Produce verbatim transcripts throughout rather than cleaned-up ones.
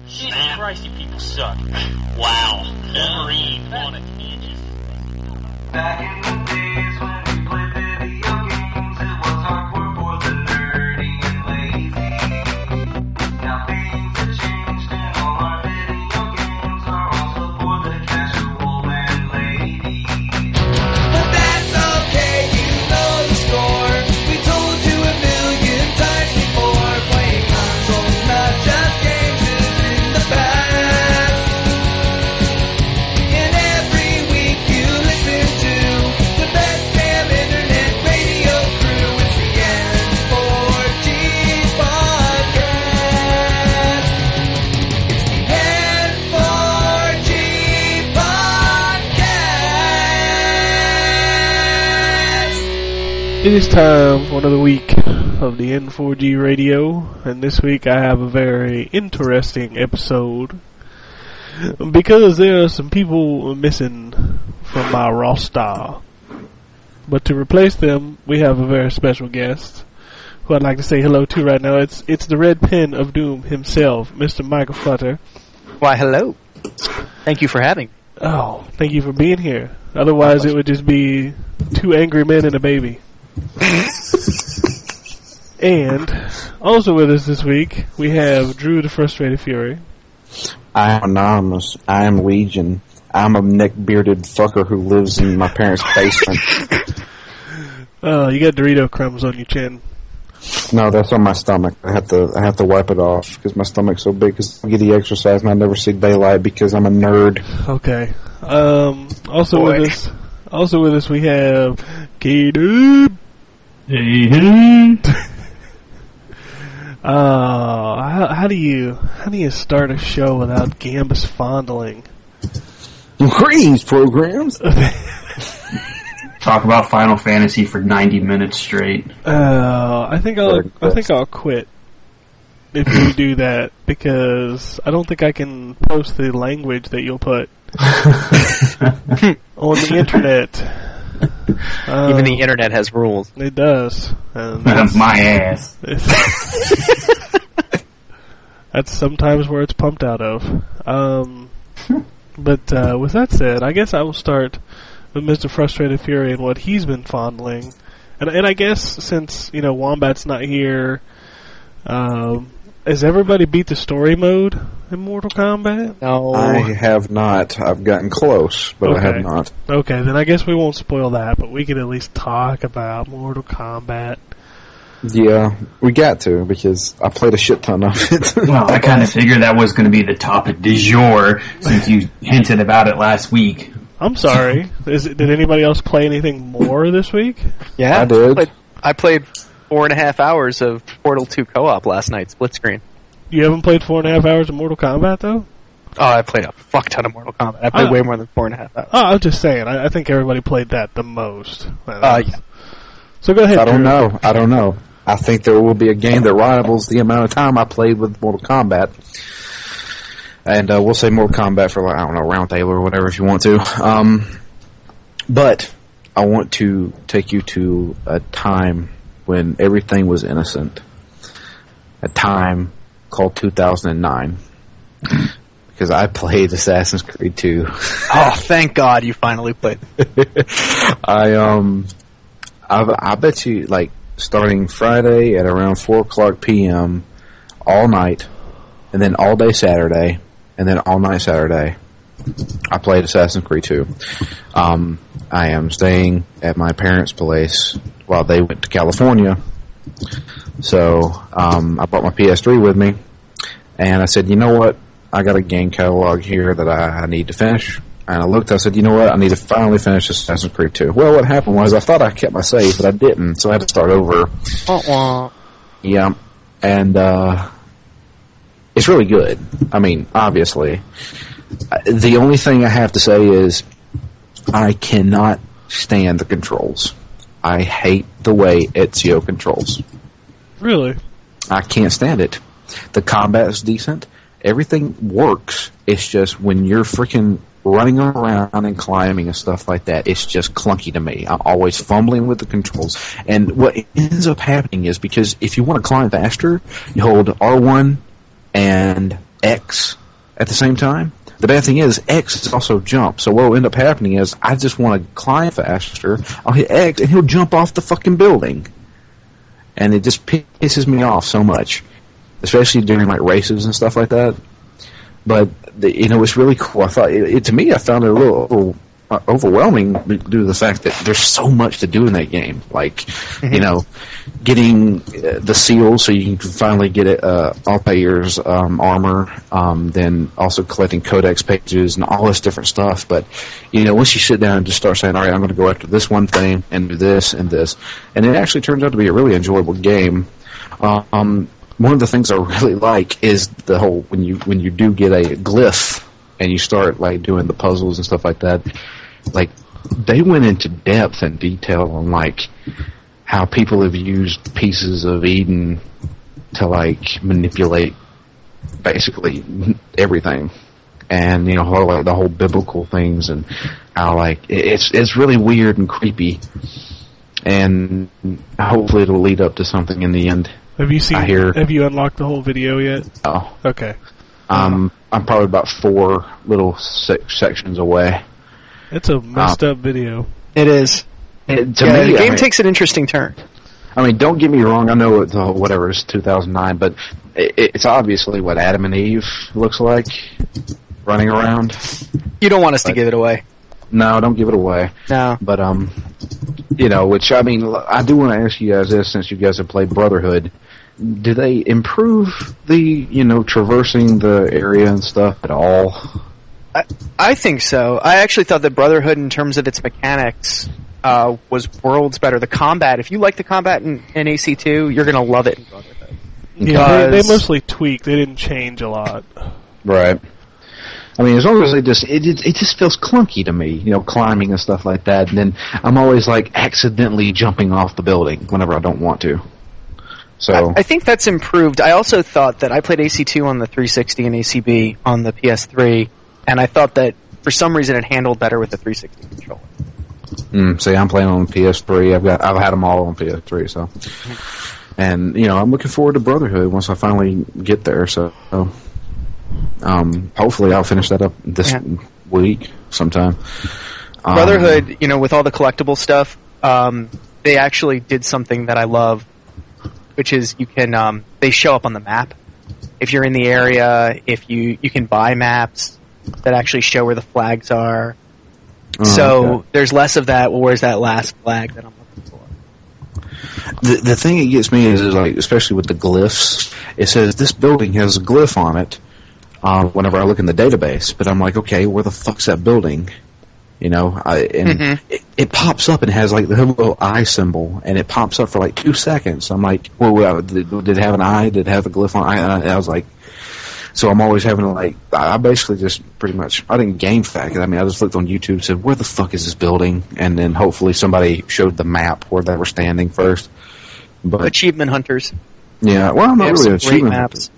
Jesus Christ, you people suck. Wow. Wolverine on a tangent. Back in the days when we played video games, it was hardcore for the nerdy and lazy. Now things have changed and all our video games are also for the casual and lady. But that's okay, you know the score. We told you a million times before. Playing consoles, not just games, is in the past. And every week you listen to the best damn internet radio crew. It's the N four G podcast. It's the N four G podcast. It is time for another week of the N four G Radio, and this week I have a very interesting episode because there are some people missing from my roster. But to replace them, we have a very special guest who I'd like to say hello to right now. It's it's the Red Pen of Doom himself, Mister Michael Flutter. Why, hello. Thank you for having me. Oh, thank you for being here. Otherwise, it would just be two angry men and a baby. And also with us this week, we have Drew the Frustrated Fury. I am anonymous. I am Legion. I'm a neck-bearded fucker who lives in my parents' basement. Oh, you got Dorito crumbs on your chin. No, that's on my stomach. I have to I have to wipe it off because my stomach's so big because I get the exercise and I never see daylight because I'm a nerd. Okay. Um, also Boy. with us, also with us, we have K-Dub. Uh, how, how do you how do you start a show without Gambus fondling? Greetings, programs. Talk about Final Fantasy for ninety minutes straight. Uh, I think I'll I think I'll quit if you do that because I don't think I can post the language that you'll put on the internet. Uh, Even the internet has rules. It does. And that's, My ass. that's sometimes where it's pumped out of. Um, but uh, with that said, I guess I will start with Mister Frustrated Fury and what he's been fondling. And and I guess since, you know, Wombat's not here, um, has everybody beat the story mode in Mortal Kombat? No. I have not. I've gotten close, but I have Okay. not. Okay, then I guess we won't spoil that, but we can at least talk about Mortal Kombat. Yeah, we got to because I played a shit ton of it. Well, I kind of figured that was going to be the topic du jour since you hinted about it last week. I'm sorry. Is it, did anybody else play anything more this week? Yeah, I did. played, I played four and a half hours of Portal two co-op last night, split screen. You haven't played four and a half hours of Mortal Kombat, though? Oh, I played a fuck ton of Mortal Kombat. I played Oh. way more than four and a half hours. Oh, I was just saying. I, I think everybody played that the most. Uh, yeah. So go ahead, I don't Drew. know. I don't know. I think there will be a game that rivals the amount of time I played with Mortal Kombat. And uh, we'll say Mortal Kombat for, like, I don't know, round table or whatever if you want to. Um, but I want to take you to a time when everything was innocent. A time called two thousand nine. Because I played Assassin's Creed two. Oh, thank God you finally played. I, um, I, I bet you, like, starting Friday at around four o'clock p.m. all night, and then all day Saturday, and then all night Saturday, I played Assassin's Creed two. Um, I am staying at my parents' place while they went to California. So, um, I brought my P S three with me, and I said, you know what? I got a game catalog here that I, I need to finish. And I looked, I said, you know what? I need to finally finish Assassin's Creed two. Well, what happened was I thought I kept my save, but I didn't, so I had to start over. Uh-uh. Yeah. And, uh, it's really good. I mean, obviously. The only thing I have to say is I cannot stand the controls. I hate the way Ezio controls. Really? I can't stand it. The combat is decent. Everything works. It's just when you're freaking running around and climbing and stuff like that, it's just clunky to me. I'm always fumbling with the controls. And what ends up happening is because if you want to climb faster, you hold R one and X at the same time. The bad thing is, X is also jump. So what will end up happening is, I just want to climb faster. I'll hit X, and he'll jump off the fucking building. And it just pisses me off so much, especially during like races and stuff like that. But the, you know, it's really cool. I thought it, it to me, I found it a little, little uh, overwhelming due to the fact that there's so much to do in that game. Like, mm-hmm. you know, getting uh, the seals so you can finally get it, uh, Altair's um, armor. Um, then also collecting codex pages and all this different stuff. But you know, once you sit down and just start saying, "All right, I'm going to go after this one thing and do this and this," and it actually turns out to be a really enjoyable game. Um, one of the things I really like is the whole when you when you do get a glyph and you start like doing the puzzles and stuff like that. Like, they went into depth and detail on like how people have used pieces of Eden to like manipulate basically everything, and you know, whole, like, the whole biblical things, and how like it's it's really weird and creepy, and hopefully it'll lead up to something in the end. Have you seen? I hear, have you unlocked the whole video yet? Oh, okay. Um, I'm probably about four little se- sections away. It's a messed um, up video. It is. It, to yeah, me, the game I mean, takes an interesting turn. I mean, don't get me wrong. I know it's uh, whatever it's two thousand nine, but it, it's obviously what Adam and Eve looks like running around. You don't want us but, to give it away. No, don't give it away. No, but um, you know, which I mean, I do want to ask you guys this, since you guys have played Brotherhood. Do they improve the, you know, traversing the area and stuff at all? I, I think so. I actually thought that Brotherhood, in terms of its mechanics, uh, was worlds better. The combat, if you like the combat in, in A C two, you're going to love it in Brotherhood. Yeah, they, they mostly tweaked. They didn't change a lot. Right. I mean, as long as they just, it, it it just feels clunky to me, you know, climbing and stuff like that. And then I'm always like accidentally jumping off the building whenever I don't want to. So I, I think that's improved. I also thought that I played A C two on the three sixty and A C B on the P S three, and I thought that for some reason it handled better with the three sixty controller. Mm, see, I'm playing on P S three. I've got, I've had them all on P S three. So, mm-hmm. and you know, I'm looking forward to Brotherhood once I finally get there. So, um, hopefully, I'll finish that up this yeah. week sometime. Um, Brotherhood, you know, with all the collectible stuff, um, they actually did something that I love. Which is you can um, they show up on the map if you're in the area. If you you can buy maps that actually show where the flags are. Oh, so okay. There's less of that. Well, where's that last flag that I'm looking for? The the thing that gets me is, is like, especially with the glyphs, it says this building has a glyph on it. Uh, whenever I look in the database, but I'm like, okay, where the fuck's that building? You know, I, and mm-hmm. it, it pops up and has like the little eye symbol, and it pops up for like two seconds. I'm like, well, well did, did it have an eye? Did it have a glyph on it? I, I was like, so I'm always having to like, I basically just pretty much, I didn't game fact it. I mean, I just looked on YouTube and said, where the fuck is this building? And then hopefully somebody showed the map where they were standing first. But achievement hunters. Yeah, well, I'm not really an achievement maps.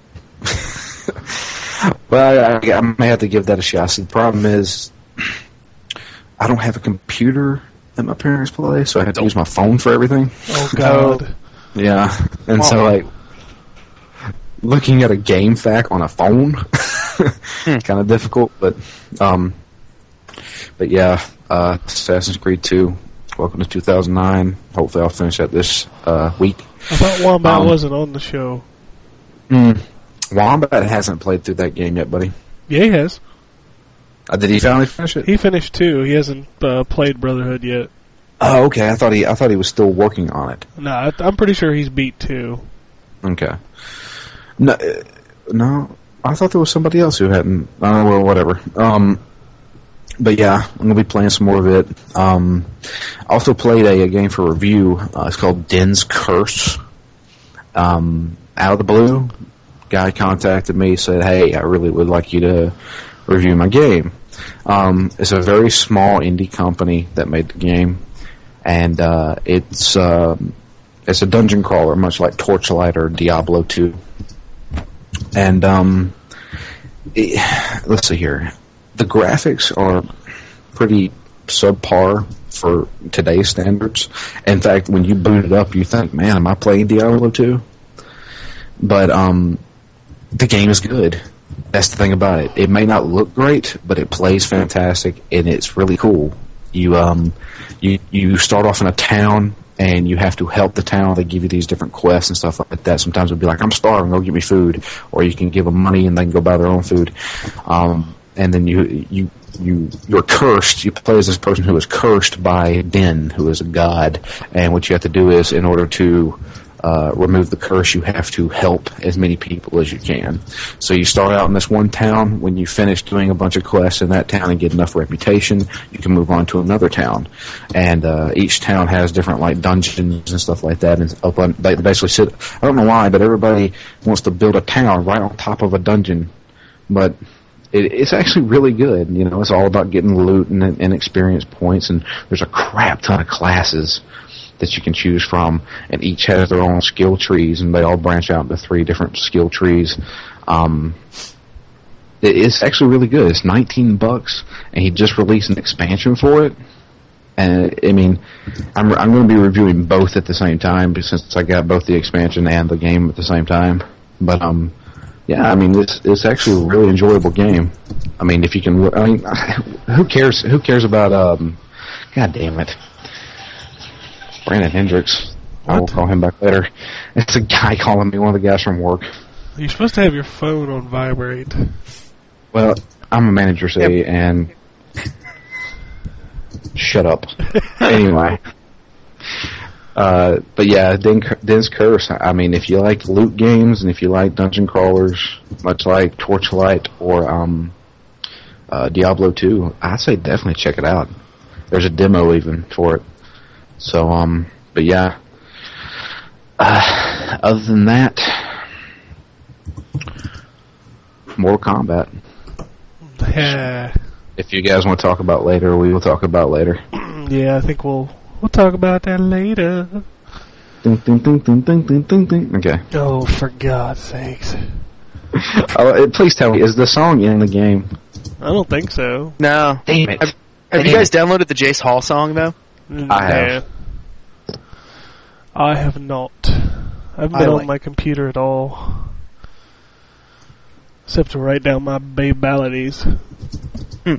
Well, I, I may have to give that a shot. See, the problem is, I don't have a computer at my parents' place, so I have to use my phone for everything. Oh, God. Yeah. And so, like, looking at a game fact on a phone, kind of difficult, but, um, but yeah, uh, Assassin's Creed two, welcome to two thousand nine. Hopefully I'll finish that this, uh, week. I thought Wombat um, wasn't on the show. Mm, Wombat hasn't played through that game yet, buddy. Yeah, he has. Uh, did he finally finish it? He finished two. He hasn't uh, played Brotherhood yet. Oh, okay. I thought he, I thought he was still working on it. No, I, I'm pretty sure he's beat two. Okay. No, uh, no. I thought there was somebody else who hadn't. Oh, well, whatever. Um, but yeah, I'm gonna be playing some more of it. Um, also played a, a game for review. Uh, it's called Den's Curse. Um, out of the blue, guy contacted me, said, "Hey, I really would like you to review my game." Um, it's a very small indie company that made the game, and uh, it's uh, it's a dungeon crawler, much like Torchlight or Diablo two. And um, it, let's see here, the graphics are pretty subpar for today's standards. In fact, when you boot it up, you think, "Man, am I playing Diablo two?" But um, the game is good. That's the thing about it. It may not look great, but it plays fantastic, and it's really cool. You um, you you start off in a town, and you have to help the town. They give you these different quests and stuff like that. Sometimes it'll be like, I'm starving, go get me food. Or you can give them money, and they can go buy their own food. Um, and then you you you you're cursed. You play as this person who is cursed by Din, who is a god. And what you have to do is, in order to Uh, remove the curse, you have to help as many people as you can. So you start out in this one town. When you finish doing a bunch of quests in that town and get enough reputation, you can move on to another town. And uh, each town has different like dungeons and stuff like that. And up on, they basically sit. I don't know why, but everybody wants to build a town right on top of a dungeon. But it, it's actually really good. You know, it's all about getting loot and, and experience points. And there's a crap ton of classes that you can choose from, and each has their own skill trees, and they all branch out into three different skill trees. Um, it, it's actually really good. It's nineteen bucks, and he just released an expansion for it. And I mean, I'm I'm going to be reviewing both at the same time, since I got both the expansion and the game at the same time. But um, yeah, I mean, it's it's actually a really enjoyable game. I mean, if you can, I mean, who cares? Who cares about um? God damn it. Brandon Hendricks. I will call him back later. It's a guy calling me, one of the guys from work. You're supposed to have your phone on vibrate. Well, I'm a manager, see, yep. And... Shut up. Anyway. Uh, but yeah, Din, Din's Curse, I mean, if you like loot games, and if you like dungeon crawlers, much like Torchlight or um, uh, Diablo two, I say definitely check it out. There's a demo even for it. So, um, but yeah. Uh, other than that, Mortal Kombat. Yeah. If you guys want to talk about later, we will talk about later. Yeah, I think we'll we'll talk about that later. Ding, ding, ding, ding, ding, ding, ding, ding. Okay. Oh, for God's sakes! Oh, please tell me, is the song in the game? I don't think so. No. Damn it! Have, have you guys it. downloaded the Jace Hall song though? I have. I have not. I haven't been I like on my computer at all. Except to write down my babalities. Hmm.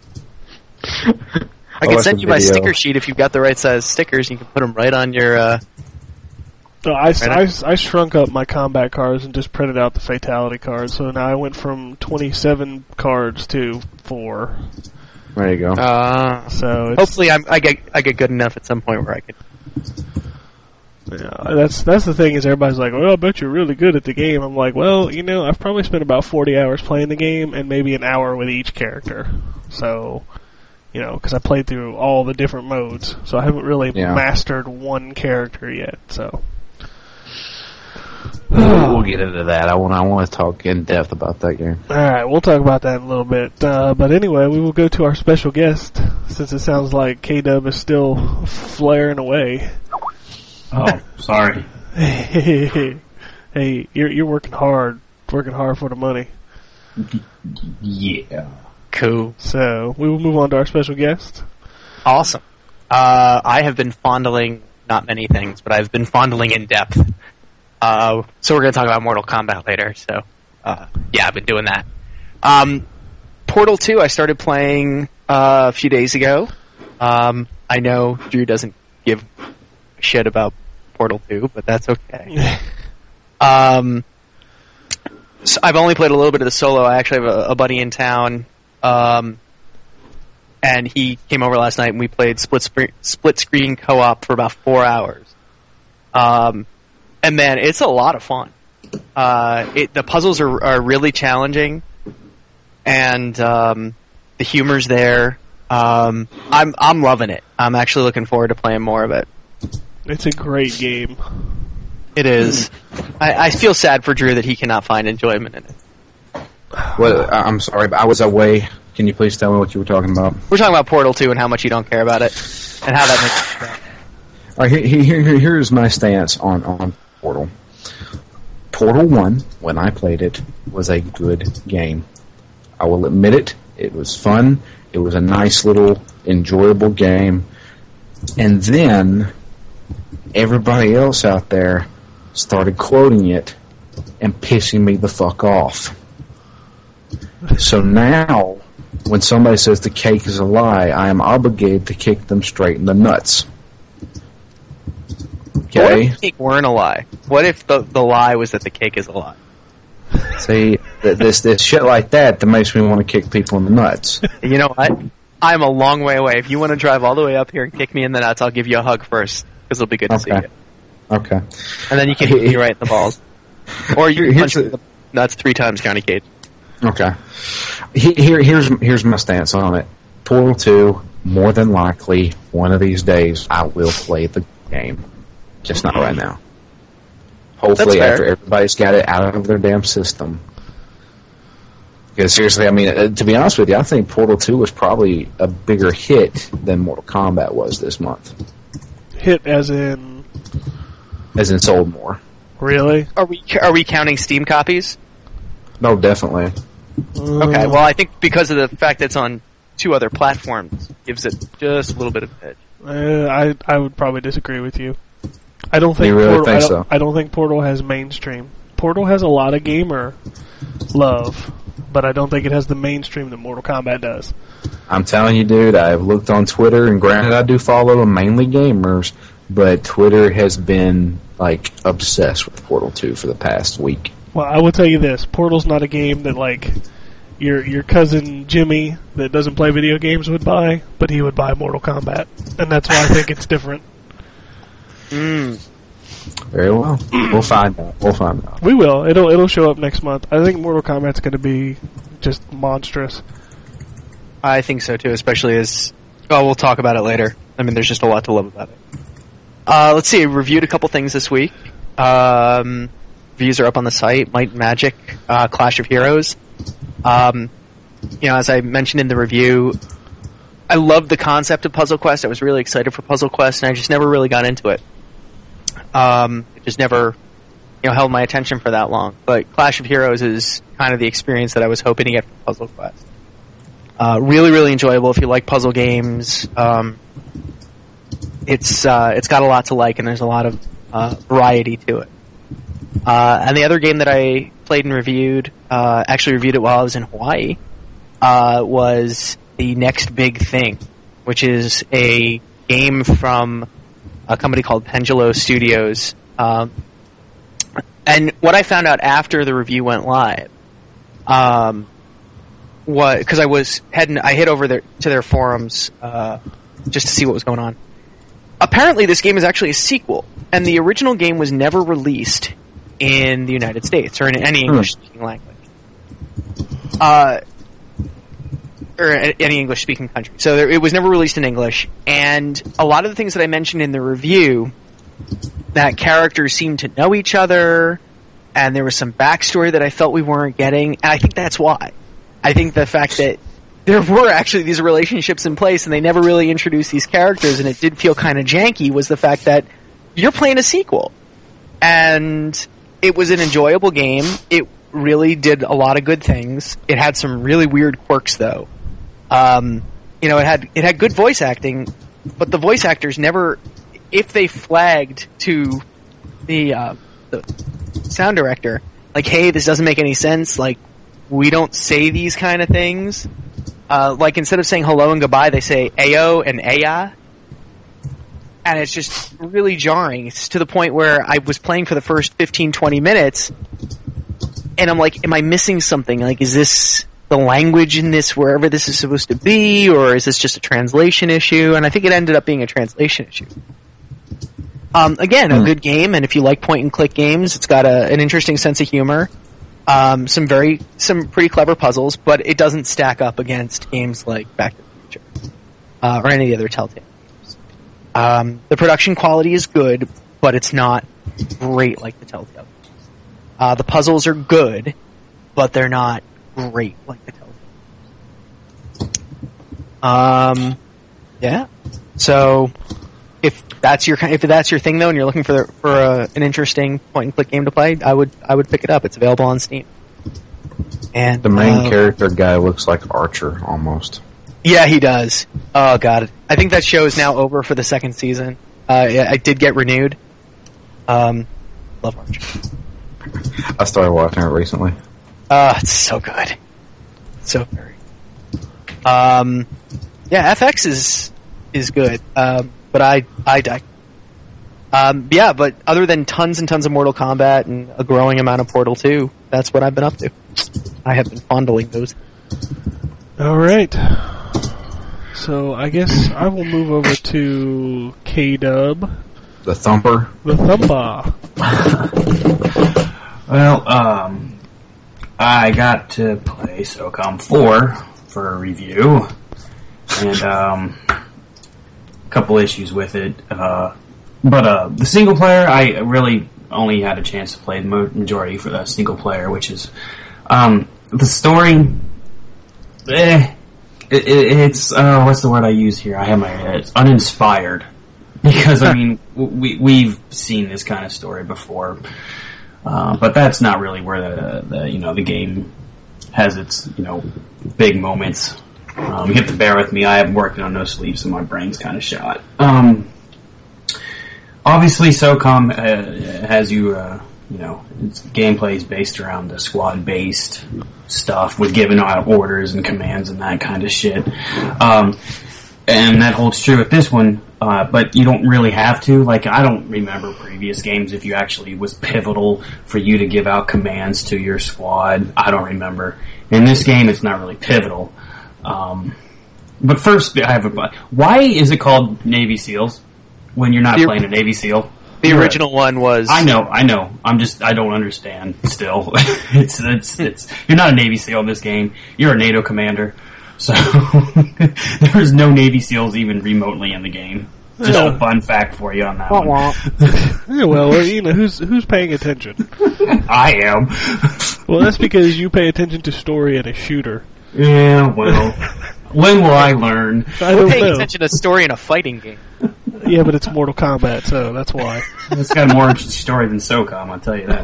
I can send you my sticker sheet if you've got the right size stickers. You can put them right on your... Uh, so I, right I, I, I shrunk up my combat cards and just printed out the fatality cards. So now I went from twenty-seven cards to four. There you go. Uh, so hopefully I'm, I get I get good enough at some point where I can. Yeah, that's that's the thing is everybody's like, well, I bet you're really good at the game. I'm like, well, you know, I've probably spent about forty hours playing the game and maybe an hour with each character. So, you know, because I played through all the different modes, so I haven't really yeah. mastered one character yet. So. We'll, we'll get into that. I want I want to talk in depth about that game. All right, we'll talk about that in a little bit. Uh, but anyway, we will go to our special guest, since it sounds like K-Dub is still flaring away. Oh, sorry. Hey, you're you're working hard, working hard for the money. Yeah. Cool. So we will move on to our special guest. Awesome. Uh, I have been fondling not many things, but I've been fondling in depth. Uh, so we're going to talk about Mortal Kombat later. So, uh, yeah, I've been doing that. Um, Portal two, I started playing uh, a few days ago. Um, I know Drew doesn't give a shit about Portal two, but that's okay. um, so I've only played a little bit of the solo. I actually have a, a buddy in town, um, and he came over last night and we played split sp- split screen co-op for about four hours. Um. And man, it's a lot of fun. Uh, it, the puzzles are, are really challenging, and um, the humor's there. Um, I'm I'm loving it. I'm actually looking forward to playing more of it. It's a great game. It is. I, I feel sad for Drew that he cannot find enjoyment in it. Well, I'm sorry, but I was away. Can you please tell me what you were talking about? We're talking about Portal two and how much you don't care about it, and how that makes you. All right, here, here, here's my stance on on. Portal. Portal one, when I played it, was a good game. I will admit it. It was fun. It was a nice little, enjoyable game. And then, everybody else out there started quoting it and pissing me the fuck off. So now, when somebody says the cake is a lie, I am obligated to kick them straight in the nuts. What Okay? if the cake weren't a lie? What if the, the lie was that the cake is a lie? See, th- this this shit like that that makes me want to kick people in the nuts. You know what? I'm a long way away. If you want to drive all the way up here and kick me in the nuts, I'll give you a hug first, because it'll be good to see Okay. you. Okay. And then you can hit me right in the balls. Or you can Here's punch me the- in the nuts three times, Johnny Cage. Okay. He- Here, here's here's my stance on it. Portal two, more than likely, one of these days, I will play the game. Just not right now. Hopefully, That's fair. after everybody's got it out of their damn system. Because seriously, I mean, uh, to be honest with you, I think Portal two was probably a bigger hit than Mortal Kombat was this month, Hit as in as in sold more. really? Are we are we counting Steam copies? No, definitely. Okay, well, I think because of the fact that it's on two other platforms, gives it just a little bit of an edge. Uh, I I would probably disagree with you. I don't think You really Portal, think I, don't, so? I don't think Portal has mainstream. Portal has a lot of gamer love, but I don't think it has the mainstream that Mortal Kombat does. I'm telling you, dude, I've looked on Twitter, and granted, I do follow mainly gamers, but Twitter has been, like, obsessed with Portal two for the past week. Well, I will tell you this: Portal's not a game that like your your cousin Jimmy that doesn't play video games would buy, but he would buy Mortal Kombat, and that's why I think it's different. Mm. Very well. We'll find out. We'll find out. We will. It'll it'll show up next month. I think Mortal Kombat's going to be just monstrous. I think so too, especially as oh, we'll talk about it later. I mean, there's just a lot to love about it. Uh, let's see. I reviewed a couple things this week. Um, reviews are up on the site. Might and Magic, uh, Clash of Heroes. Um, you know, as I mentioned in the review, I loved the concept of Puzzle Quest. I was really excited for Puzzle Quest, and I just never really got into it. Um, it just never, you know, held my attention for that long. But Clash of Heroes is kind of the experience that I was hoping to get from Puzzle Quest. Uh, really, really enjoyable if you like puzzle games. Um, it's uh, it's got a lot to like, and there's a lot of uh, variety to it. Uh, and the other game that I played and reviewed, uh, actually reviewed it while I was in Hawaii, uh, was The Next Big Thing, which is a game from a company called Pendulo Studios. Um, and what I found out after the review went live, um, was because I was heading, I hit over there to their forums uh, just to see what was going on. Apparently, this game is actually a sequel, and the original game was never released in the United States or in any English-speaking language, uh, or any English-speaking country. So there, it was never released in English, and a lot of the things that I mentioned in the review, that characters seemed to know each other, and there was some backstory that I felt we weren't getting, and I think that's why. I think the fact that there were actually these relationships in place and they never really introduced these characters and it did feel kind of janky was the fact that you're playing a sequel. And it was an enjoyable game. It really did a lot of good things. It had some really weird quirks though. Um, you know, it had it had good voice acting, but the voice actors never, if they flagged to the, uh, the sound director, like, hey, this doesn't make any sense, like, we don't say these kind of things. Uh, like, instead of saying hello and goodbye, they say Ayo and Aya. And it's just really jarring. It's to the point where I was playing for the first fifteen, twenty minutes, and I'm like, am I missing something? Like, is this the language in this wherever this is supposed to be, or is this just a translation issue? And I think it ended up being a translation issue. Um, again, a good game, and if you like point-and-click games, it's got a, an interesting sense of humor. Um, some very, some pretty clever puzzles, but it doesn't stack up against games like Back to the Future, uh, or any of the other Telltale games. Um, the production quality is good, but it's not great like the Telltale games. Uh, the puzzles are good, but they're not great like the Telltale games. Um, yeah. So, if that's your if that's your thing though, and you're looking for for a, an interesting point and click game to play, I would I would pick it up. It's available on Steam. And The main uh, character guy looks like Archer almost. yeah, he does. Oh god, I think that show is now over for the second season. Uh, yeah, I did get renewed. Um, love Archer. I started watching it recently. Uh, it's so good. So very. Um, yeah, F X is is good. Um, but I I die. Um, yeah, but other than tons and tons of Mortal Kombat and a growing amount of Portal two, that's what I've been up to. I have been fondling those. All right. So I guess I will move over to K-Dub, The Thumper. the Thumper. Well, um, I got to play SOCOM four for a review, and um, a couple issues with it. Uh, but uh, the single player, I really only had a chance to play the mo- majority for the single player, which is um, the story. Eh, it, it, it's uh, what's the word I use here? I have my head. It's uninspired because I mean we we've seen this kind of story before. Uh, but that's not really where the, the you know the game has its you know big moments. Um, you have to bear with me. I am working on no sleep, so my brain's kind of shot. Um, obviously, SOCOM uh, has you uh, you know its gameplay is based around the squad based stuff with giving out orders and commands and that kind of shit. Um, and that holds true with this one. Uh, but you don't really have to. Like, I don't remember previous games if you actually was pivotal for you to give out commands to your squad. I don't remember. In this game, it's not really pivotal. Um, but first, I have a... Why is it called Navy SEALs when you're not The- playing a Navy SEAL? The original one was... I know, I know. I'm just, I don't understand still. it's, it's, it's, you're not a Navy SEAL in this game. You're a NATO commander. So, there's no Navy SEALs even remotely in the game. Just Yeah. a fun fact for you on that Wah, one. wah. Yeah, well, you know, who's who's paying attention? I am. Well, that's because you pay attention to story and a shooter. Yeah, well, when will I learn? I We're don't paying know. attention to story in a fighting game. Yeah, but it's Mortal Kombat, so that's why. It's got a more interesting story than SOCOM, I'll tell you that.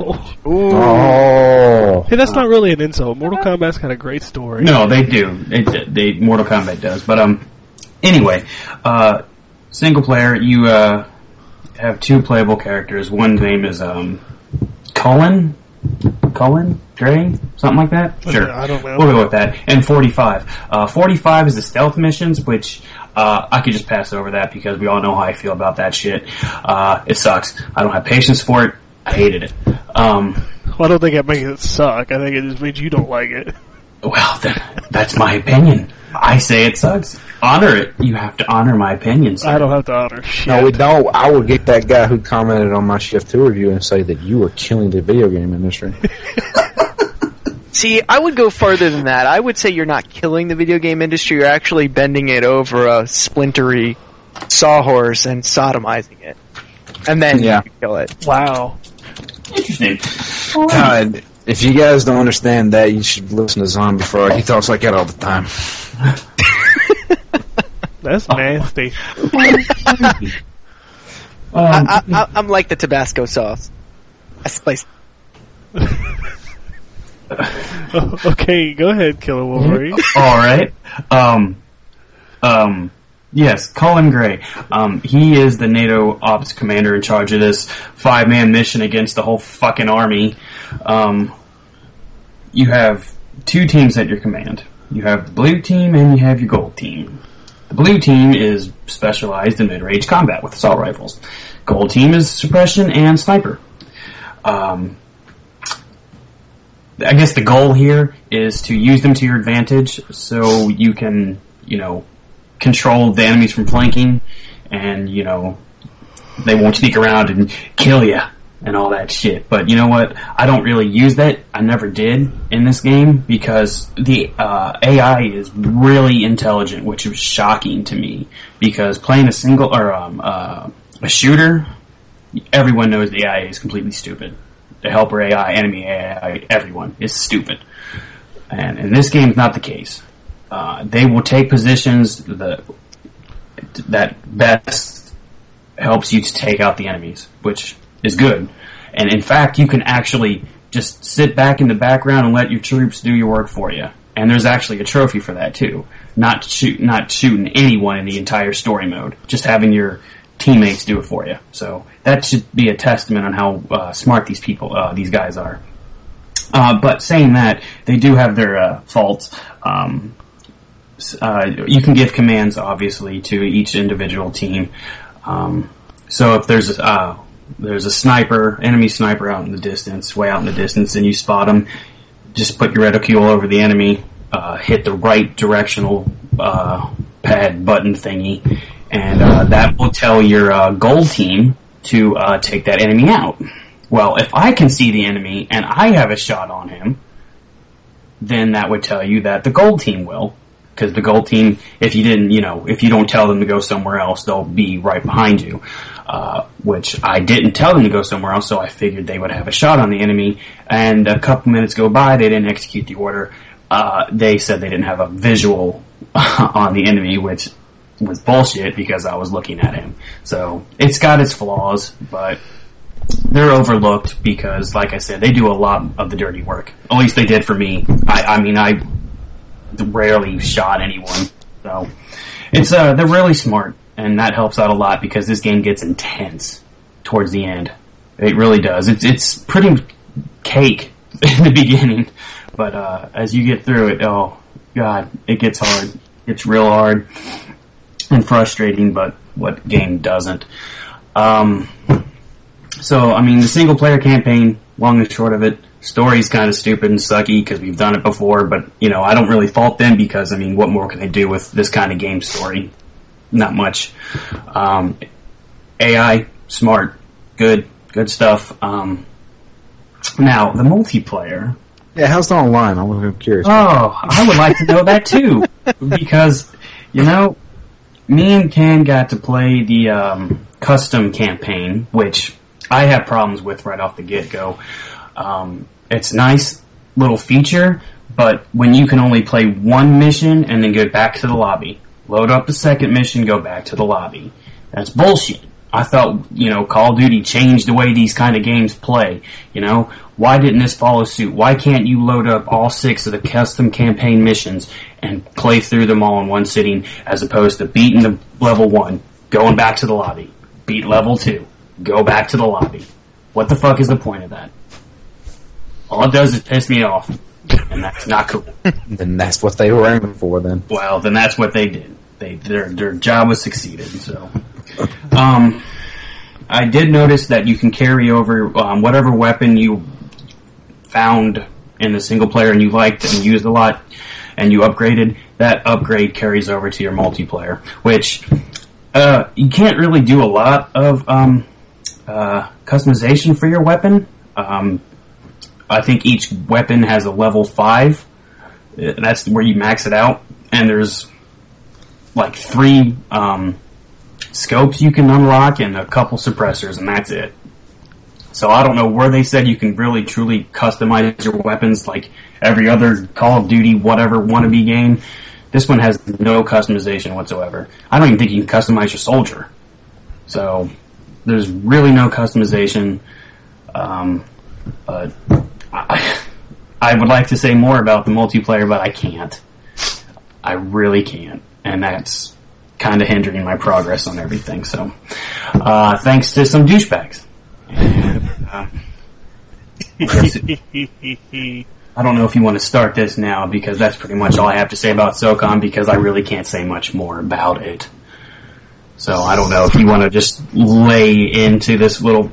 Oh. Hey, that's not really an insult. Mortal Kombat's got a great story. No, they do. It, they Mortal Kombat does. But um, anyway, uh, single player, you uh have two playable characters. One's name is um, Cullen, Cullen Gray, something like that. Sure, I don't know. We'll go with that. And forty-five. Uh, forty-five is the stealth missions, which uh, I could just pass over that because we all know how I feel about that shit. Uh, it sucks. I don't have patience for it. I hated it. Um, Well, I don't think it makes it suck. I think it just means you don't like it. well, then, that's my opinion. I say it sucks. Honor it. You have to honor my opinion. sir. I don't have to honor shit. No, we don't. I would get that guy who commented on my Shift two review and say that you are killing the video game industry. See, I would go further than that. I would say you're not killing the video game industry, you're actually bending it over a splintery sawhorse and sodomizing it. And then Yeah. you kill it. Wow. Interesting. God, if you guys don't understand that, you should listen to Zombie Frog. He talks like that all the time. That's nasty. Um, I, I, I'm like the Tabasco sauce. I spice. Okay, go ahead, Killer Wolverine. all right. Um, um, yes, Colin Gray. Um, he is the NATO ops commander in charge of this five-man mission against the whole fucking army. Um, you have two teams at your command. You have the blue team and you have your gold team. The blue team is specialized in mid-range combat with assault rifles. Gold team is suppression and sniper. Um, I guess the goal here is to use them to your advantage so you can, you know, control the enemies from flanking and, you know, they won't sneak around and kill you and all that shit. But you know what? I don't really use that. I never did in this game because the uh, A I is really intelligent, which was shocking to me because playing a single or um, uh, a shooter, everyone knows the A I is completely stupid. The helper A I, enemy A I, everyone is stupid. And in this game, it's not the case. Uh, they will take positions that that best helps you to take out the enemies, which is good. And in fact, you can actually just sit back in the background and let your troops do your work for you. And there's actually a trophy for that too. Not shoot, not shooting anyone in the entire story mode, just having your teammates do it for you. So that should be a testament on how uh, smart these people, uh, these guys are. Uh, but saying that, they do have their uh, faults. Um, uh, you can give commands, obviously, to each individual team. Um, so if there's a, uh, there's a sniper, enemy sniper out in the distance, way out in the distance, and you spot them, just put your reticule over the enemy, uh, hit the right directional uh, pad button thingy, and uh, that will tell your uh, gold team to uh, take that enemy out. Well, if I can see the enemy and I have a shot on him, then that would tell you that the gold team will. Because the gold team, if you didn't, you know, if you don't tell them to go somewhere else, they'll be right behind you. Uh, which I didn't tell them to go somewhere else, so I figured they would have a shot on the enemy. And a couple minutes go by, they didn't execute the order. Uh, they said they didn't have a visual on the enemy, which was bullshit because I was looking at him. So it's got its flaws, but they're overlooked because, like I said, they do a lot of the dirty work. At least they did for me. I, I mean, I rarely shot anyone. So it's uh, they're really smart, and that helps out a lot because this game gets intense towards the end. It really does. It's it's pretty cake in the beginning, but uh, as you get through it, oh god, it gets hard. It's real hard and frustrating, but what game doesn't? Um, so, I mean, the single-player campaign, long and short of it, story's kind of stupid and sucky because we've done it before, but, you know, I don't really fault them because, I mean, what more can they do with this kind of game story? Not much. Um, A I, smart, good, good stuff. Um, now, the multiplayer... Yeah, how's the online? I'm curious. Oh, I would like to know that too. Because, you know, me and Ken got to play the um, custom campaign, which I have problems with right off the get-go. Um, it's a nice little feature, but when you can only play one mission and then go back to the lobby, load up the second mission, go back to the lobby. That's bullshit. I thought, you know, Call of Duty changed the way these kind of games play. You know, why didn't this follow suit? Why can't you load up all six of the custom campaign missions and play through them all in one sitting as opposed to beating the level one, going back to the lobby, beat level two, go back to the lobby? What the fuck is the point of that? All it does is piss me off, and that's not cool. Then that's what they were aiming for, then. Well, then that's what they did. They their their job was succeeded. So, um, I did notice that you can carry over um, whatever weapon you found in the single player and you liked and used a lot, and you upgraded. That upgrade carries over to your multiplayer, which uh, you can't really do a lot of um, uh, customization for your weapon. Um, I think each weapon has a level five. That's where you max it out, and there's like three um, scopes you can unlock and a couple suppressors, and that's it. So I don't know where they said you can really truly customize your weapons like every other Call of Duty whatever wannabe game. This one has no customization whatsoever. I don't even think you can customize your soldier. So there's really no customization. Um, but I, I would like to say more about the multiplayer, but I can't. I really can't. And that's kind of hindering my progress on everything. So, uh, thanks to some douchebags. And, uh, I guess it- I don't know if you want to start this now, because that's pretty much all I have to say about SOCOM, because I really can't say much more about it. So I don't know if you want to just lay into this little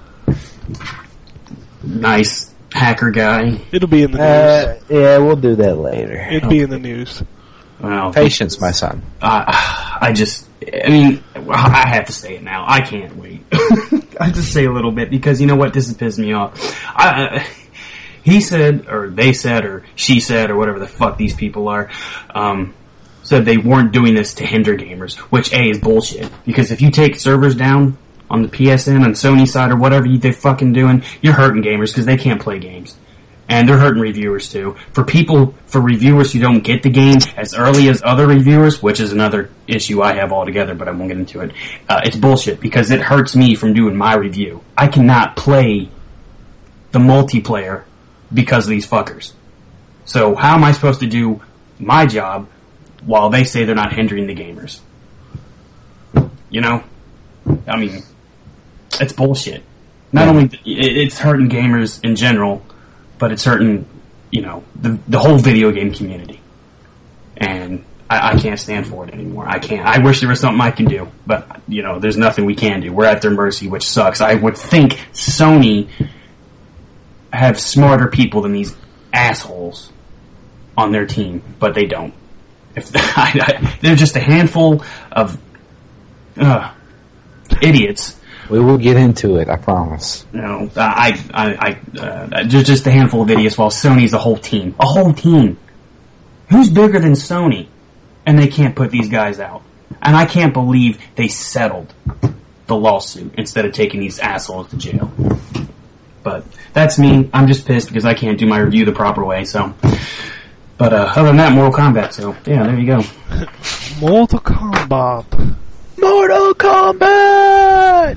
nice hacker guy. It'll be in the news. Uh, yeah, we'll do that later. It'll be in the news. Well, Patience, my son. Uh, I just, I mean, I have to say it now. I can't wait. I have to say a little bit, because you know what? This is pissing me off. I, uh, he said, or they said, or she said, or whatever the fuck these people are, um, said they weren't doing this to hinder gamers, which A is bullshit. Because if you take servers down on the P S N and Sony side or whatever they're fucking doing, you're hurting gamers because they can't play games. And they're hurting reviewers too. For people, for reviewers who don't get the game as early as other reviewers, which is another issue I have altogether, but I won't get into it, uh, it's bullshit because it hurts me from doing my review. I cannot play the multiplayer because of these fuckers. So how am I supposed to do my job while they say they're not hindering the gamers? You know? I mean, it's bullshit. Not only, it's hurting gamers in general, but it's hurting, you know, the the whole video game community, and I, I can't stand for it anymore. I can't. I wish there was something I can do, but you know, there's nothing we can do. We're at their mercy, which sucks. I would think Sony have smarter people than these assholes on their team, but they don't. If I, I, they're just a handful of uh, idiots. We will get into it, I promise. No, I, I, I, uh, just just a handful of idiots. While Sony's a whole team, a whole team. Who's bigger than Sony? And they can't put these guys out. And I can't believe they settled the lawsuit instead of taking these assholes to jail. But that's me. I'm just pissed because I can't do my review the proper way. So, but uh, other than that, Mortal Kombat. So yeah, there you go. Mortal Kombat. Mortal Kombat!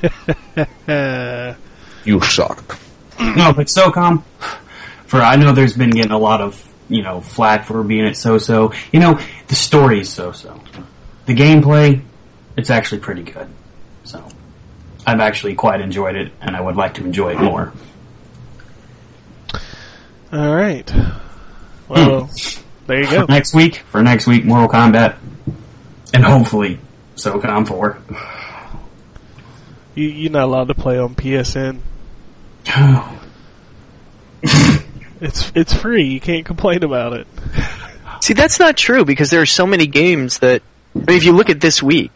You suck. No, but SOCOM, for I know there's been getting a lot of, you know, flack for being it so-so. You know, the story is so-so. The gameplay, it's actually pretty good. So, I've actually quite enjoyed it, and I would like to enjoy it more. Alright. Well, Mm. there you go. For next week, for next week, Mortal Kombat, and hopefully SOCOM four. You, you're not allowed to play on P S N. It's it's free. You can't complain about it. See, that's not true because there are so many games that. I mean, if you look at this week,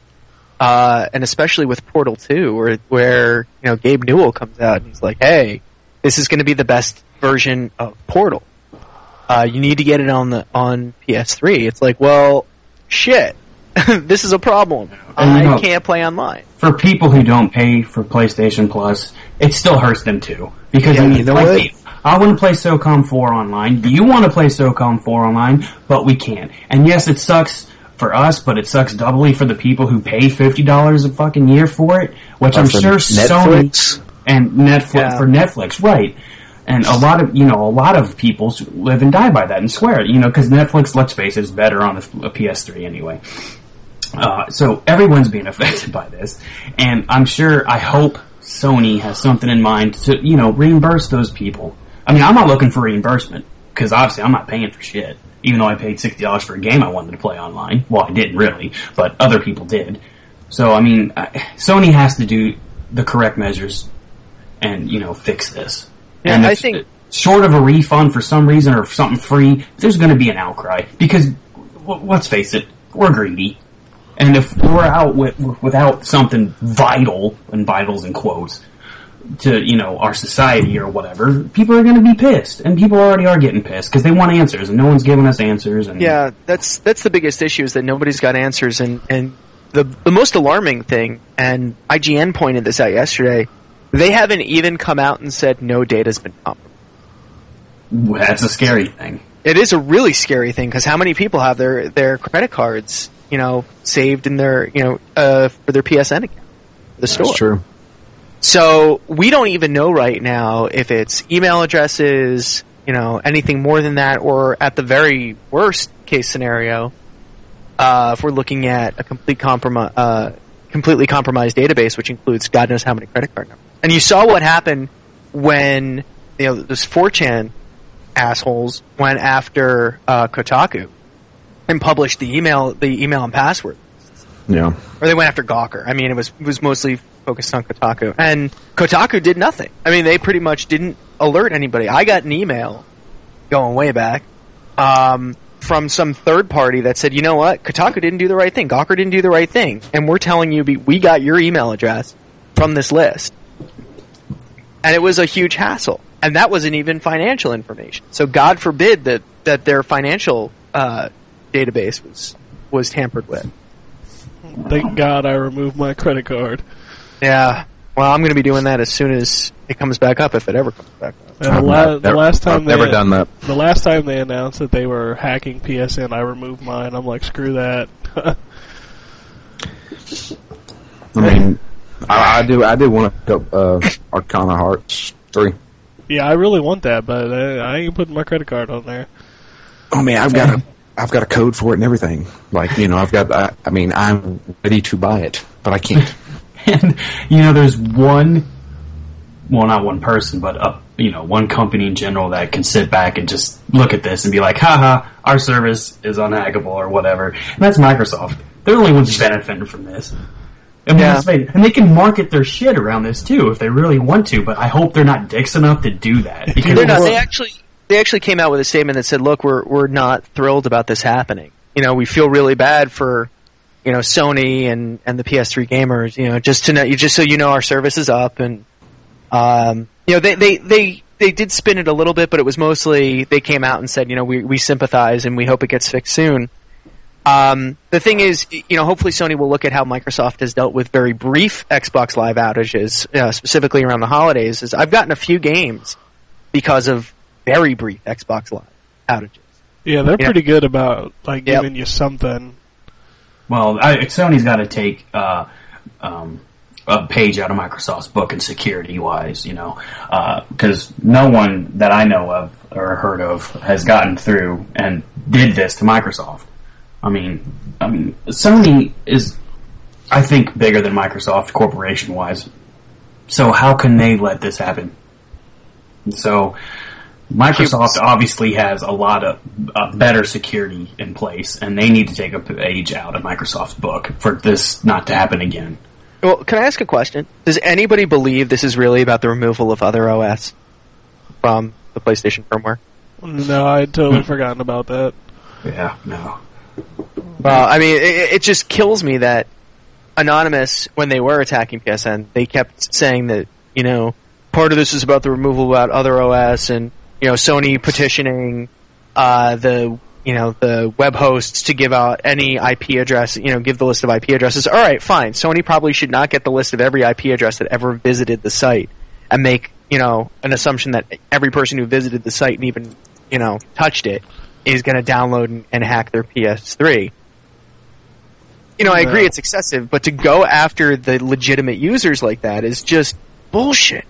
uh, and especially with Portal two, where where you know Gabe Newell comes out and he's like, "Hey, this is going to be the best version of Portal. Uh, you need to get it on the on P S three." It's like, well, shit, this is a problem. And, you I know, can't play online. For people who don't pay for PlayStation Plus, it still hurts them too. Because Yeah, I mean, you know like what? me, I want to play SOCOM four online. Do you want to play SOCOM four online? But we can't. And yes, it sucks for us, but it sucks doubly for the people who pay fifty dollars a fucking year for it, which Or I'm for sure Netflix? Sony and Netflix Yeah. for Netflix, right? And a lot of, you know, a lot of people live and die by that and swear, you know, because Netflix, let's face it, is better on the P S three anyway. Uh, so everyone's being affected by this, and I'm sure, I hope Sony has something in mind to, you know, reimburse those people. I mean, I'm not looking for reimbursement, because obviously I'm not paying for shit, even though I paid sixty dollars for a game I wanted to play online. Well, I didn't really, but other people did. So, I mean, I, Sony has to do the correct measures and, you know, fix this. Yeah, and I if- think- short of a refund for some reason or something free, there's going to be an outcry, because, w- let's face it, we're greedy. And if we're out with, without something vital, and vitals in quotes, to, you know, our society or whatever, people are going to be pissed. And people already are getting pissed because they want answers, and no one's giving us answers. And Yeah, that's that's the biggest issue is that nobody's got answers, and, and the the most alarming thing, and I G N pointed this out yesterday, they haven't even come out and said no data's been compromised. that's a scary thing. It is a really scary thing because how many people have their, their credit cards, you know, saved in their, you know, uh, for their P S N account, the store. That's true. So we don't even know right now if it's email addresses, you know, anything more than that, or at the very worst case scenario, uh, if we're looking at a complete compromise, uh, completely compromised database, which includes God knows how many credit card numbers. And you saw what happened when, you know, those four chan assholes went after uh, Kotaku and published the email, the email and password. Yeah. Or they went after Gawker. I mean, it was it was mostly focused on Kotaku, and Kotaku did nothing. I mean, they pretty much didn't alert anybody. I got an email going way back um, from some third party that said, "You know what? Kotaku didn't do the right thing. Gawker didn't do the right thing, and we're telling you be- we got your email address from this list." And it was a huge hassle, and that wasn't even financial information. So God forbid that that their financial uh, database was was tampered with. Thank God I removed my credit card. Yeah. Well, I'm going to be doing that as soon as it comes back up, if it ever comes back up. And the, I've la- not- the never- last time I've they never done that. The last time they announced that they were hacking P S N, I removed mine. I'm like, screw that. I mean, I, I do. I do want to pick up uh, Arcana Hearts three. Yeah, I really want that, but uh, I ain't putting my credit card on there. Oh man, I've got a, I've got a code for it and everything. Like, you know, I've got. I, I mean, I'm ready to buy it, but I can't. And, you know, there's one, well, not one person, but a you know, one company in general that can sit back and just look at this and be like, haha, our service is unhackable or whatever. And that's Microsoft. They're the only ones benefiting from this. And, Yeah. they, and they can market their shit around this too if they really want to, but I hope they're not dicks enough to do that. Because They're not. They actually they actually came out with a statement that said, "Look, we're we're not thrilled about this happening. You know, we feel really bad for, you know, Sony and, and the P S three gamers. You know, just to know, just so you know, our service is up, and um, you know, they they they they did spin it a little bit, but it was mostly they came out and said, you know, we we sympathize and we hope it gets fixed soon." Um, the thing is, you know, hopefully Sony will look at how Microsoft has dealt with very brief Xbox Live outages, uh, specifically around the holidays. Is I've gotten a few games because of very brief Xbox Live outages. Yeah, they're Yeah. pretty good about like Yep. giving you something. Well, I, Sony's got to take uh, um, a page out of Microsoft's book and security-wise, you know, because no one that I know of or heard of has gotten through and did this to Microsoft. I mean, I mean, Sony is, I think, bigger than Microsoft corporation-wise. So how can they let this happen? So Microsoft obviously has a lot of uh, better security in place, and they need to take a page out of Microsoft's book for this not to happen again. Well, can I ask a question? Does anybody believe this is really about the removal of other O S from the PlayStation firmware? No, I had totally forgotten about that. Yeah, no. Well, I mean, it, it just kills me that Anonymous, when they were attacking P S N, they kept saying that, you know, part of this is about the removal about other O S and, you know, Sony petitioning uh, the, you know, the web hosts to give out any I P address, you know, give the list of I P addresses. All right, fine. Sony probably should not get the list of every I P address that ever visited the site and make, you know, an assumption that every person who visited the site and even, you know, touched it is going to download and, and hack their P S three. You know, I agree it's excessive, but to go after the legitimate users like that is just bullshit.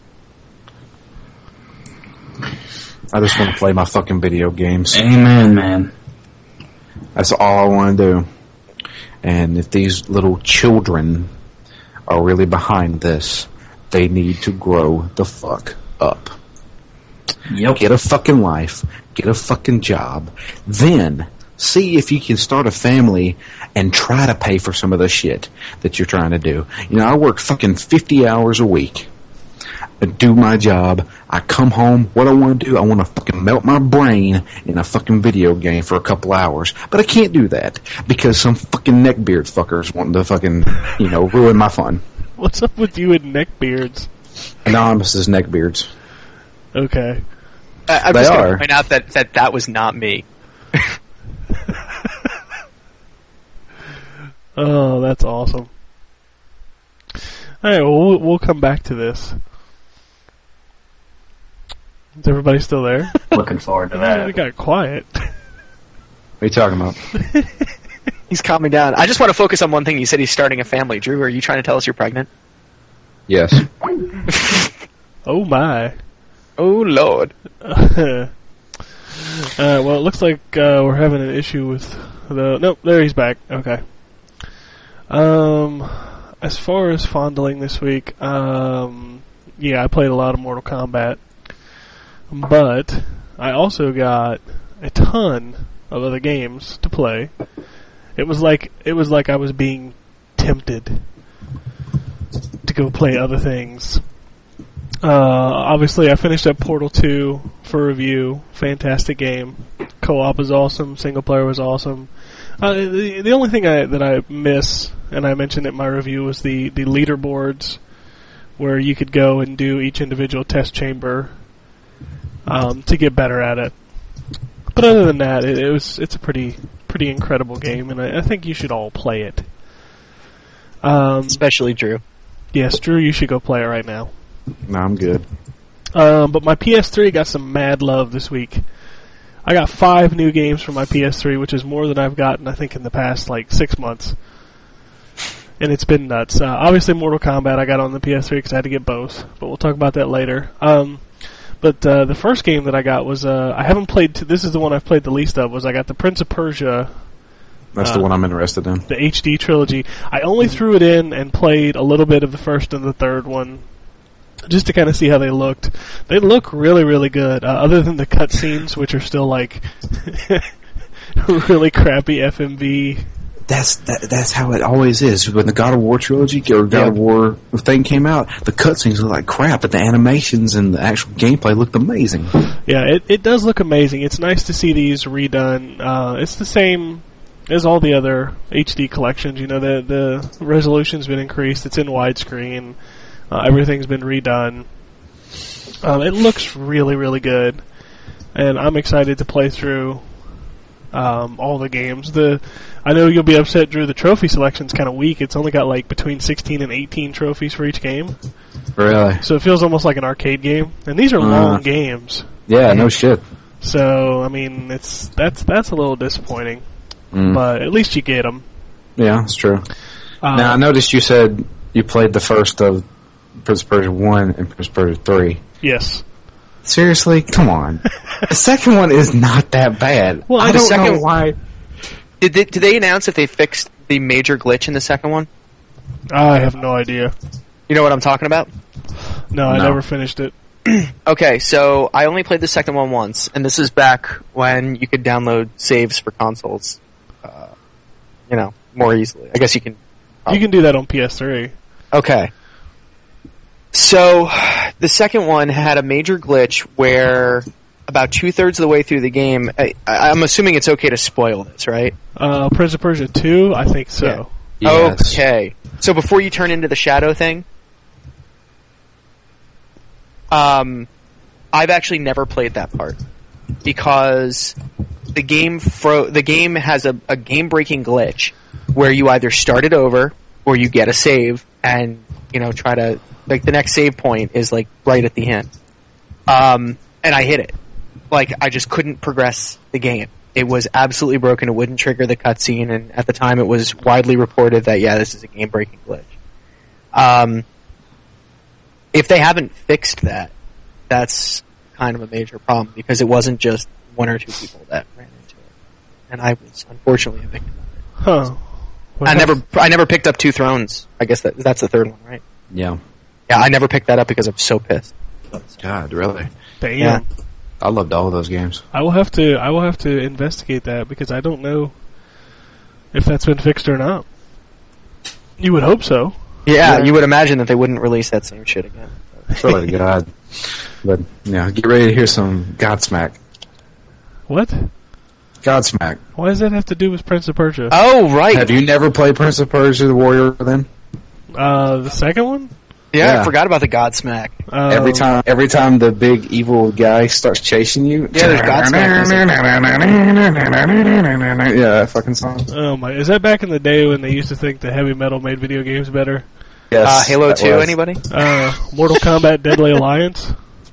I just want to play my fucking video games. Amen, man. That's all I want to do. And if these little children are really behind this, they need to grow the fuck up. Yep. Get a fucking life. Get a fucking job. Then see if you can start a family and try to pay for some of the shit that you're trying to do. You know, I work fucking fifty hours a week. I do my job. I come home. What I want to do, I want to fucking melt my brain in a fucking video game for a couple hours. But I can't do that because some fucking neckbeard fuckers want to fucking, you know, ruin my fun. What's up with you and neckbeards? Anonymous is neckbeards. Okay. I, I'm They just going are. to point out that, that that was not me. Oh, that's awesome. Alright, well, we'll we'll come back to this. Is everybody still there? Looking forward to It that. got quiet. What are you talking about? He's calming down. I just want to focus on one thing. You said he's starting a family. Drew, are you trying to tell us you're pregnant? Yes. Oh my. Oh, Lord. uh, well, it looks like uh, we're having an issue with the... Nope, there he's back. Okay. Um, as far as fondling this week, um, yeah, I played a lot of Mortal Kombat. But I also got a ton of other games to play. It was like it was like I was being tempted to go play other things. Uh, obviously, I finished up Portal two for review. Fantastic game. Co-op is awesome. Single player was awesome. Uh, the, the only thing I, that I miss, and I mentioned in my review, was the, the leaderboards, where you could go and do each individual test chamber um, to get better at it. But other than that, it, it was it's a pretty pretty incredible game, and I, I think you should all play it. Um, Especially Drew. yes, Drew, you should go play it right now. No, I'm good. Um, but my P S three got some mad love this week. I got five new games for my P S three, which is more than I've gotten, I think, in the past, like, six months. And it's been nuts. Uh, obviously, Mortal Kombat I got on the P S three because I had to get both, but we'll talk about that later. Um, but uh, the first game that I got was, uh, I haven't played, t- this is the one I've played the least of, was I got the Prince of Persia, That's Uh, the one I'm interested in. the H D trilogy. I only threw it in and played a little bit of the first and the third one. just to kind of see how they looked. They look really, really good. Uh, other than the cutscenes, which are still like really crappy F M V. That's that, that's how it always is. When the God of War trilogy or God Yeah. of War thing came out, the cutscenes look like crap, but the animations and the actual gameplay looked amazing. Yeah, it it does look amazing. It's nice to see these redone. Uh, it's the same as all the other H D collections. You know, the the resolution's been increased. It's in widescreen. Uh, everything's been redone. Um, it looks really, really good, and I'm excited to play through um, all the games. The I know you'll be upset, Drew. The trophy selection's kind of weak. It's only got like between sixteen and eighteen trophies for each game, Really? so it feels almost like an arcade game. And these are Uh. long games, Yeah, no shit. so I mean, it's that's that's a little disappointing. Mm. But at least you get them. Yeah, that's true. Uh, Now, I noticed you said you played the first of Prince of Persia one and Prince of Persia three. yes. Seriously? Come on. The second one is not that bad. Well, I the don't second- know why. Did they, did they announce if they fixed the major glitch in the second one? I have no idea. You know what I'm talking about? No, I No. never finished it. Okay, so I only played the second one once, and this is back when you could download saves for consoles, uh, you know, more easily. I guess you can. You can do that on P S three. Okay. So, the second one had a major glitch where about two-thirds of the way through the game, I, I'm assuming it's okay to spoil this, right? Uh, Prince of Persia two, I think so. Yes. Okay. So before you turn into the shadow thing, um, I've actually never played that part because the game fro- the game has a, a game-breaking glitch where you either start it over or you get a save and, you know, try to, like, the next save point is, like, right at the end. Um, and I hit it. Like, I just couldn't progress the game. It was absolutely broken. It wouldn't trigger the cutscene, and at the time it was widely reported that, yeah, this is a game-breaking glitch. Um, if they haven't fixed that, that's kind of a major problem, because it wasn't just one or two people that ran into it. And I was, unfortunately, a victim of it. Huh. Well, I never, I never picked up Two Thrones. I guess that that's the third one, right? Yeah. Yeah, I never picked that up because I'm so pissed. God, really? Damn. Yeah. I loved all of those games. I will have to. I will have to investigate that because I don't know if that's been fixed or not. You would hope so. Yeah, you would imagine that they wouldn't release that same shit again. Swear to God. But, yeah, get ready to hear some Godsmack. What? Godsmack. Why does that have to do with Prince of Persia? Oh, right. Have you never played Prince of Persia: The Warrior then? Uh, the second one? yeah, yeah. I forgot about the Godsmack. Uh, Every time, every time the big evil guy starts chasing you, Yeah, there's Godsmack. Yeah, that fucking song. Oh my! Is that back in the day when they used to think the heavy metal made video games better? Uh, Yes, Halo that two, was. anybody? Uh, Mortal Kombat: Deadly Alliance.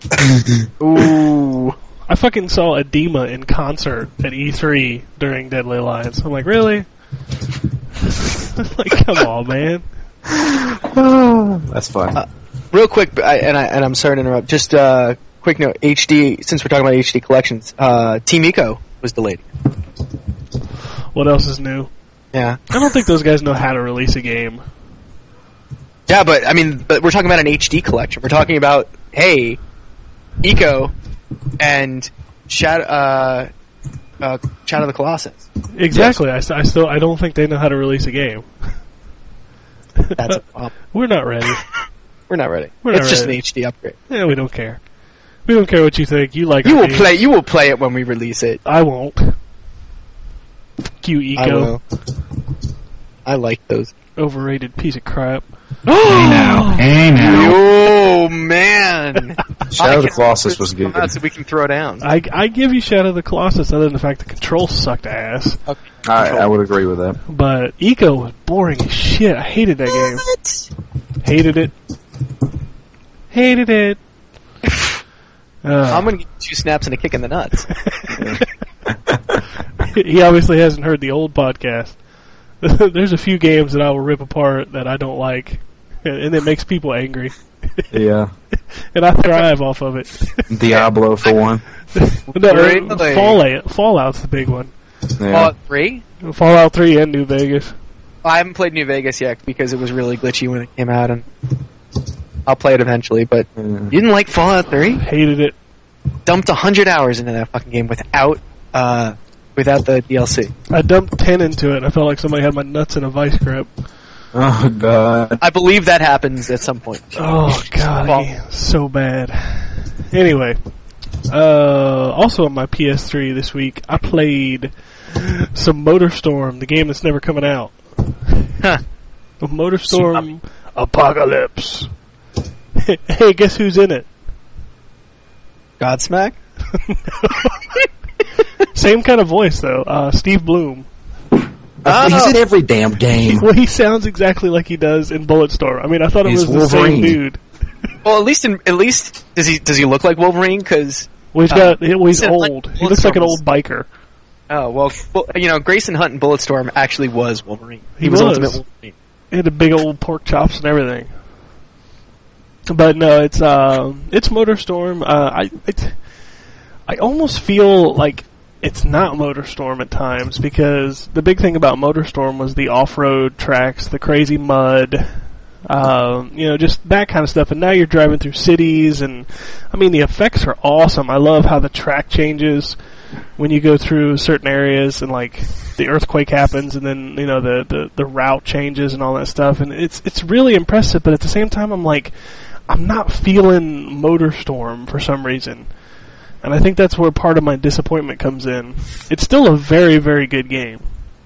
Ooh. I fucking saw Edema in concert at E three during Deadly Alliance. I'm like, really? Like, come on, man. That's fun. Uh, Real quick, I, and, I, and I'm sorry to interrupt, just a uh, quick note, H D, since we're talking about H D collections, uh, Team Eco was delayed. What else is new? Yeah. I don't think those guys know how to release a game. Yeah, but, I mean, but we're talking about an H D collection. We're talking about, hey, Eco and Shadow, uh, uh, Shadow of the Colossus. Exactly. I, s- I still I don't think they know how to release a game. That's a problem. We're not ready. We're not ready. We're it's not just ready. an H D upgrade. Yeah, we don't care. We don't care what you think. You like You our will games. play. You will play it when we release it. I won't. Fuck you, Eco. I will. I like those. Overrated piece of crap. Hey now, hey now. Oh man! Shadow of the Colossus was good. So we can throw down. I, I give you Shadow of the Colossus other than the fact the controls sucked ass. I, I would agree with that. But Eco was boring as shit. I hated that game. Hated it. Hated it. Uh, I'm gonna get two snaps and a kick in the nuts. he obviously hasn't heard the old podcast. There's a few games that I will rip apart that I don't like, and it makes people angry. Yeah. And I thrive off of it. Diablo, for one. No, Really? Fallout, Fallout's the big one. Yeah. Fallout three? Fallout three and New Vegas. I haven't played New Vegas yet because it was really glitchy when it came out, and I'll play it eventually. But Mm. you didn't like Fallout three? Hated it. Dumped a hundred hours into that fucking game without uh, without the D L C. I dumped ten into it. And I felt like somebody had my nuts in a vice grip. Oh god. I believe that happens at some point. Oh god, Well- the game's so bad. Anyway, uh, also on my P S three this week, I played some MotorStorm, the game that's never coming out. Huh. The MotorStorm Apocalypse. Hey, guess who's in it? Godsmack? Same kind of voice though. Uh, Steve Bloom. Oh. He's in every damn game. Well, he sounds exactly like he does in Bulletstorm. I mean, I thought it He's was the Wolverine. same dude. Well, at least in, at least does he does he look like Wolverine? Because Well, he's Uh, got. Well, he's he's in, like, old. He looks like an Bulletstorm old biker. oh well, well, you know, Grayson Hunt in Bulletstorm actually was Wolverine. He was, was. Ultimate Wolverine. He had the big old pork chops and everything. But no, it's uh, it's MotorStorm. Uh, I it's, I almost feel like it's not MotorStorm at times because the big thing about MotorStorm was the off-road tracks, the crazy mud, um, you know, just that kind of stuff. And now you're driving through cities, and I mean the effects are awesome. I love how the track changes when you go through certain areas, and like the earthquake happens, and then you know the, the, the route changes and all that stuff, and it's it's really impressive. But at the same time, I'm like, I'm not feeling MotorStorm for some reason. And I think that's where part of my disappointment comes in. It's still a very, very good game.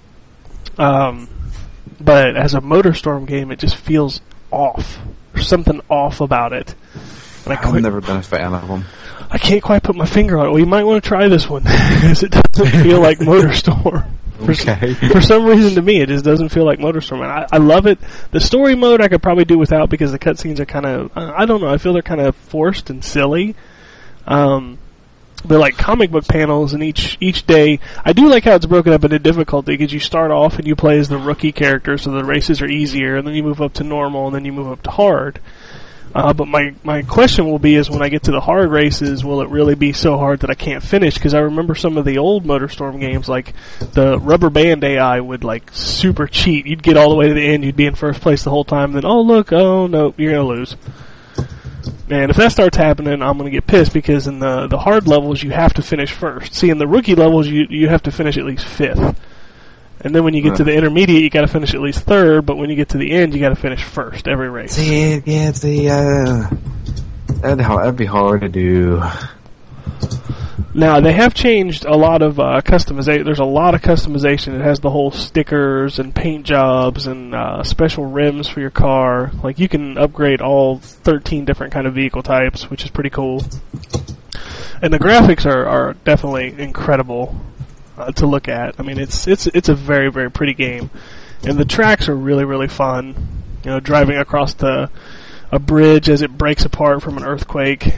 Um, but as a MotorStorm game, it just feels off. There's something off about it. And I, I've quite, never been a fan of them. I can't quite put my finger on it. Well, you might want to try this one, because it doesn't feel like MotorStorm. For, Okay. for some reason, to me, it just doesn't feel like MotorStorm. And I, I love it. The story mode I could probably do without because the cutscenes are kind of, I don't know, I feel they're kind of forced and silly. Um, they're like comic book panels, and each each day, I do like how it's broken up into difficulty, because you start off and you play as the rookie character, so the races are easier, and then you move up to normal, and then you move up to hard. Uh, but my, my question will be is when I get to the hard races, will it really be so hard that I can't finish? Because I remember some of the old MotorStorm games, like the Rubber Band A I would like super cheat. You'd get all the way to the end, you'd be in first place the whole time, then oh look, oh no, you're gonna lose. And if that starts happening, I'm gonna get pissed, because in the the hard levels you have to finish first. See, in the rookie levels you you have to finish at least fifth. And then when you get to the intermediate, you got to finish at least third. But when you get to the end, you got to finish first every race. See, yeah, see, uh, that'd, ha- that'd be hard to do. Now they have changed a lot of uh, customization. There's a lot of customization. It has the whole stickers and paint jobs and uh, special rims for your car. Like you can upgrade all thirteen different kind of vehicle types, which is pretty cool. And the graphics are, are definitely incredible. Uh, to look at. I mean, it's it's it's a very very pretty game, and the tracks are really really fun. You know, driving across the a bridge as it breaks apart from an earthquake.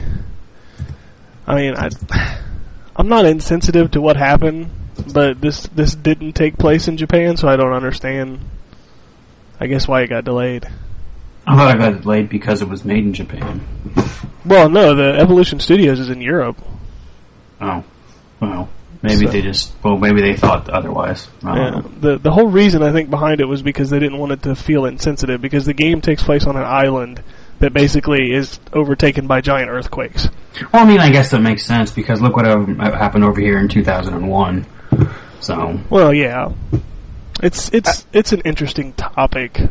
I mean, I I'm not insensitive to what happened, but this this didn't take place in Japan, so I don't understand. I guess why it got delayed. I thought it got delayed because it was made in Japan. Well, no, the Evolution Studios is in Europe. Oh, well. Maybe So- they just, well, maybe they thought otherwise. I don't Yeah, know. the the whole reason I think behind it was because they didn't want it to feel insensitive, because the game takes place on an island that basically is overtaken by giant earthquakes. Well, I mean, I guess that makes sense because look what um, happened over here in two thousand one. So, Well, yeah, it's it's it's an interesting topic.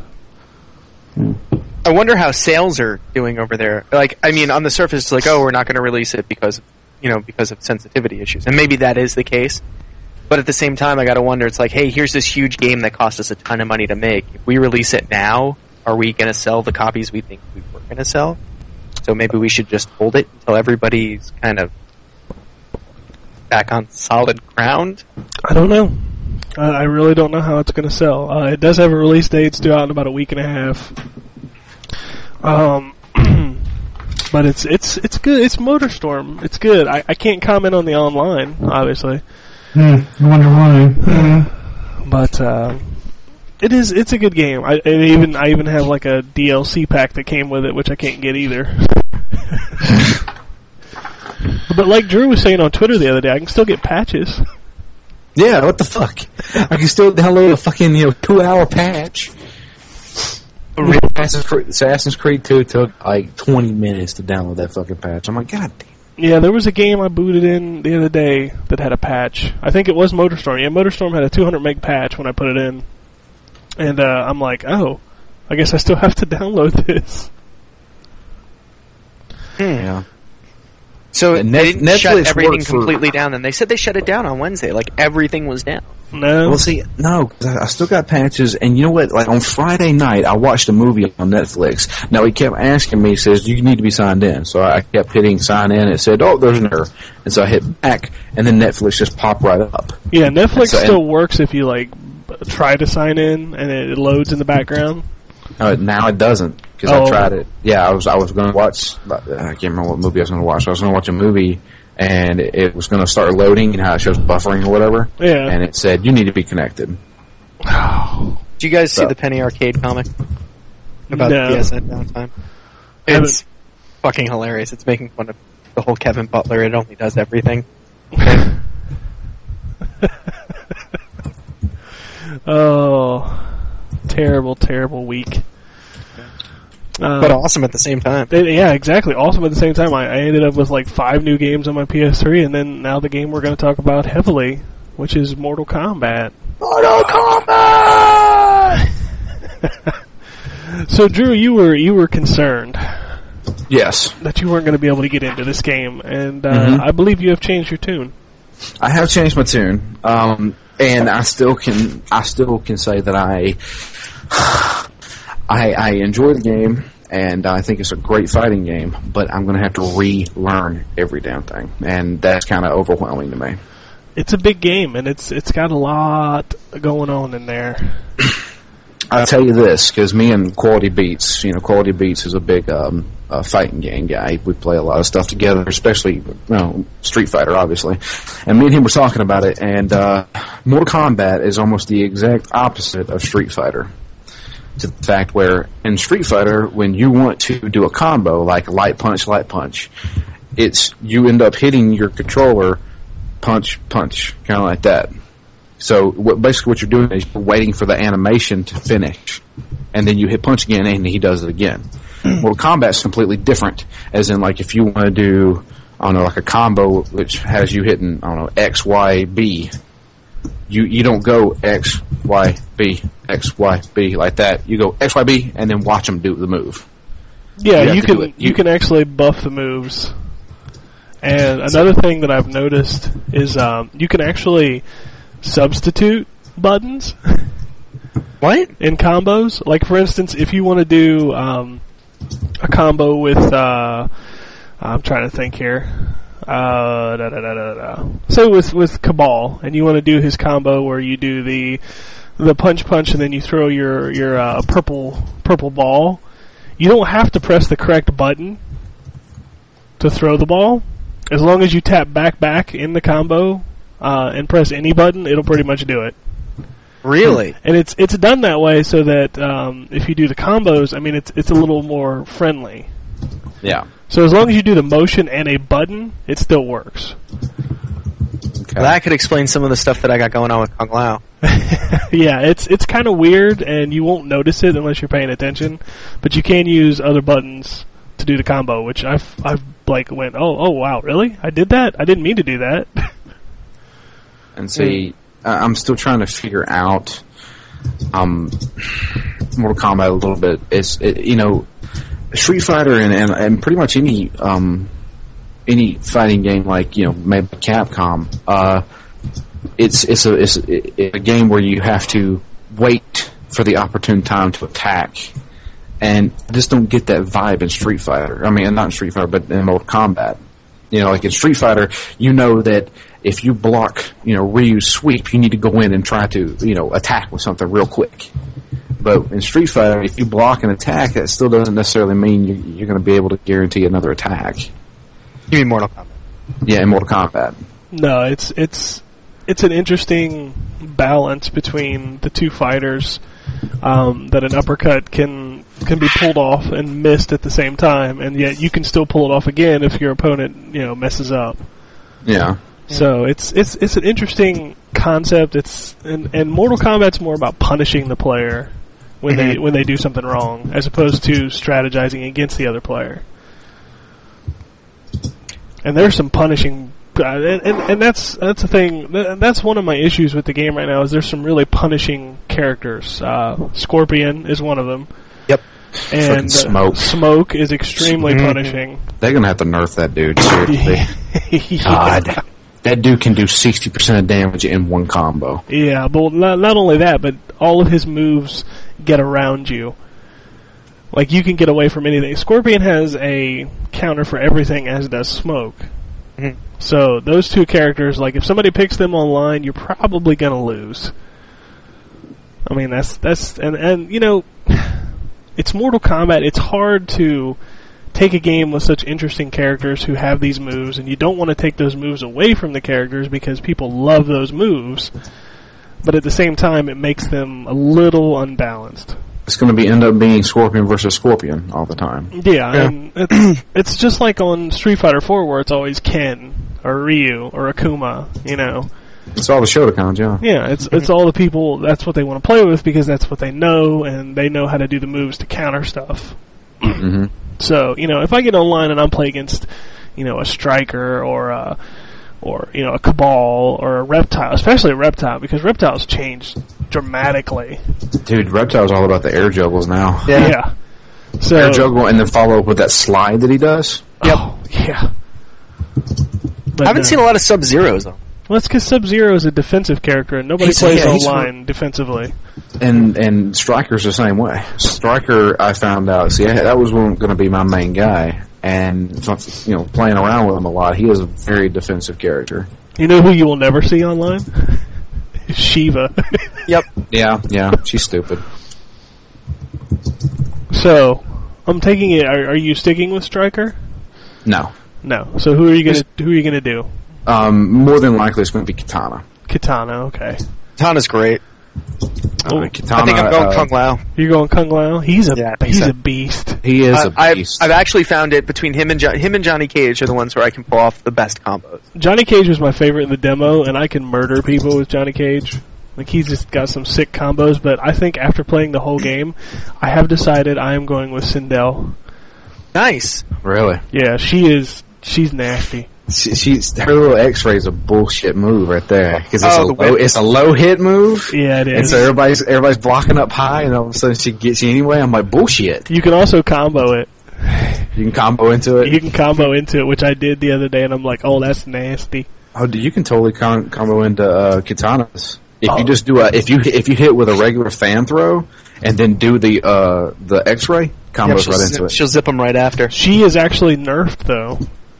I wonder how sales are doing over there. Like, I mean, on the surface, it's like, oh, we're not going to release it because, you know, because of sensitivity issues, and maybe that is the case. But at the same time, I got to wonder. It's like, hey, here's this huge game that cost us a ton of money to make. If we release it now, are we going to sell the copies we think we were going to sell? So maybe we should just hold it until everybody's kind of back on solid ground. I don't know. I, I really don't know how it's going to sell. Uh, it does have a release date. It's due out in about a week and a half. Um, but it's it's it's good. It's MotorStorm. It's good. I, I can't comment on the online, obviously. hmm, I wonder why. But uh, it is it's a good game. I, I even I even have like a D L C pack that came with it, which I can't get either. But like Drew was saying on Twitter the other day, I can still get patches. Yeah, what the fuck? I can still download a fucking, you know, two hour patch. Assassin's Creed, Assassin's Creed two took like twenty minutes to download that fucking patch. I'm like, God damn. Yeah, there was a game I booted in the other day that had a patch. I think it was MotorStorm. Yeah, MotorStorm had a two hundred meg patch when I put it in. And uh, I'm like, oh, I guess I still have to download this. Hmm. Yeah. So And they Net- didn't shut Netflix everything works for- completely down, and they said they shut it down on Wednesday. Like, everything was down. No. Well, see, no, 'cause I, I still got patches, and you know what? Like on Friday night, I watched a movie on Netflix. Now he kept asking me, he says, "You need to be signed in." So I kept hitting sign in, and it said, "Oh, there's an error," and so I hit back, and then Netflix just popped right up. Yeah, Netflix So- still works if you, like, b- try to sign in and it loads in the background. Uh, now it doesn't because Oh. I tried it. Yeah, I was I was going to watch. I can't remember what movie I was going to watch. I was going to watch a movie, and it, it was going to start loading, and how it shows buffering or whatever. Yeah. And it said you need to be connected. Do you guys see So- the Penny Arcade comic? About No. the P S N downtime? Haven't- It's fucking hilarious. It's making fun of the whole Kevin Butler. It only does everything. Oh, terrible, terrible week. Uh, But awesome at the same time. It- yeah, exactly. Awesome at the same time. I, I ended up with like five new games on my P S three, and then now the game we're going to talk about heavily, which is Mortal Kombat. Mortal Kombat. So, Drew, you were you were concerned Yes, that you weren't going to be able to get into this game, and uh, Mhm. I believe you have changed your tune. I have changed my tune, um, and I still can. I still can say that I, I, I enjoy the game, and I think it's a great fighting game. But I'm going to have to relearn every damn thing, and that's kind of overwhelming to me. It's a big game, and it's it's got a lot going on in there. I'll tell you this, because me and Quality Beats, you know, Quality Beats is a big um, uh, fighting game guy. We play a lot of stuff together, especially, you know, Street Fighter, obviously. And me and him were talking about it, and uh, Mortal Kombat is almost the exact opposite of Street Fighter. To the fact where in Street Fighter, when you want to do a combo, like light punch, light punch, it's you end up hitting your controller, punch, punch, kind of like that. So what, basically what you're doing is you're waiting for the animation to finish, and then you hit punch again, and he does it again. Mortal Kombat's completely different, as in like if you want to do, I don't know, like a combo which has you hitting, I don't know, X, Y, B, you you don't go X, Y, B, X, Y, B like that. You go X, Y, B, and then watch them do the move. Yeah, You have you to do can it. you, You- can actually buff the moves. And another thing that I've noticed is um, you can actually substitute buttons What? in combos. Like for instance, if you want to do um, a combo with, uh, I'm trying to think here. Uh, da, da, da, da, da. So with with Cabal, and you want to do his combo where you do the the punch punch, and then you throw your your uh, purple purple ball. You don't have to press the correct button to throw the ball. As long as you tap back back in the combo uh, and press any button, it'll pretty much do it. Really? And it's it's done that way so that um, if you do the combos, I mean, it's it's a little more friendly. Yeah. So as long as you do the motion and a button, it still works. Okay. Well, that could explain some of the stuff that I got going on with Kung Lao. Yeah, it's it's kind of weird, and you won't notice it unless you're paying attention. But you can use other buttons to do the combo, which I've I've like went, oh oh wow, really? I did that? I didn't mean to do that. And see, uh, I'm still trying to figure out um, Mortal Kombat a little bit. It's it, you know, Street Fighter and, and, and pretty much any um, any fighting game like you know made by Capcom. Uh, it's it's a it's a, a game where you have to wait for the opportune time to attack, and I just don't get that vibe in Street Fighter. I mean, not in Street Fighter, but in Mortal Kombat. You know, like in Street Fighter, you know that if you block, you know, Ryu's sweep, you need to go in and try to, you know, attack with something real quick. But in Street Fighter, if you block an attack, that still doesn't necessarily mean you, you're going to be able to guarantee another attack. You mean Mortal Kombat? Yeah, in Mortal Kombat. No, it's it's it's an interesting balance between the two fighters. Um, that an uppercut can can be pulled off and missed at the same time, and yet you can still pull it off again if your opponent, you know, messes up. Yeah. So it's it's it's an interesting concept. It's and, and Mortal Kombat's more about punishing the player when they when they do something wrong, as opposed to strategizing against the other player. And there's some punishing, uh, and, and and that's that's the thing. th- That's one of my issues with the game right now. Is there's some really punishing characters. Uh, Scorpion is one of them. Yep. And Frickin' Smoke. uh, Smoke is extremely Mhm. punishing. They're gonna have to nerf that dude. Seriously. Yeah. God, that dude can do sixty percent of damage in one combo. Yeah, but not, not only that, but all of his moves get around you. Like, you can get away from anything. Scorpion has a counter for everything, as does Smoke. Mhm. So, those two characters, like, if somebody picks them online, you're probably gonna lose. I mean, that's, that's, and, and, you know, it's Mortal Kombat. It's hard to take a game with such interesting characters who have these moves, and you don't want to take those moves away from the characters because people love those moves, but at the same time, it makes them a little unbalanced. It's gonna be end up being Scorpion versus Scorpion all the time. Yeah, and it's, it's just like on Street Fighter four where it's always Ken, or Ryu, or Akuma, you know. It's all the Shotacons, yeah. Yeah, it's it's all the people, that's what they want to play with because that's what they know, and they know how to do the moves to counter stuff. Mm-hmm. So, you know, if I get online and I'm playing against, you know, a Striker or a, or, you know, a Cabal or a Reptile, especially a Reptile, because Reptile's changed dramatically. Dude, Reptile's all about the air juggles now. Yeah. So, Air juggle and then follow up with that slide that he does. Yep. Oh, yeah. But, I haven't uh, seen a lot of Sub-Zeros, though. Well, that's because Sub-Zero is a defensive character, and nobody He's- plays yeah, he's online defensively. And and Striker's the same way. Striker, I found out, see, I, that was going to be my main guy. And, you know, playing around with him a lot, he is a very defensive character. You know who you will never see online? Shiva. Yep. Yeah, yeah, she's stupid. So, I'm taking it. Are, are you sticking with Striker? No. No. So who are you gonna who are you gonna do? Um, more than likely it's going to be Kitana. Kitana. Okay. Kitana's great. Oh, Uh, Kitana, I think I'm going uh, Kung Lao. You're going Kung Lao. He's a Yeah, I think he's so. a beast. He is Uh, a I've, beast. I've actually found it between him and jo- him and Johnny Cage are the ones where I can pull off the best combos. Johnny Cage was my favorite in the demo, and I can murder people with Johnny Cage. Like, he's just got some sick combos. But I think after playing the whole game, I have decided I am going with Sindel. Nice. Really? Yeah, she is. She's nasty. She, she's her little X-ray is a bullshit move right there because it's Oh, a the low, whip. it's a low hit move. Yeah, it And is. so everybody's everybody's blocking up high, and all of a sudden she gets you anyway. I'm like, bullshit. You can also combo it. You can combo into it. You can combo into it, which I did the other day, and I'm like, oh, that's nasty. Oh, dude, you can totally com- combo into uh, katanas if Oh. you just do a if you if you hit with a regular fan throw and then do the uh, the X-ray Yep, combos she'll, right zip, into it. she'll zip them right after. She is actually nerfed, though.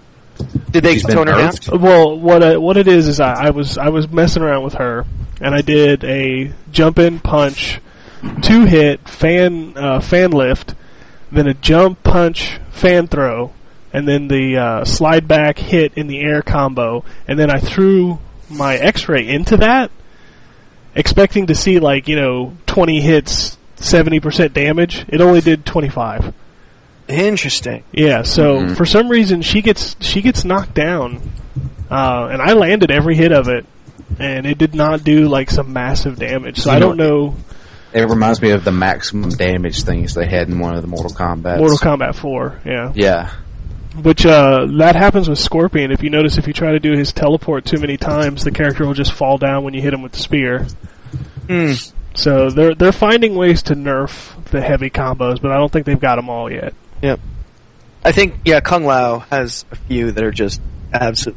Did they She's been tone her down? nerfed? Well, what I, what it is is I, I was I was messing around with her, and I did a jump in punch, two hit fan uh, fan lift, then a jump punch fan throw, and then the uh, slide back hit in the air combo, and then I threw my X-ray into that, expecting to see like you know twenty hits, seventy percent damage. It only did twenty-five. Interesting. Yeah, so Mhm. for some reason she gets she gets knocked down, uh, and I landed every hit of it, and it did not do like some massive damage. So You I know- don't know It reminds me of the maximum damage things they had in one of the Mortal Kombat. Mortal Kombat four, yeah, Yeah. which uh, that happens with Scorpion. If you notice, if you try to do his teleport too many times, the character will just fall down when you hit him with the spear. Hmm. So they're they're finding ways to nerf the heavy combos, but I don't think they've got them all yet. Yep. I think, yeah, Kung Lao has a few that are just absolute.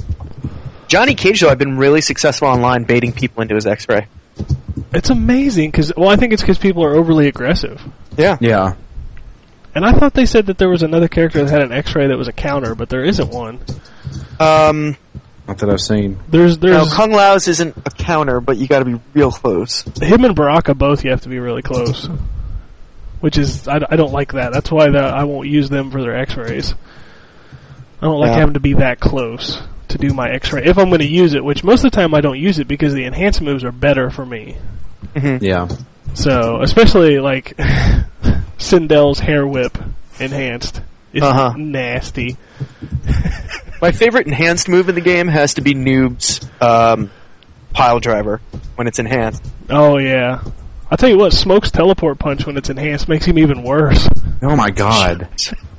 Johnny Cage, though, I've been really successful online baiting people into his X-ray. It's amazing because well, I think it's because people are overly aggressive. Yeah. Yeah. And I thought they said that there was another character that had an X-ray that was a counter, but there isn't one. Um, Not that I've seen. There's no, there's Kung Lao's isn't a counter, but you got to be real close. him and Baraka both. You have to be really close, which is I, I don't like that. That's why the, I won't use them for their X-rays. I don't like Yeah. having to be that close to do my X-ray if I'm going to use it. Which most of the time I don't use it because the enhanced moves are better for me. Mm-hmm. Yeah. So especially like Sindel's hair whip enhanced. It's Uh-huh. nasty. My favorite enhanced move in the game has to be Noob's um, pile driver when it's enhanced. Oh yeah. I'll tell you what, Smoke's teleport punch when it's enhanced makes him even worse. Oh my god.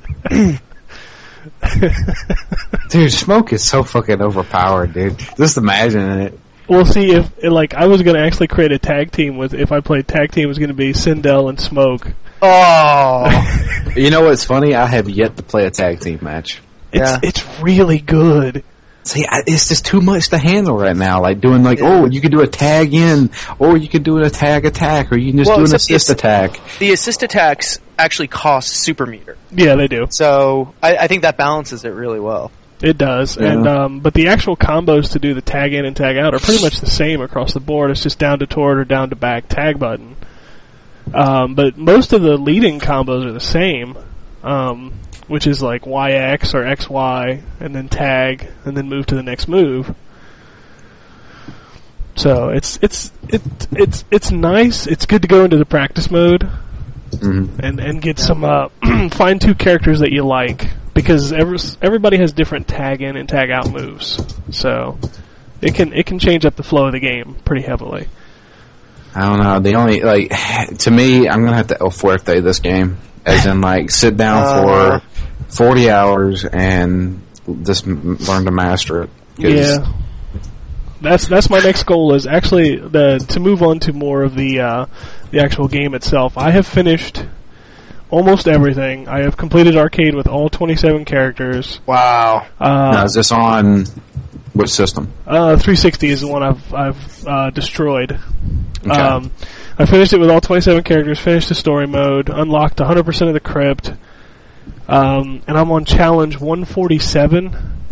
Dude, Smoke is so fucking overpowered, dude. Just imagine it. We'll see if, like, I was going to actually create a tag team with, if I played tag team, it was going to be Sindel and Smoke. Oh, You know what's funny? I have yet to play a tag team match. It's, Yeah. it's really good. See, I, it's just too much to handle right now. Like doing like, Yeah. oh, you could do a tag in, or you could do a tag attack, or you can just Well, do an except assist it's- attack. the assist attacks actually cost super meter, Yeah, they do. so I, I think that balances it really well. It does. Yeah. And um, but the actual combos to do the tag in and tag out are pretty much the same across the board. It's just down to toward or down to back tag button. Um, but most of the leading combos are the same, um, which is like Y X or X Y, and then tag, and then move to the next move. So it's it's it, it's it's nice. It's good to go into the practice mode Mhm. and and get some uh, find two characters that you like, because every, everybody has different tag in and tag out moves. So it can it can change up the flow of the game pretty heavily. I don't know. The only like to me, I'm gonna have to El Fuerte this game, as in like sit down Uh. for forty hours and just m- learn to master it. 'Cause Yeah, that's that's my next goal, is actually the to move on to more of the uh, the actual game itself. I have finished almost everything. I have completed arcade with all twenty-seven characters. Wow. Uh, Now, is this on which system? Uh, three sixty is the one I've I've uh, destroyed. Okay. Um, I finished it with all twenty-seven characters. Finished the story mode. Unlocked one hundred percent of the crypt. Um, and I'm on challenge one forty-seven.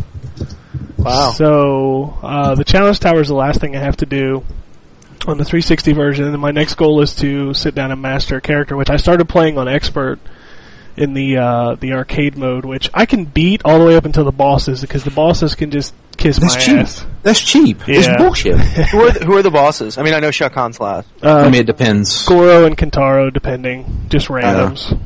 Wow. So uh, the challenge tower is the last thing I have to do on the three sixty version. And then my next goal is to sit down and master a character, which I started playing on expert in the uh, the arcade mode, which I can beat all the way up until the bosses, because the bosses can just kiss That's my cheap. ass. That's cheap. It's Yeah. bullshit. who are the, who are the bosses? I mean, I know Shao Kahn's last. Uh, I mean, it depends. Goro and Kentaro, depending, just randoms.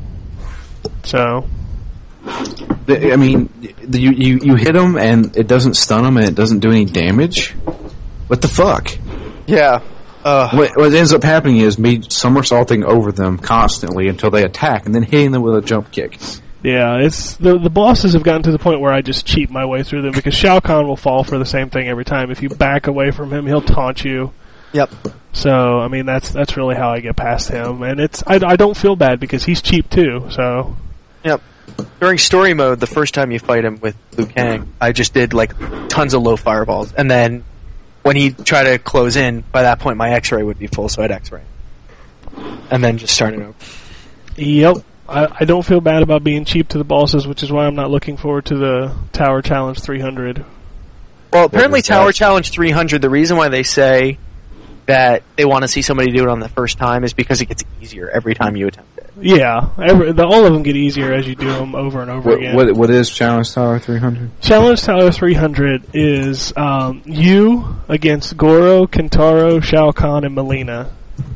So The- I mean, the, you, you you hit them and it doesn't stun them and it doesn't do any damage. What the fuck? Yeah. Uh, What, what ends up happening is me somersaulting over them constantly until they attack, and then hitting them with a jump kick. yeah, it's the the bosses have gotten to the point where I just cheat my way through them, because Shao Kahn will fall for the same thing every time. If you back away from him, he'll taunt you. Yep. So I mean, that's that's really how I get past him, and it's I, I don't feel bad because he's cheap too. So Yep. During story mode, the first time you fight him with Liu Kang, I just did like tons of low fireballs, and then when he tried to close in, by that point my X-ray would be full, so I'd X-ray, and then just start it over. yep. I, I don't feel bad about being cheap to the bosses, which is why I'm not looking forward to the Tower Challenge three hundred. Well, apparently was Tower that? Challenge three hundred, the reason why they say that they want to see somebody do it on the first time is because it gets easier every time you attempt it. Yeah, every, the, all of them get easier as you do them over and over What, again. what what is Challenge Tower three hundred? Challenge Tower three hundred is um, you against Goro, Kentaro, Shao Kahn, and Melina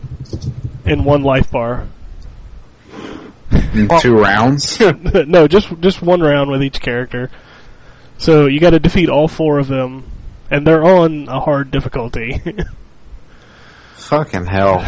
in one life bar. In two rounds? No, just just one round with each character. So you got to defeat all four of them, and they're on a hard difficulty. Fucking hell.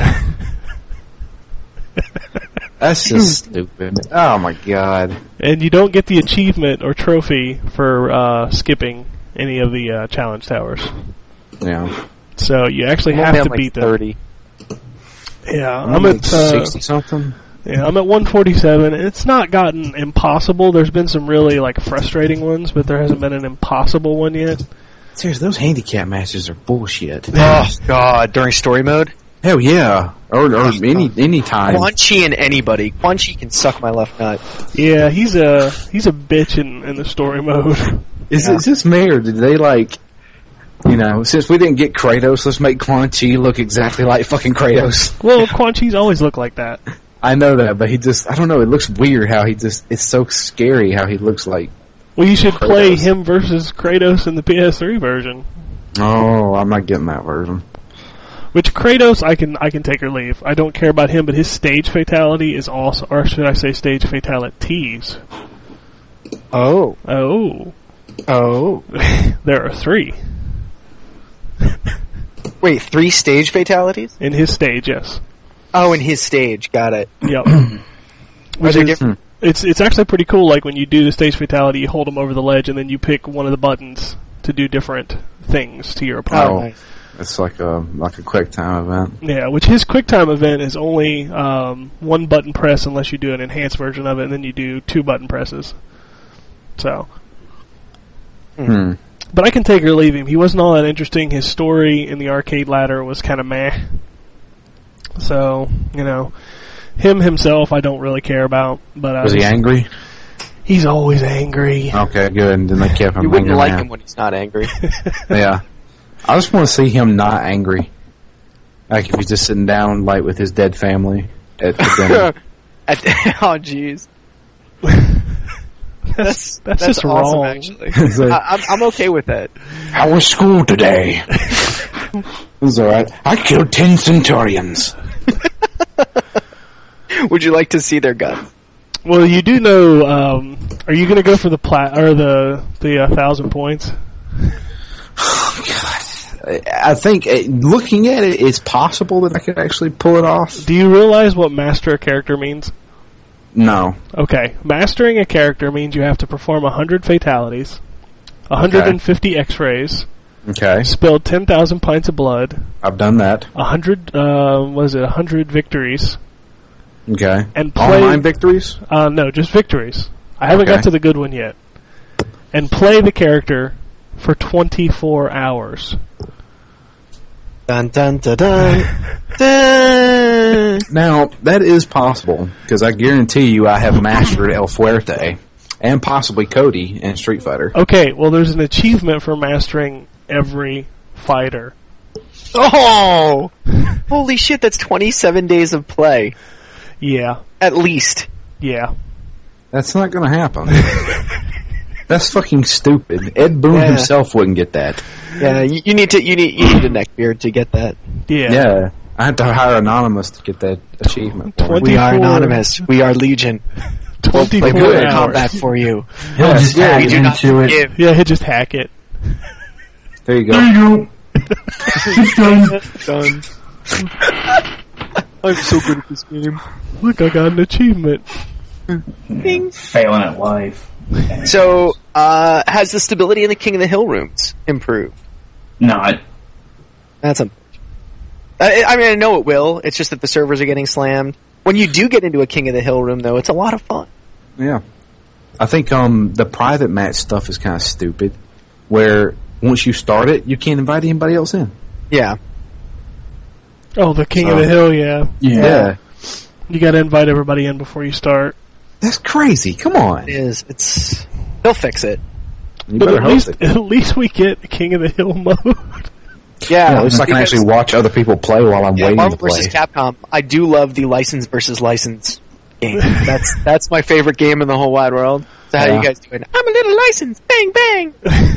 That's just stupid. Oh my god. And you don't get the achievement or trophy for uh, skipping any of the uh, challenge towers. Yeah. So you actually I'm have only to on, like, beat them. thirty. Yeah, I'm, I'm like at uh, sixty something. yeah, I'm at one forty-seven. It's not gotten impossible. There's been some really like frustrating ones, but there hasn't been an impossible one yet. Seriously, those handicap matches are bullshit. Oh god, during story mode? Hell yeah. Or, or any any time. Quan Chi and anybody. Quan Chi can suck my left nut. Yeah, he's a he's a bitch in, in the story mode. Is it just me, or did they like, you know, since we didn't get Kratos, let's make Quan Chi look exactly like fucking Kratos. Well, Quan Chi's always looked like that. I know that, but he just, I don't know, it looks weird how he just, it's so scary how he looks like. Well, you should play Kratos. him versus Kratos in the P S three version. Oh, I'm not getting that version. Which Kratos, I can I can take or leave. I don't care about him, but his stage fatality is also, or should I say, stage fatalities. Oh. Oh, Oh. there are three Wait, three stage fatalities? in his stage. Yes. Oh, in his stage. Got it. Yep. Are Which they is, different? it's it's actually pretty cool. Like when you do the stage fatality, you hold them over the ledge, and then you pick one of the buttons to do different things to your opponent. Oh, nice. It's like a like a quick time event. Yeah, which his QuickTime event is only um, one button press unless you do an enhanced version of it, and then you do two button presses. So, Hmm. but I can take or leave him. He wasn't all that interesting. His story in the arcade ladder was kind of meh. So, you know, him himself I don't really care about. But I Was he angry? He's always angry. Okay, good. And then they kept him. You wouldn't angry like man. him when he's not angry. Yeah. I just want to see him not angry. Like if he's just sitting down, like with his dead family at the dinner. At the, oh, jeez. That's, that's, That's just awesome, wrong. actually. It's like, I, I'm, I'm okay with that. How was school today? It was alright. I killed ten centurions. Would you like to see their guns? Well, you do know. Um, are you going to go for the plat or the the uh, thousand points? I think, uh, looking at it, it's possible that I could actually pull it off. Do you realize what master a character means? No. Okay, mastering a character means you have to perform one hundred fatalities, one hundred fifty X-rays, Okay. spill ten thousand pints of blood, I've done that. one hundred, uh, what is it, one hundred victories, Okay. and play... Online victories? Uh, no, just victories. I haven't Okay. got to the good one yet. And play the character for twenty-four hours. Dun dun dun dun. Dun. Now, that is possible, because I guarantee you I have mastered El Fuerte, and possibly Cody in Street Fighter. Okay, well, there's an achievement for mastering every fighter. Oh! Holy shit, that's twenty-seven days of play. Yeah, At least. yeah. That's not gonna happen. That's fucking stupid. Ed Boon Yeah. himself wouldn't get that. Yeah, you, you need to you need you need a neckbeard to get that. Yeah. Yeah. I had to hire Anonymous to get that achievement. for me. Twenty- We are twenty-four anonymous. We are Legion. We'll play twenty-four Mortal hours. Kombat for you. He'll just yeah, tag We do not into it. forgive. Yeah, he'll just hack it. There you There go. you go. It's done. Done. I'm so good at this game. Look, I got an achievement. Failing at life. So, uh, has the stability in the King of the Hill rooms improved? Not. That's unfortunate. I, I mean, I know it will. It's just that the servers are getting slammed. When you do get into a King of the Hill room, though, it's a lot of fun. Yeah. I think um the private match stuff is kind of stupid, where once you start it, you can't invite anybody else in. Yeah. Oh, the King So- of the Hill, yeah. Yeah. You gotta invite everybody in before you start. That's crazy. Come on. It is. It's. He'll fix it. You But better at hope least, it. at least we get the King of the Hill mode. Yeah. Yeah, at least I can because- actually watch other people play while I'm Yeah, waiting Marvel to play. versus Capcom. I do love the license versus license game. That's that's my favorite game in the whole wide world. So how Yeah. you guys doing? I'm a little license. Bang bang.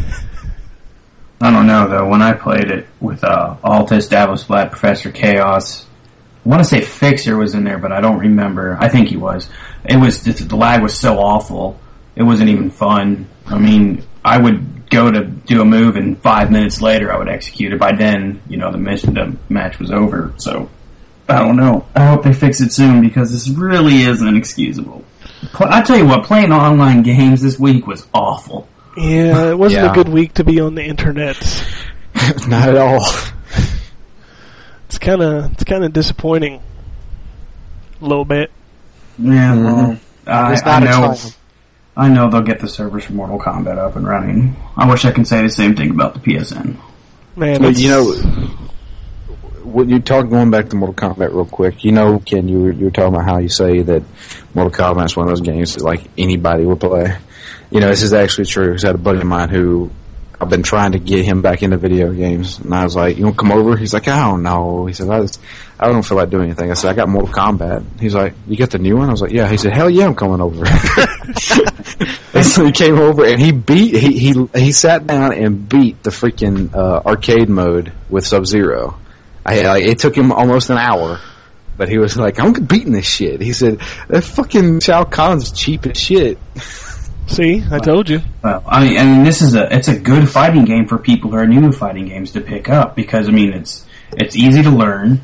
I don't know though. When I played it with uh, Altus, Davos Blatt, Professor Chaos, I want to say Fixer was in there, but I don't remember. I think he was. It was the lag was so awful. It wasn't even fun. I mean, I would go to do a move, and five minutes later, I would execute it. By then, you know, the mission, the match was over. So I don't know. I hope they fix it soon because this really is inexcusable. Pl- I tell you what, playing online games this week was awful. Yeah, it wasn't Yeah. a good week to be on the internet. Not at all. It's kind of it's kind of disappointing. A little bit. Yeah, well, I, It's I not a know. triumph. I know they'll get the servers for Mortal Kombat up and running. I wish I could say the same thing about the P S N. Man, But it's- you know, when you talk going back to Mortal Kombat real quick, you know, Ken, you were, you were talking about how you say that Mortal Kombat is one of those games that like anybody would play. You know, this is actually true. Because I had a buddy of mine who I've been trying to get him back into video games, and I was like, "You want to come over?" He's like, "I don't know." He said, "I just, I don't feel like doing anything." I said, "I got Mortal Kombat." He's like, "You got the new one?" I was like, "Yeah." He said, "Hell yeah, I'm coming over." And so he came over and he beat he he he sat down and beat the freaking uh, arcade mode with Sub Zero. I like, it took him almost an hour, but he was like, "I'm beating this shit." He said, "That fucking Shao Kahn's cheap as shit." see, I told you. Well, I mean, I mean, this is a it's a good fighting game for people who are new to fighting games to pick up because I mean, it's it's easy to learn.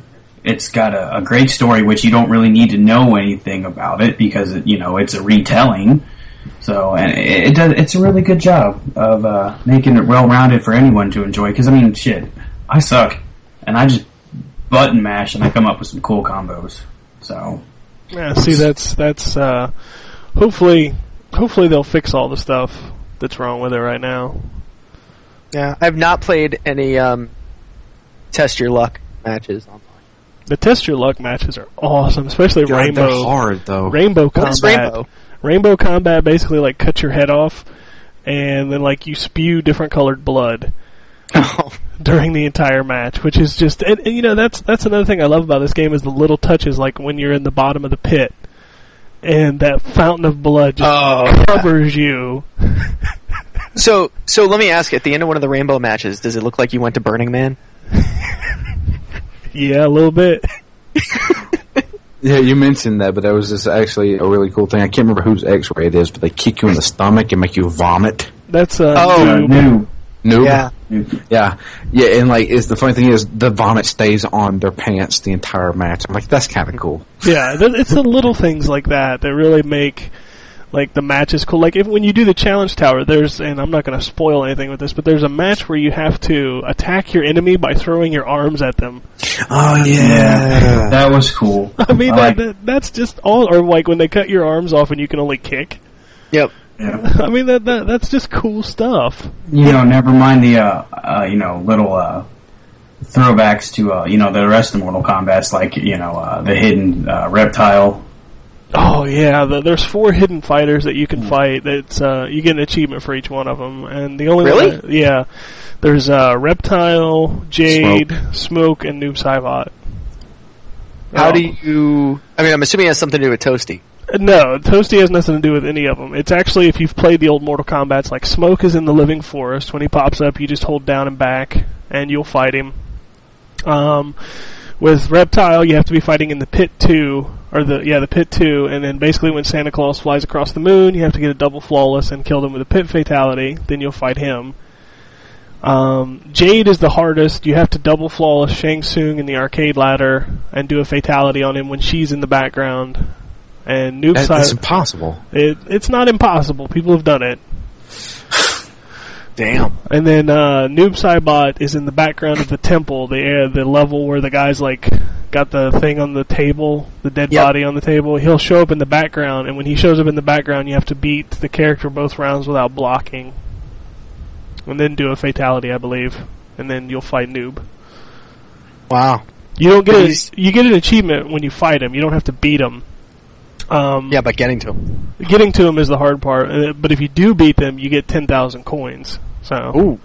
it's got a, a great story, which you don't really need to know anything about it because it, you know it's a retelling. So, and it, it does. It's a really good job of uh, making it well-rounded for anyone to enjoy. Because I mean, shit, I suck, and I just button mash and I come up with some cool combos. So, yeah. See, that's that's. Uh, hopefully, hopefully they'll fix all the stuff that's wrong with it right now. Yeah, I've not played any um, test your luck matches online. The test your luck matches are awesome, especially God, Rainbow. they're hard though. Rainbow What Combat. is Rainbow? Rainbow Combat basically like cuts your head off, and then like you spew different colored blood Oh. during the entire match, which is just and, and you know that's that's another thing I love about this game is the little touches, like when you're in the bottom of the pit, and that fountain of blood just Oh, covers you. So, so let me ask: at the end of one of the Rainbow matches, does it look like you went to Burning Man? Yeah, a little bit. Yeah, you mentioned that, but that was just actually a really cool thing. I can't remember whose X-ray it is, but they kick you in the stomach and make you vomit. That's uh, Oh, uh, noob. new. Noob? Yeah. Yeah, yeah, and like, it's, the funny thing is, the vomit stays on their pants the entire match. I'm like, that's kind of cool. Yeah, th- it's the little things like that that really make like the matches cool. Like if when you do the challenge tower, there's and I'm not going to spoil anything with this, but there's a match where you have to attack your enemy by throwing your arms at them. Oh yeah, That was cool. I mean, I that, like- that, that's just all. Or like when they cut your arms off and you can only kick. Yep. Yeah. I mean, that, that that's just cool stuff. You know, never mind the uh, uh, you know little uh, throwbacks to uh, you know the rest of Mortal Kombat's, like you know uh, the hidden uh, reptile. Oh yeah, the, there's four hidden fighters that you can fight. That's uh, you get an achievement for each one of them, and the only Really? one, that- yeah, there's uh, Reptile, Jade, Smoke, and Noob Saibot. How Oh. do you? I mean, I'm assuming it has something to do with Toasty. No, Toasty has nothing to do with any of them. It's actually, if you've played the old Mortal Kombat's, like Smoke is in the Living Forest. When he pops up, you just hold down and back, and you'll fight him. Um, with Reptile, you have to be fighting in the Pit two, or the yeah, the Pit two, and then basically when Santa Claus flies across the moon, you have to get a double flawless and kill them with a Pit Fatality. Then you'll fight him. Um, Jade is the hardest. You have to double flawless Shang Tsung in the arcade ladder and do a fatality on him when she's in the background. And Noob that, that's Saibot, impossible. it, it's not impossible. People have done it. Damn. And then uh, Noob Saibot is in the background of the temple, the uh, the level where the guy's like got the thing on the table, the dead Yep. body on the table. He'll show up in the background, and when he shows up in the background, you have to beat the character both rounds without blocking, and then do a fatality, I believe, and then you'll fight Noob. Wow. You don't get He's- a, you get an achievement when you fight him. You don't have to beat him. Um, Yeah, but getting to him. Getting to him is the hard part, uh, but if you do beat them, you get ten thousand coins. So, Ooh.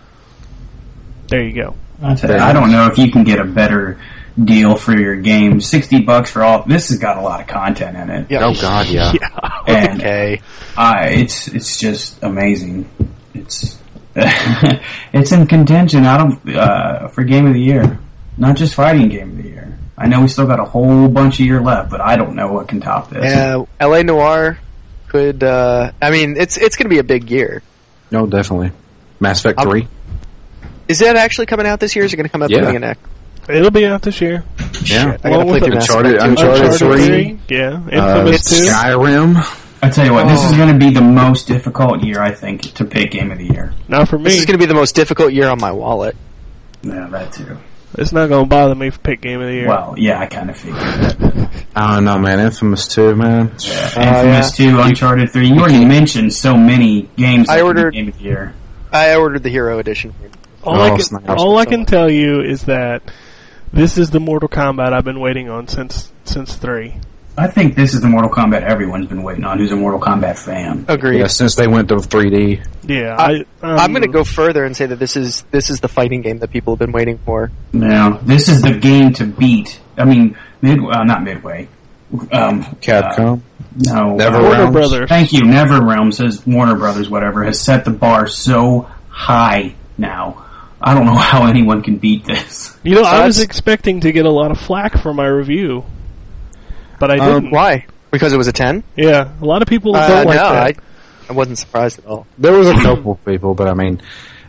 there you go. I tell you, I don't know if you can get a better deal for your game. Sixty bucks for all. This has got a lot of content in it. Yeah. Oh god, yeah. Yeah. And Okay. I, it's it's just amazing. It's it's in contention out of uh, for game of the year, not just fighting game of the year. I know we still got a whole bunch of year left, but I don't know what can top this. Yeah, L A Noire could. Uh, I mean, it's it's going to be a big year. No, definitely. Mass Effect I'm- three. Is that actually coming out this year? Or is it going to come out Yeah. the beginning of next? It'll be out this year. Yeah. I got to Along play with through Mass Uncharted- Effect two. Uncharted three. Yeah. Uh, Infamous two. Skyrim. I tell you what, this is going to be the most difficult year I think to pick game of the year. Not for me. This is going to be the most difficult year on my wallet. Yeah, that too. It's not going to bother me for pick game of the year. Well, yeah, I kind of figured that. I don't know, man. Infamous two, man. Yeah, Infamous two, Uncharted three. You already mentioned so many games. I that can be ordered- game of the year. I ordered the Hero Edition. all Oh, I can, snap. all I can tell you is that this is the Mortal Kombat I've been waiting on since since three. I think this is the Mortal Kombat everyone's been waiting on who's a Mortal Kombat fan. Agreed. Yeah, since they went to three D. Yeah, I- I, um, I'm going to go further and say that this is this is the fighting game that people have been waiting for. Now, this is the game to beat. I mean, mid, uh, not Midway. Um, Capcom. Uh, no. Never uh, Warner Realms. Brothers. Thank you. NetherRealm says Warner Brothers, whatever, has set the bar so high now. I don't know how anyone can beat this. You know, I was That's- expecting to get a lot of flack for my review, but I Um, didn't. Why? Because it was a ten? Yeah, a lot of people Uh, don't no, like that. I, I wasn't surprised at all. There was a couple people, but I mean,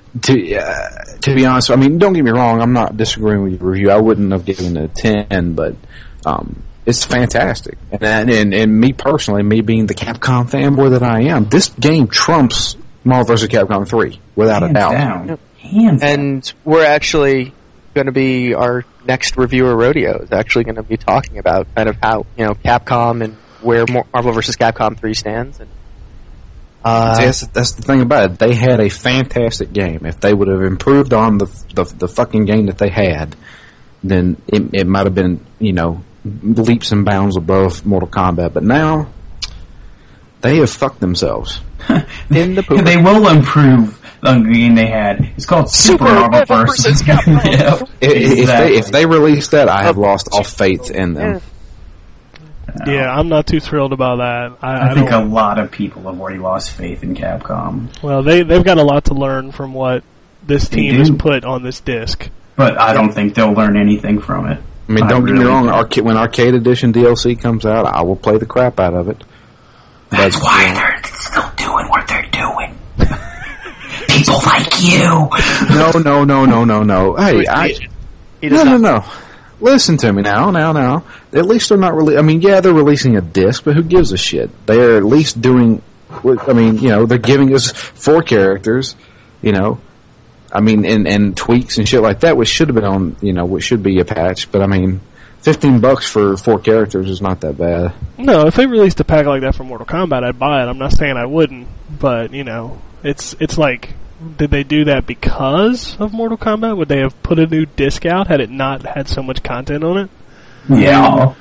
to uh, to be honest, I mean, don't get me wrong. I'm not disagreeing with your review. I wouldn't have given it a ten, but um, it's fantastic. And, and and me personally, me being the Capcom fanboy that I am, this game trumps Marvel versus. Capcom three without Hands a doubt. down. Hands down. And we're actually going to be, our next reviewer rodeo is actually going to be talking about kind of how, you know, Capcom and where Marvel versus. Capcom three stands. And uh, See, that's, that's the thing about it. They had a fantastic game. If they would have improved on the the, the fucking game that they had, then it, it might have been, you know, leaps and bounds above Mortal Kombat. But now, they have fucked themselves. in the poop. They will improve the game they had. It's called Super, Super Marvel Marvel versus. versus. Capcom. Yep. If, if they Exactly. if they release that, I have lost all faith in them. Yeah, I'm not too thrilled about that. I, I I think a don't, lot of people have already lost faith in Capcom. well, they they've got a lot to learn from what this They team do. has put on this disc. But I don't think they'll learn anything from it. I mean, I don't get me really wrong. don't. Arca- when Arcade Edition D L C comes out, I will play the crap out of it. That's But, why you know, they're still doing what they're doing. People like you. no, no, no, no, no, no. Hey, I, He does no, no, not. no. Listen to me now, now, now. At least they're not really. I mean, yeah, they're releasing a disc, but who gives a shit? They're at least doing. what- I mean, you know, they're giving us four characters. You know, I mean, and and tweaks and shit like that, which should have been on. You know, which should be a patch. But I mean, fifteen bucks for four characters is not that bad. No, if they released a pack like that for Mortal Kombat, I'd buy it. I'm not saying I wouldn't, but you know, it's it's like, did they do that because of Mortal Kombat? Would they have put a new disc out had it not had so much content on it? Yeah.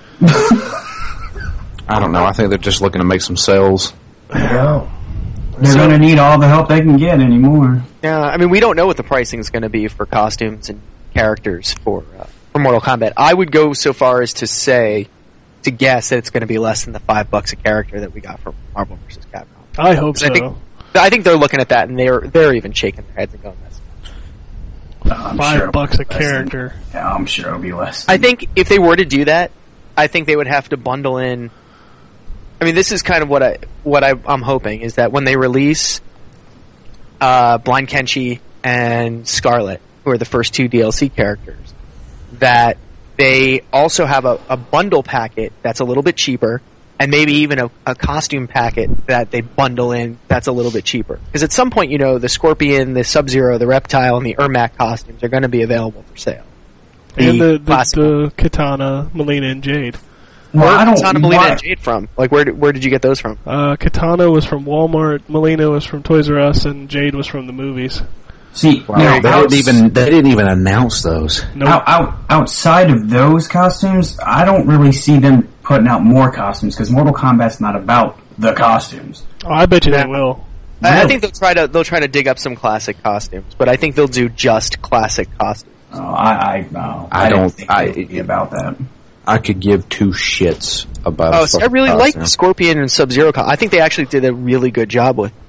I don't know. I think they're just looking to make some sales. They're going to need all the help they can get anymore. Yeah, I mean, we don't know what the pricing is going to be for costumes and characters for uh, for Mortal Kombat. I would go so far as to say, to guess that it's going to be less than the five bucks a character that we got for Marvel versus. Capcom. I hope so. I think I think they're looking at that and they're they're even shaking their heads and going, "That's." I'm Five sure it'll bucks be a less character. Than, yeah, I'm sure it'll be less. I Than, think if they were to do that, I think they would have to bundle in. I mean, this is kind of what I what I, I'm hoping is that when they release uh, Blind Kenshi and Scarlet, who are the first two D L C characters, that they also have a, a bundle packet that's a little bit cheaper, and maybe even a, a costume packet that they bundle in that's a little bit cheaper. Because at some point, you know, the Scorpion, the Sub-Zero, the Reptile, and the Ermac costumes are going to be available for sale. And the, the, classic- the Katana, Melina, and Jade. well, Where I did don't. Katana, Melina, why- and Jade from? Like, where did, where did you get those from? Uh, Katana was from Walmart, Melina was from Toys R Us, and Jade was from the movies. See, Wow, now, they outs- didn't even they didn't even announce those. Nope. out, out, outside of those costumes, I don't really see them putting out more costumes because Mortal Kombat's not about the costumes. Oh, I bet you Yeah. they will. I, I Really? think they'll try to they'll try to dig up some classic costumes, but I think they'll do just classic costumes. Oh, I, I, no, I didn't don't- think I- it would be about that. I could give two shits about. Oh, a so I fucking really like costume. the Scorpion and Sub Zero. Co- I think they actually did a really good job with.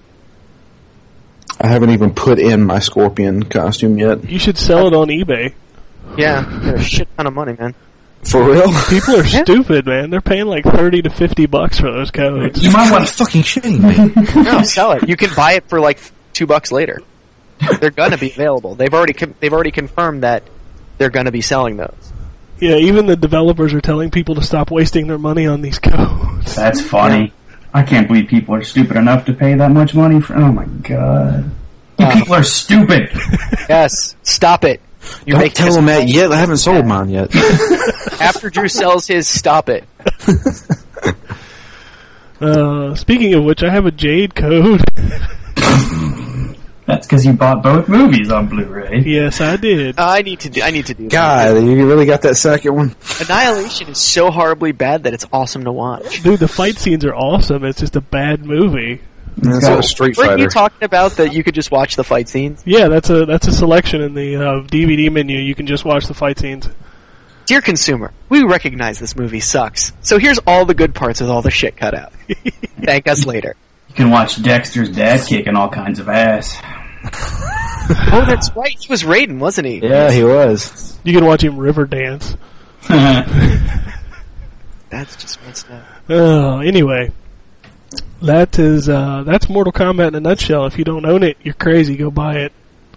I haven't even put in my Scorpion costume yet. You should sell it on eBay. Yeah, they're a shit ton of money, man. For real? People are stupid, man. They're paying like thirty to fifty bucks for those codes. You might You're want fucking shitting me. No, sell it. You can buy it for like two bucks later. They're gonna be available. They've already com- they've already confirmed that they're gonna be selling those. Yeah, even the developers are telling people to stop wasting their money on these codes. That's funny. I can't believe people are stupid enough to pay that much money for. Oh my god, you Uh, people are stupid. Yes, stop it. You Don't make tell this- them that yet. I haven't sold mine yet. After Drew sells his, stop it. Uh, speaking of which, I have a Jade code. That's because you bought both movies on Blu-ray. Yes, I did. I need to do. I need to do. that. God, you really got that second one? Annihilation is so horribly bad that it's awesome to watch. Dude, the fight scenes are awesome. It's just a bad movie. That's got- a Street Weren't Fighter. you talking about that you could just watch the fight scenes? Yeah, that's a that's a selection in the uh, D V D menu. You can just watch the fight scenes. Dear consumer, we recognize this movie sucks. So here's all the good parts with all the shit cut out. Thank us later. You can watch Dexter's dad kicking all kinds of ass. Oh, that's right. He was Raiden, wasn't he? Yeah, he was. You can watch him river dance. That's just messed up. Uh, anyway, that is uh, that's Mortal Kombat in a nutshell. If you don't own it, you're crazy. Go buy it.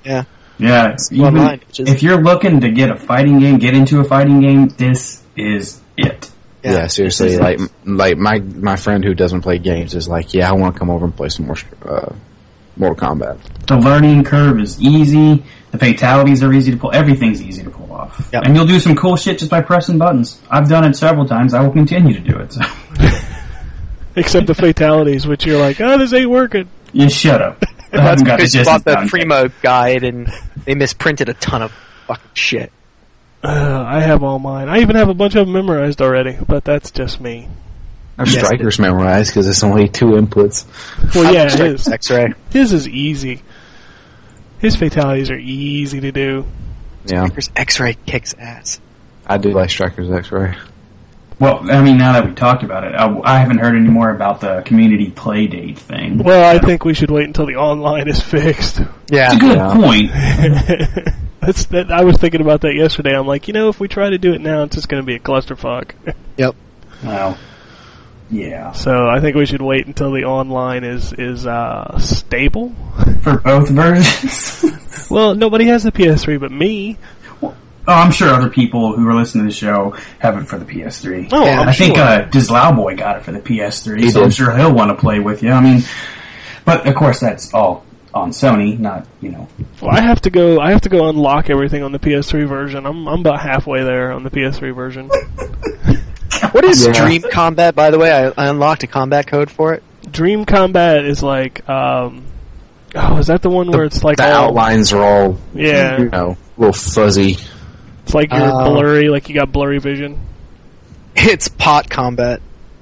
Yeah. Yeah, even online, which is- if you're looking to get a fighting game, get into a fighting game, this is it. Yeah, Yeah. seriously, This is like it. like my my friend who doesn't play games is like, yeah, I want to come over and play some more uh, Mortal Kombat. The learning curve is easy. The fatalities are easy to pull. Everything's easy to pull off. Yep. And you'll do some cool shit just by pressing buttons. I've done it several times. I will continue to do it. So. Except the fatalities, which you're like, oh, this ain't working. You shut up. I That's haven't got the because you distance bought the down yet. Primo guide and they misprinted a ton of fucking shit. Uh, I have all mine. I even have a bunch of them memorized already, but that's just me. I have Yes, Strikers memorized because it's only two inputs. Well, I yeah, love Strike his, X-Ray. his is easy. His fatalities are easy to do. Yeah, Strikers X-Ray kicks ass. I do like Strikers X-Ray. Well, I mean, now that we talked about it, I, I haven't heard any more about the community play date thing. Well, I think we should wait until the online is fixed. Yeah. It's a good Yeah. point. That's that. I was thinking about that yesterday. I'm like, you know, if we try to do it now, it's just going to be a clusterfuck. Yep. Well, yeah. So I think we should wait until the online is is uh, stable. For both versions. Well, nobody has the P S three but me. Oh, I'm sure other people who are listening to the show have it for the P S three. Oh, Yeah, I'm I think sure. uh, Dizlau Boy got it for the P S three, He so I'm did. sure he'll want to play with you. I mean, but of course that's all on Sony, not, you know. Well, I have to go. I have to go unlock everything on the P S three version. I'm I'm about halfway there on the P S three version. What is Yeah. Dream Combat, by the way? I, I unlocked a combat code for it. Dream Combat is like, um, oh, is that the one where it's like the all, outlines are all, yeah, you know, a little fuzzy. it's like you're Oh. blurry, like you got blurry vision. It's Pot Combat.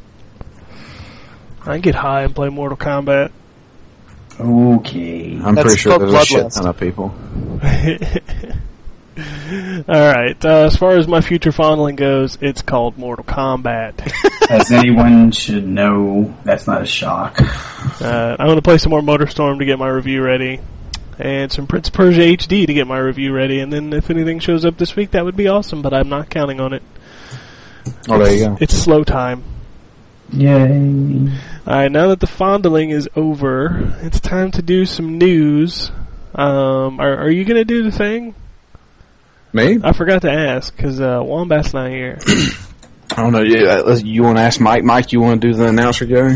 I can get high and play Mortal Kombat. Okay. I'm That's pretty sure called there's a shit Bloodlust. ton of people. Alright, uh, as far as my future fondling goes, it's called Mortal Kombat. As anyone should know, that's not a shock. Uh, I'm going to play some more MotorStorm to get my review ready, and some Prince of Persia H D to get my review ready, and then if anything shows up this week, that would be awesome, but I'm not counting on it. Oh, there you go. It's slow time. Yay. Alright, now that the fondling is over, it's time to do some news. Um, are, are you going to do the thing? Me? I forgot to ask, because uh, Wombat's not here. I don't know. You, uh, you want to ask Mike? Mike, you want to do the announcer guy?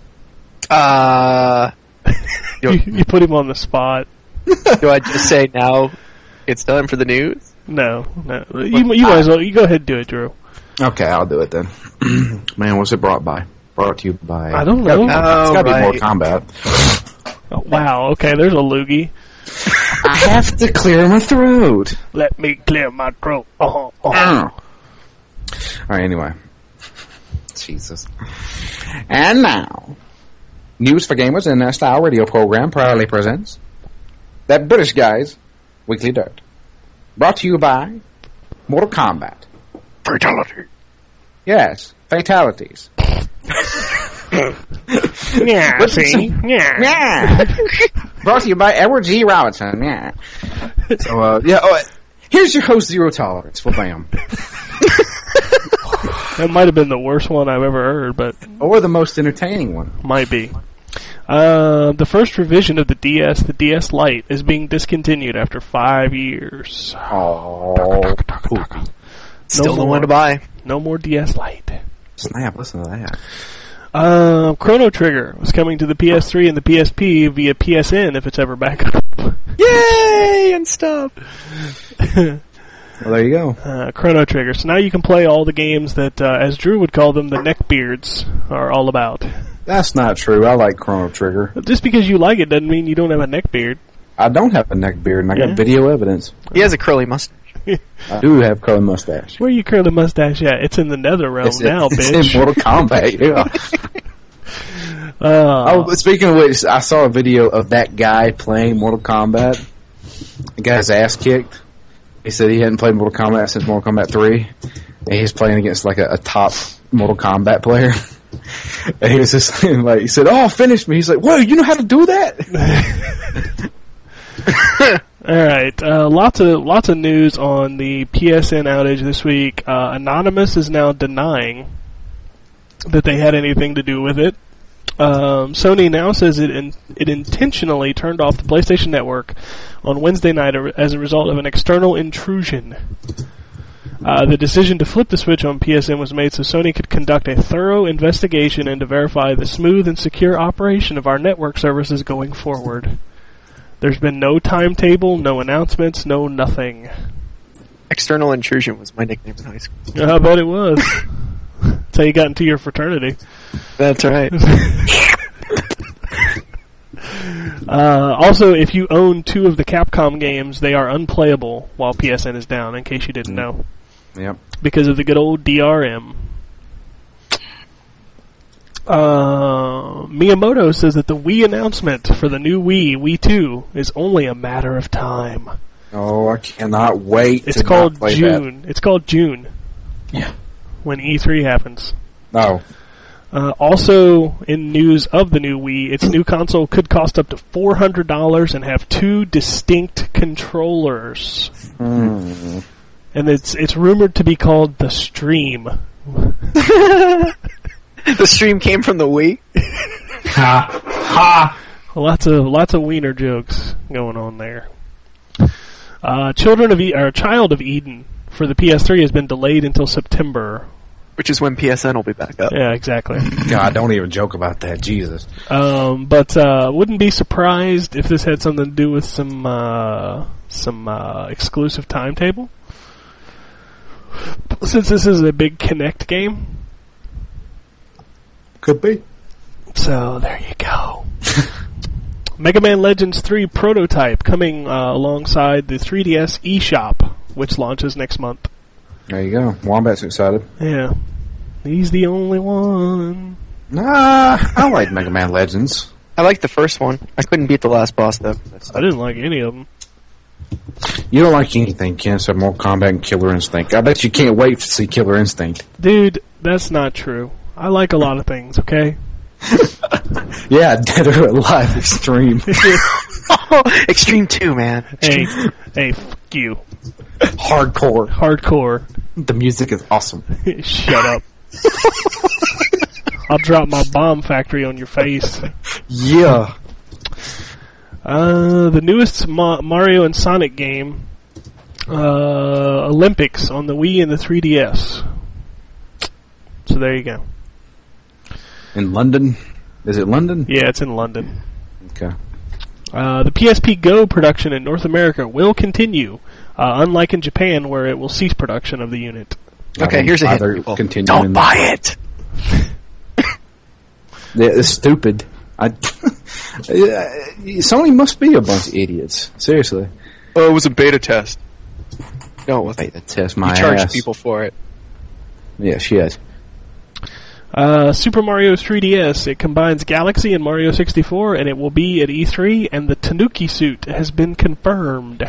Uh, you, you put him on the spot. do I just say now it's done for the news? No, no. You, you might as well. You go ahead and do it, Drew. Okay, I'll do it then. Man, what's it brought by? Brought to you by... I don't know. It's gotta Oh, be right. Mortal Kombat. Oh, wow, okay, there's a loogie. I have to clear my throat. Let me clear my throat. Uh-huh, uh-huh. Alright, anyway. Jesus. And now, News for Gamers in their style radio program proudly presents That British Guy's Weekly Dirt. Brought to you by Mortal Kombat. Fatality. Yes, fatalities. Yeah, see? Yeah. Yeah. Brought to you by Edward G. Robinson. Yeah. So, uh, yeah. Oh, here's your host, Zero Tolerance. Well, bam. That might have been the worst one I've ever heard, but Or the most entertaining one. might be. Uh, the first revision of the D S, the D S Lite, is being discontinued after five years. Oh, Still the more. one to buy. No more D S Lite. snap! Listen to that. Uh, Chrono Trigger was coming to the P S three and the P S P via P S N if it's ever back up. Yay! And stuff. Well, there you go. Uh, Chrono Trigger. So now you can play all the games that, uh, as Drew would call them, the neckbeards are all about. That's not true. I like Chrono Trigger. Just because you like it doesn't mean you don't have a neckbeard. I don't have a neck beard, and I Yeah. got video evidence. He has a curly mustache. I do have curly mustache. Where you curl the mustache at? It's in the nether realm It's, now, it's bitch. in Mortal Kombat. Yeah. Uh, Oh, speaking of which, I saw a video of that guy playing Mortal Kombat. The got his ass kicked. He said he hadn't played Mortal Kombat since Mortal Kombat three, and he's playing against like a, a top Mortal Kombat player. And he was just like, he said, "Oh, finish me." He's like, "Whoa, you know how to do that?" all right, uh, lots of lots of news on the P S N outage this week. Uh, Anonymous is now denying that they had anything to do with it. Um, Sony now says it in, it intentionally turned off the PlayStation Network on Wednesday night as a result of an external intrusion. Uh, the decision to flip the switch on P S N was made so Sony could conduct a thorough investigation and to verify the smooth and secure operation of our network services going forward. There's been no timetable, no announcements, no nothing. External intrusion was my nickname in high school. I bet it was. That's how you got into your fraternity. That's right. uh, also, if you own two of the Capcom games, they are unplayable while P S N is down, in case you didn't know. Yep. Because of the good old D R M. Uh, Miyamoto says that the Wii announcement for the new Wii, Wii two, is only a matter of time. Oh, I cannot wait It's to called not play June. It's called June. Yeah. When E three happens. that. Oh. Uh, also, in news of the new Wii, its new console could cost up to four hundred dollars and have two distinct controllers. Mm. And it's it's rumored to be called the Stream. The stream came from the Wii? Ha! Ha! Lots of lots of wiener jokes going on there. Uh, Children of e- or Child of Eden for the P S three has been delayed until September. Which is when P S N will be back up. Yeah, exactly. God, don't even joke about that. Jesus. Um, but uh, wouldn't be surprised if this had something to do with some uh, some uh, exclusive timetable. Since this is a big Kinect game. Could be. So, there you go. Mega Man Legends three prototype coming uh, alongside the three D S eShop, which launches next month. There you go. Wombat's excited. Yeah. He's the only one. Nah, I like Mega Man Legends. I like the first one. I couldn't beat the last boss, though. I didn't like any of them. You don't like anything, Ken, except Mortal Kombat and Killer Instinct. I bet you can't wait to see Killer Instinct. Dude, that's not true. I like a lot of things, okay? Yeah, Dead or Alive Extreme. Extreme two, man. Hey, hey, fuck you. Hardcore. Hardcore. The music is awesome. Shut up. I'll drop my bomb factory on your face. Yeah. Uh, the newest Ma- Mario and Sonic game, uh, Olympics on the Wii and the three D S. So there you go. In London? Is it London? Yeah, it's in London. Okay. Uh, the P S P Go production in North America will continue, uh, unlike in Japan where it will cease production of the unit. Okay, here's a hint, Either people. continue Don't in- buy it! Yeah, it's stupid. I, Sony must be a bunch of idiots. Seriously. Oh, it was a beta test. No, it wasn't. Beta test my You charged ass. people for it. Yes, yes. Uh, Super Mario three D S, it combines Galaxy and Mario sixty-four, and it will be at E three, and the Tanuki suit has been confirmed.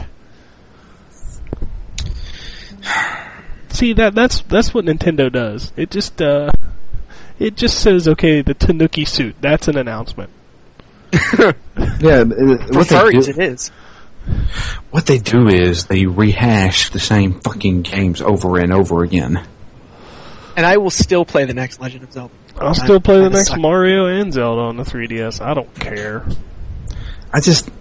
See, that that's that's what Nintendo does. It just uh, it just says, okay, the Tanuki suit. That's an announcement. Yeah, uh, For what they, furries, do, it is. what they do is they rehash the same fucking games over and over again. And I will still play the next Legend of Zelda. I'll still play the I'm a next sucker. Mario and Zelda on the three D S. I don't care. I just...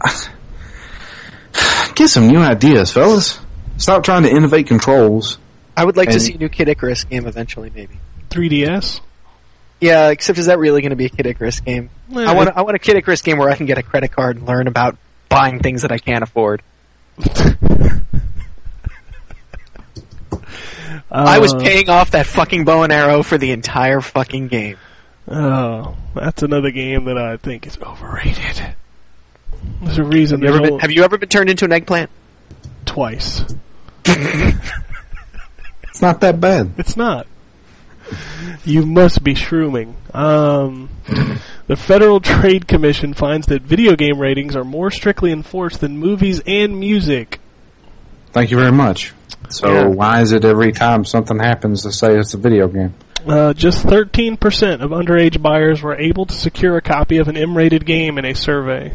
Get some new ideas, fellas. Stop trying to innovate controls. I would like to And- see a new Kid Icarus game eventually, maybe. three D S? Yeah, except is that really going to be a Kid Icarus game? Eh, I want I want a Kid Icarus game where I can get a credit card and learn about buying things that I can't afford. I was Uh, paying off that fucking bow and arrow for the entire fucking game. Oh, that's another game that I think is overrated. There's a reason Have you, ever there's been, only- have you ever been turned into an eggplant? twice. It's not that bad. It's not. You must be shrooming. Um, the Federal Trade Commission finds that video game ratings are more strictly enforced than movies and music. Thank you very much. So Yeah. why is it every time something happens to say it's a video game? Uh, just thirteen percent of underage buyers were able to secure a copy of an M-rated game in a survey.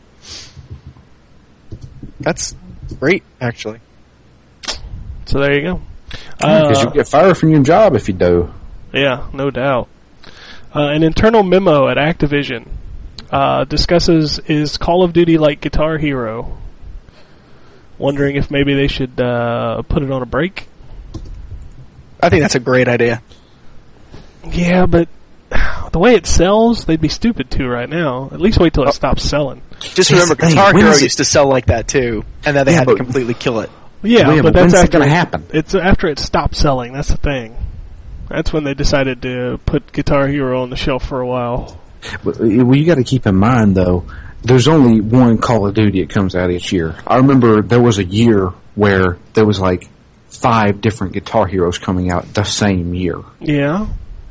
That's great, actually. So there you go. Because Uh, you get fired from your job if you do. Yeah, no doubt. Uh, an internal memo at Activision uh, discusses, is Call of Duty like Guitar Hero? Wondering if maybe they should uh, put it on a break? I think that's a great idea. Yeah, but the way it sells, they'd be stupid to right now. At least wait till it stops selling. Just Here's remember, the thing, Guitar when Hero is it- used to sell like that too, and then they Yeah, had to but- completely kill it. Yeah, Yeah, but but that's when's it after gonna happen? It's after it stopped selling. That's the thing. That's when they decided to put Guitar Hero on the shelf for a while. Well, you got to keep in mind, though, there's only one Call of Duty that comes out each year. I remember there was a year where there was like five different Guitar Heroes coming out the same year. Yeah.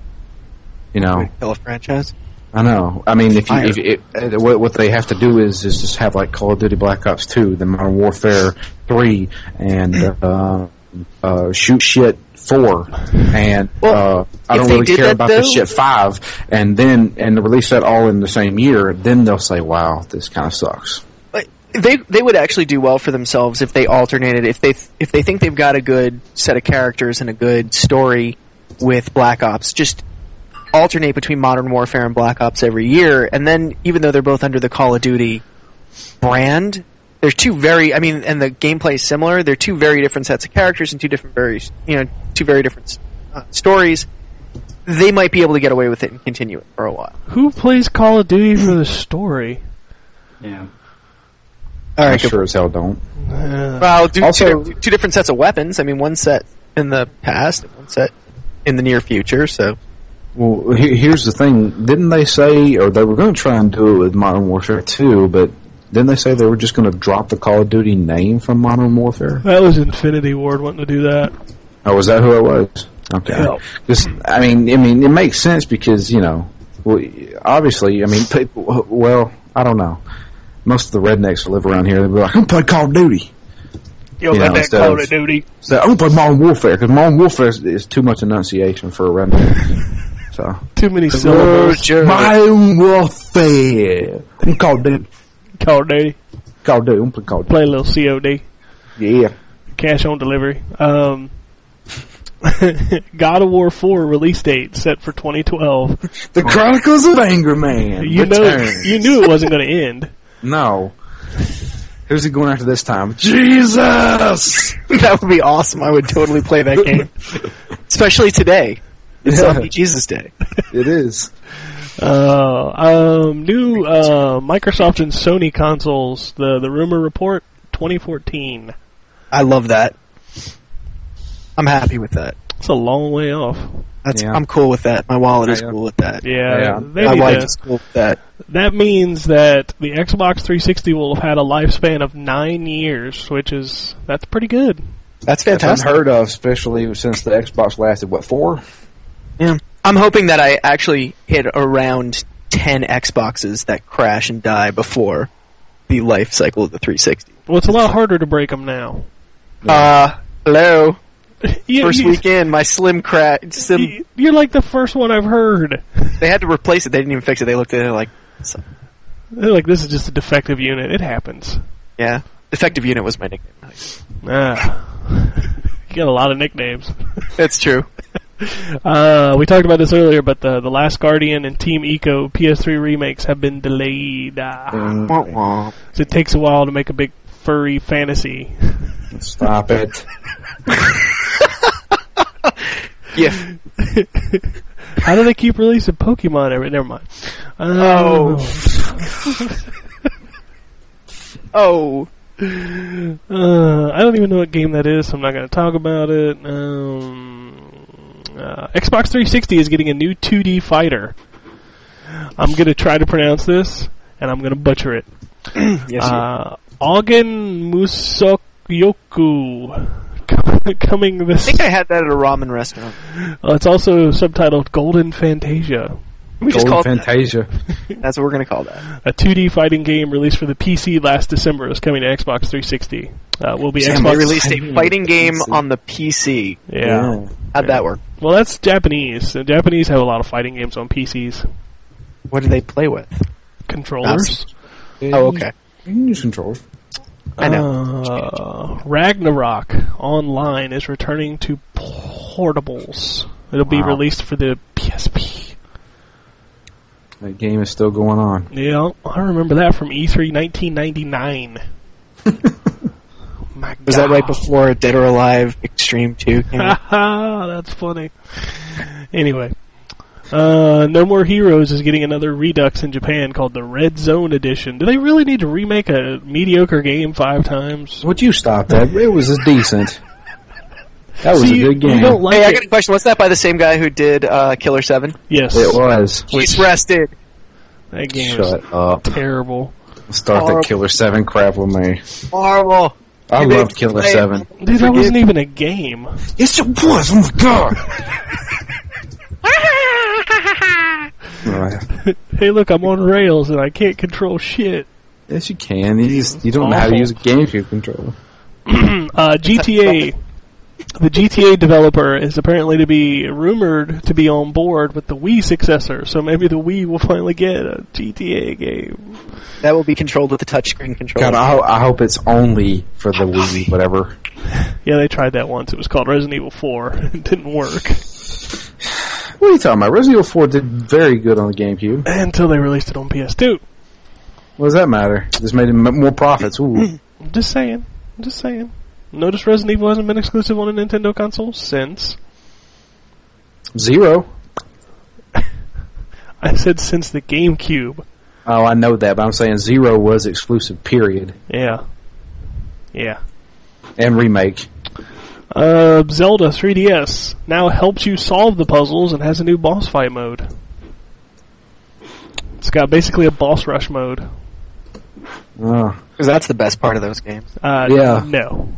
You know, Kill a franchise. I know. I mean, if you, Fire. if it, uh, what, what they have to do is is just have like Call of Duty Black Ops two, the Modern Warfare three, and uh, uh, Shoot Shit four, and uh, I if don't they really did care that, about though- the shit five, and then and release that all in the same year. Then they'll say, "Wow, this kind of sucks." But they they would actually do well for themselves if they alternated. If they if they think they've got a good set of characters and a good story with Black Ops, just alternate between Modern Warfare and Black Ops every year, and then even though they're both under the Call of Duty brand, there's two very, I mean, and the gameplay is similar. They're two very different sets of characters and two different very, you know, two very different uh, stories. They might be able to get away with it and continue it for a while. Who plays Call of Duty for the story? Yeah. All I right, good. sure as hell don't. Uh, Well, do, Also- two, two different sets of weapons. I mean, one set in the past and one set in the near future. So Well, he- here's the thing. Didn't they say, or they were going to try and do it with Modern Warfare two, but didn't they say they were just going to drop the Call of Duty name from Modern Warfare? that was Infinity Ward wanting to do that. Oh, was that who it was? Okay. Yeah. Just, I mean, I mean, it makes sense because, you know, well, obviously, I mean, people, well, I don't know. Most of the rednecks that live around here, they'll be like, I'm going to play Call of Duty. Yo, You got know, that instead Call of- of Duty. So I'm going to play Modern Warfare because Modern Warfare is, is too much enunciation for a redneck. So. Too many syllables. Modern Warfare. I'm Call of Duty. Call of Duty. Call of Duty. I'm playing Call of Duty. Play a little C O D. Yeah. Cash on delivery. Um, God of War four release date set for twenty twelve. The Chronicles of Anger Man. You know, returns. you knew it wasn't going to end. No. Who's he going after this time? Jesus! that would be awesome. I would totally play that game, especially today. It's Yeah. Zombie Jesus Day. It is. Uh, um, new uh, Microsoft and Sony consoles. The the rumor report twenty fourteen. I love that. I'm happy with that. It's a long way off. That's Yeah. I'm cool with that. My wallet is Yeah. cool with that. Yeah, Yeah. they My need wife to- is cool with that. that means that the Xbox three sixty will have had a lifespan of nine years, which is that's pretty good. That's That's fantastic. unheard of, especially since the Xbox lasted, what, four? Yeah. I'm hoping that I actually hit around ten Xboxes that crash and die before the life cycle of the three sixty. Well, it's a lot harder to break them now. Uh, hello. You- First you- weekend, my Slim crash. Slim. you- You're like the first one I've heard. They had to replace it. They didn't even fix it. They looked at it like, so- They're like, this is just a defective unit. It happens. yeah. Defective unit was my nickname. Ah. You got a lot of nicknames. That's true. Uh, we talked about this earlier, but the The Last Guardian and Team Eco P S three remakes have been delayed. Ah. Wah, wah. So it takes a while to make a big furry fantasy. Stop it. Yeah. How do they keep releasing Pokemon every? Never mind. Oh. Oh. Uh, I don't even know what game that is, so I'm not going to talk about it. Um, uh, Xbox three sixty is getting a new two D fighter. I'm going to try to pronounce this, and I'm going to butcher it. Yes, uh, Ogen Musokyoku. Coming I this. think I had that at a ramen restaurant. Uh, it's also subtitled Golden Fantasia. We just Golden called it Fantasia. that. That's what we're going to call that. A two D fighting game released for the P C last December is coming to Xbox three sixty. Uh, will be They Xbox. released a fighting game on the P C. Yeah. How'd that work? Well, that's Japanese. The Japanese have a lot of fighting games on P Cs. What do they play with? Controllers. Oh, okay. You can use controls. I know. Uh, Ragnarok Online is returning to portables. It'll be Wow. released for the P S P. That game is still going on. Yeah, I remember that from E three nineteen ninety-nine. My Was that right before Dead or Alive Extreme two came out? Haha, that's funny. Anyway, uh, No More Heroes is getting another redux in Japan called the Red Zone Edition. Do they really need to remake a mediocre game five times? Would you stop that? It was decent. That was See, a you- good game. you don't like Hey, I it. got a question. What's that by the same guy who did uh, Killer seven? Yes, It was. He's rested. that game Shut is up. terrible. Start Horrible. the Killer seven crap with me. Horrible. I You loved made- Killer Hey. seven. Dude, that wasn't even a game. Yes, it was. Oh my god. Right. Hey, look, I'm on rails and I can't control shit. Yes, you can. You just you don't know how to Awful. use a GameCube controller. Uh, G T A, the G T A developer is apparently to be rumored to be on board with the Wii successor, so maybe the Wii will finally get a G T A game. That will be controlled with the touchscreen controller. God, I, ho- I hope it's only for the Wii, whatever. Yeah, they tried that once. It was called Resident Evil four. It didn't work. What are you talking about? Resident Evil four did very good on the GameCube. Until they released it on P S two. What does that matter? Just made it m- more profits. Ooh. I'm just saying. I'm just saying. Notice Resident Evil hasn't been exclusive on a Nintendo console since. Zero. I said since the GameCube. Oh, I know that, but I'm saying Zero was exclusive, period. Yeah. Yeah. And remake. Uh, Zelda three D S now helps you solve the puzzles and has a new boss fight mode. It's got basically a boss rush mode. Oh. Because that's the best part of those games. Uh, Yeah. No.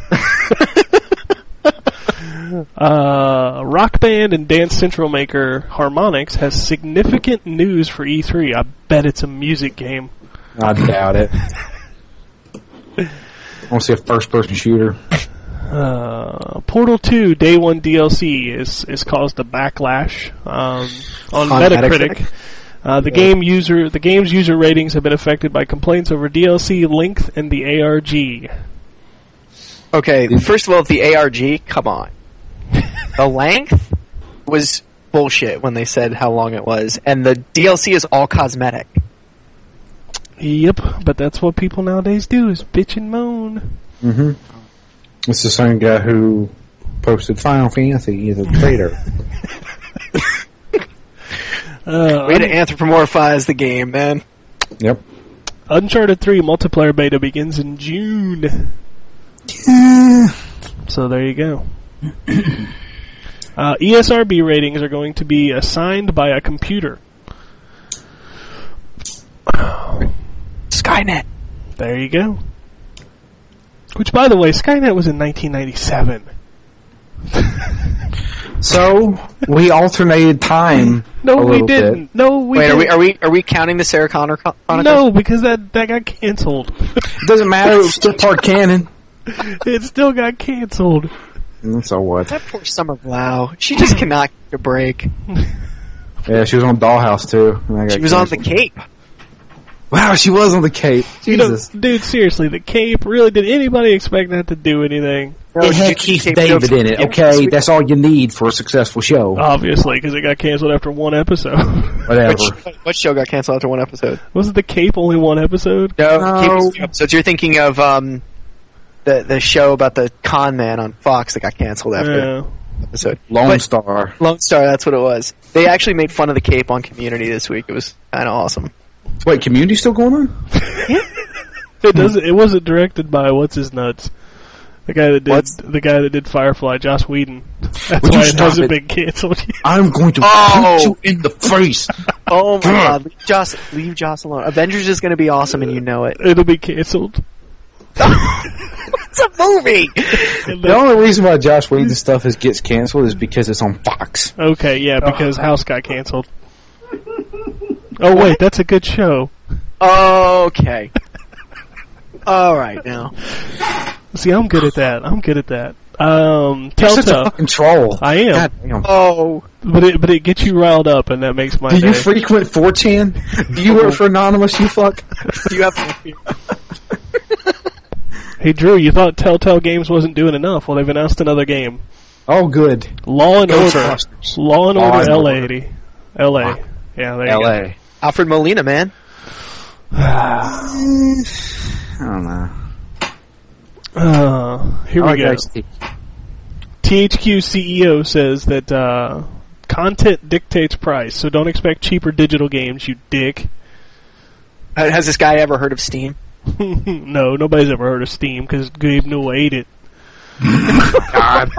uh, Rock Band and Dance Central maker Harmonix has significant news for E three. I bet it's a music game. I doubt it. I want to see a first-person shooter. Uh, Portal two Day one D L C is is caused a backlash um, on, On Metacritic. Metacritic? Uh, the game user the game's user ratings have been affected by complaints over D L C length and the A R G. Okay, first of all, the A R G, come on. The length was bullshit when they said how long it was, and the D L C is all cosmetic. Yep, but that's what people nowadays do is bitch and moan. Mm-hmm. It's the same guy who posted Final Fantasy as a traitor. Uh, Way to anthropomorphize the game, man. Yep. Uncharted three multiplayer beta begins in June. So there you go. uh, E S R B ratings are going to be assigned by a computer. Skynet. There you go. Which, by the way, Skynet was in nineteen ninety-seven. So, we alternated time No, a we little didn't. bit. No, we Wait, didn't. are we are we are we counting the Sarah Connor co- Chronicles? No, because that, that got canceled. It doesn't matter, it was still part canon. It still got canceled. So what? That poor Summer Glau. She just cannot get a break. Yeah, she was on Dollhouse too. and that got She was on the canceled. Cape. Wow, she was on the Cape. You know, Jesus. dude, seriously, the Cape, really, did anybody expect that to do anything? It had Keith David in it, okay? That's all you need for a successful show. Obviously, because it got canceled after one episode. Whatever. Which, what show got canceled after one episode? Wasn't the Cape only one episode? No, No. Cape was two episodes. You're thinking of um, the the show about the con man on Fox that got canceled after Yeah. the episode. Lone But- Star. Lone Star, that's what it was. They actually made fun of the Cape on Community this week. It was kind of awesome. Wait, Community still going on? It doesn't. It wasn't directed by what's his nuts, the guy that did What's- the guy that did Firefly, Joss Whedon. That's Would you why it stop hasn't it? been canceled yet. I'm going to Oh! punch you in the face. Oh my god, leave Joss, leave Joss alone. Avengers is going to be awesome and you know it. It'll be canceled. It's a movie! And The then- only reason why Josh Whedon stuff is gets canceled is because it's on Fox. okay, yeah, because House got canceled. Oh wait, that's a good show. Okay. Alright now. See, I'm good at that. I'm good at that. Um, You're such a Telltale, fucking troll. I am. God damn. Oh. but it but it gets you riled up, and that makes my Do day. you frequent four chan? Do you work for Anonymous, you fuck? Do you have Hey Drew, you thought Telltale Games wasn't doing enough? Well, they've announced another game. Oh, good. Law and Order. Ghostbusters. Law and Law Order and L A. Order. L A. Yeah, there you L go. A. Alfred Molina, man. I don't know. Uh, here I we like go. Ice-T. T H Q C E O says that uh, content dictates price, so don't expect cheaper digital games, you dick. Uh, Has this guy ever heard of Steam? No, nobody's ever heard of Steam because Gabe Newell ate it. God.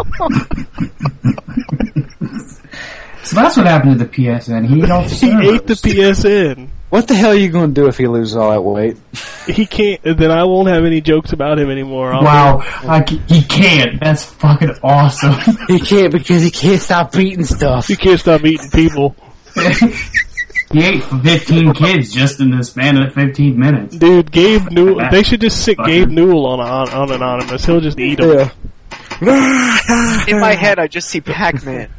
So that's what happened to the P S N. He ate all the He servers. ate the P S N. What the hell are you going to do if he loses all that weight? He can't. Then I won't have any jokes about him anymore. I'll Wow, I c- he can't. That's fucking awesome. He can't because he can't stop eating stuff. He can't stop eating people. He ate fifteen kids just in the span of fifteen minutes. Dude, Gabe Newell. They should just sit Gabe Newell on on, on Anonymous. He'll just eat them. Yeah. In my head, I just see Pac-Man.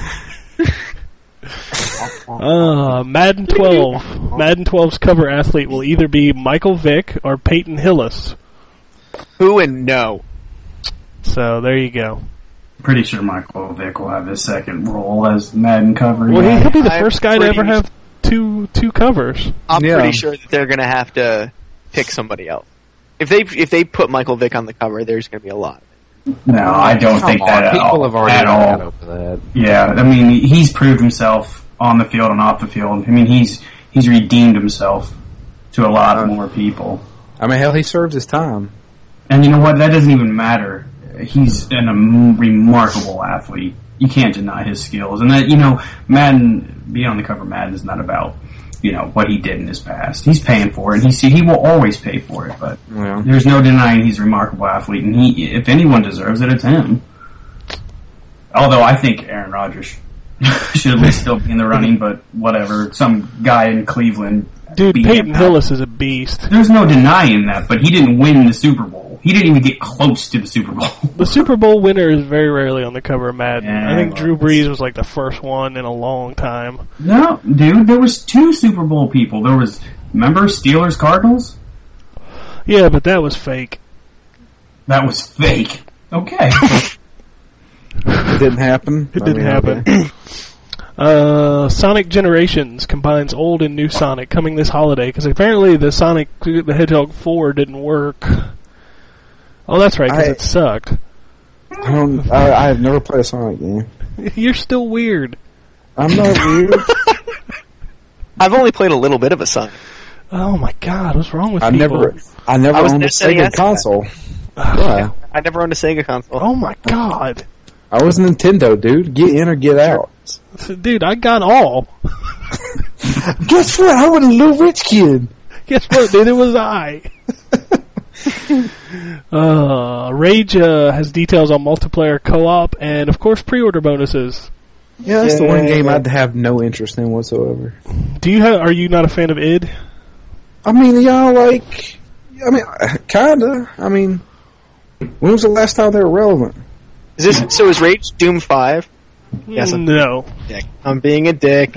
Uh, Madden twelve. Madden twelve's cover athlete will either be Michael Vick or Peyton Hillis. Who and no. So there you go. Pretty sure Michael Vick will have his second role as Madden cover. Well, guy. he'll be the I'm first guy to pretty ever have two two covers. I'm Yeah. pretty sure that they're going to have to pick somebody else. If they if they put Michael Vick on the cover, there's going to be a lot. No, I don't Come think on, that at people all. have already at got all. over that. Yeah, I mean, he's proved himself on the field and off the field. I mean, he's he's redeemed himself to a lot more people. I mean, hell, he served his time. And you know what? That doesn't even matter. He's an, a remarkable athlete. You can't deny his skills. And that, you know, Madden, being on the cover of Madden is not about, you know, what he did in his past. He's paying for it. He's, he will always pay for it. But Yeah. there's no denying he's a remarkable athlete. And he, if anyone deserves it, it's him. Although I think Aaron Rodgers should at least still be in the running, but whatever. Some guy in Cleveland. Dude, beat Peyton him out. Hillis is a beast. There's no denying that, but he didn't win the Super Bowl. He didn't even get close to the Super Bowl. The Super Bowl winner is very rarely on the cover of Madden. Yeah, I think well, Drew Brees was like the first one in a long time. No, dude, there was two Super Bowl people. There was, remember Steelers Cardinals? Yeah, but that was fake. That was fake. Okay. It didn't happen. It I didn't mean, happen. okay. Uh, Sonic Generations combines old and new Sonic coming this holiday because apparently the Sonic the Hedgehog four didn't work. Oh, that's right, because I- it sucked. I don't. I, I have never played a Sonic game. You're still weird. I'm not weird. I've only played a little bit of a Sonic. Oh my God, what's wrong with I people? never. I never I was owned a never saying Sega yes to that. console. Yeah, I never owned a Sega console. Oh my God, I was Nintendo, dude. Get in or get out. dude, I got all. Guess what? I was a little rich kid. Guess what, dude? It was I. uh, Rage uh, has details on multiplayer co-op and, of course, pre-order bonuses. Yeah, that's the one Yeah. game I'd have no interest in whatsoever. Do you have? Are you not a fan of id? I mean, y'all like. I mean, kinda. I mean, when was the last time they were relevant? Is this so? Is Rage Doom five? Yes, I'm No. dick. I'm being a dick.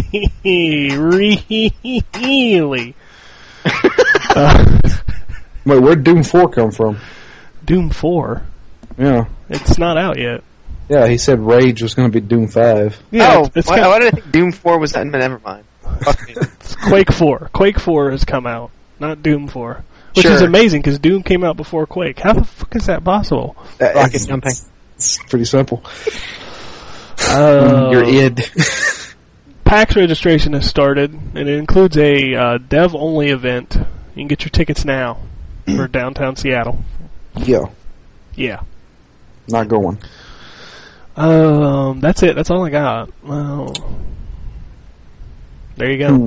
Really? uh, Wait, where'd Doom four come from? Doom four. Yeah. It's not out yet. Yeah, he said Rage was going to be Doom five. Yeah, oh, it's, it's why, got- why did I think Doom four was that? Never mind. Fuck me. it's Quake four. Quake four has come out, not Doom four. Which Sure. is amazing because Doom came out before Quake. How the fuck is that possible? Rocket It's, jumping. it's pretty simple. Uh, You're id. PAX registration has started, and it includes a uh, dev-only event. You can get your tickets now for downtown Seattle. Yeah, Yeah. not going. Um, that's it. That's all I got. Well, there you go. Hmm.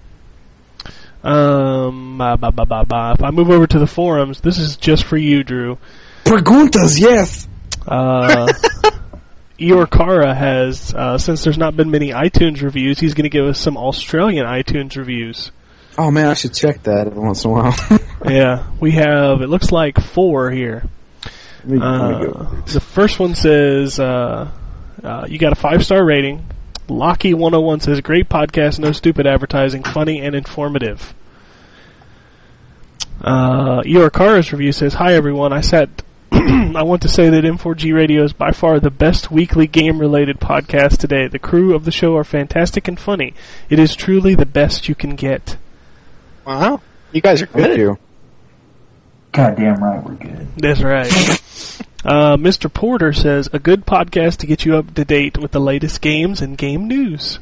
Um, ba, ba, ba, ba, ba. If I move over to the forums, this is just for you, Drew. Preguntas, yes. Uh, Eeyore Kara has, uh, since there's not been many iTunes reviews, he's going to give us some Australian iTunes reviews. Oh man, I should check that every once in a while. Yeah, we have, it looks like four here. Let me- let me go. Uh, the first one says, uh, uh, you got a five-star rating. Locky one oh one says, great podcast, no stupid advertising, funny and informative. Uh, Eeyore Kara's review says, hi everyone, I sat I want to say that M four G Radio is by far the best weekly game-related podcast today. The crew of the show are fantastic and funny. It is truly the best you can get. Wow. You guys are good. Thank you. Goddamn right, we're good. That's right. uh, Mister Porter says, a good podcast to get you up to date with the latest games and game news.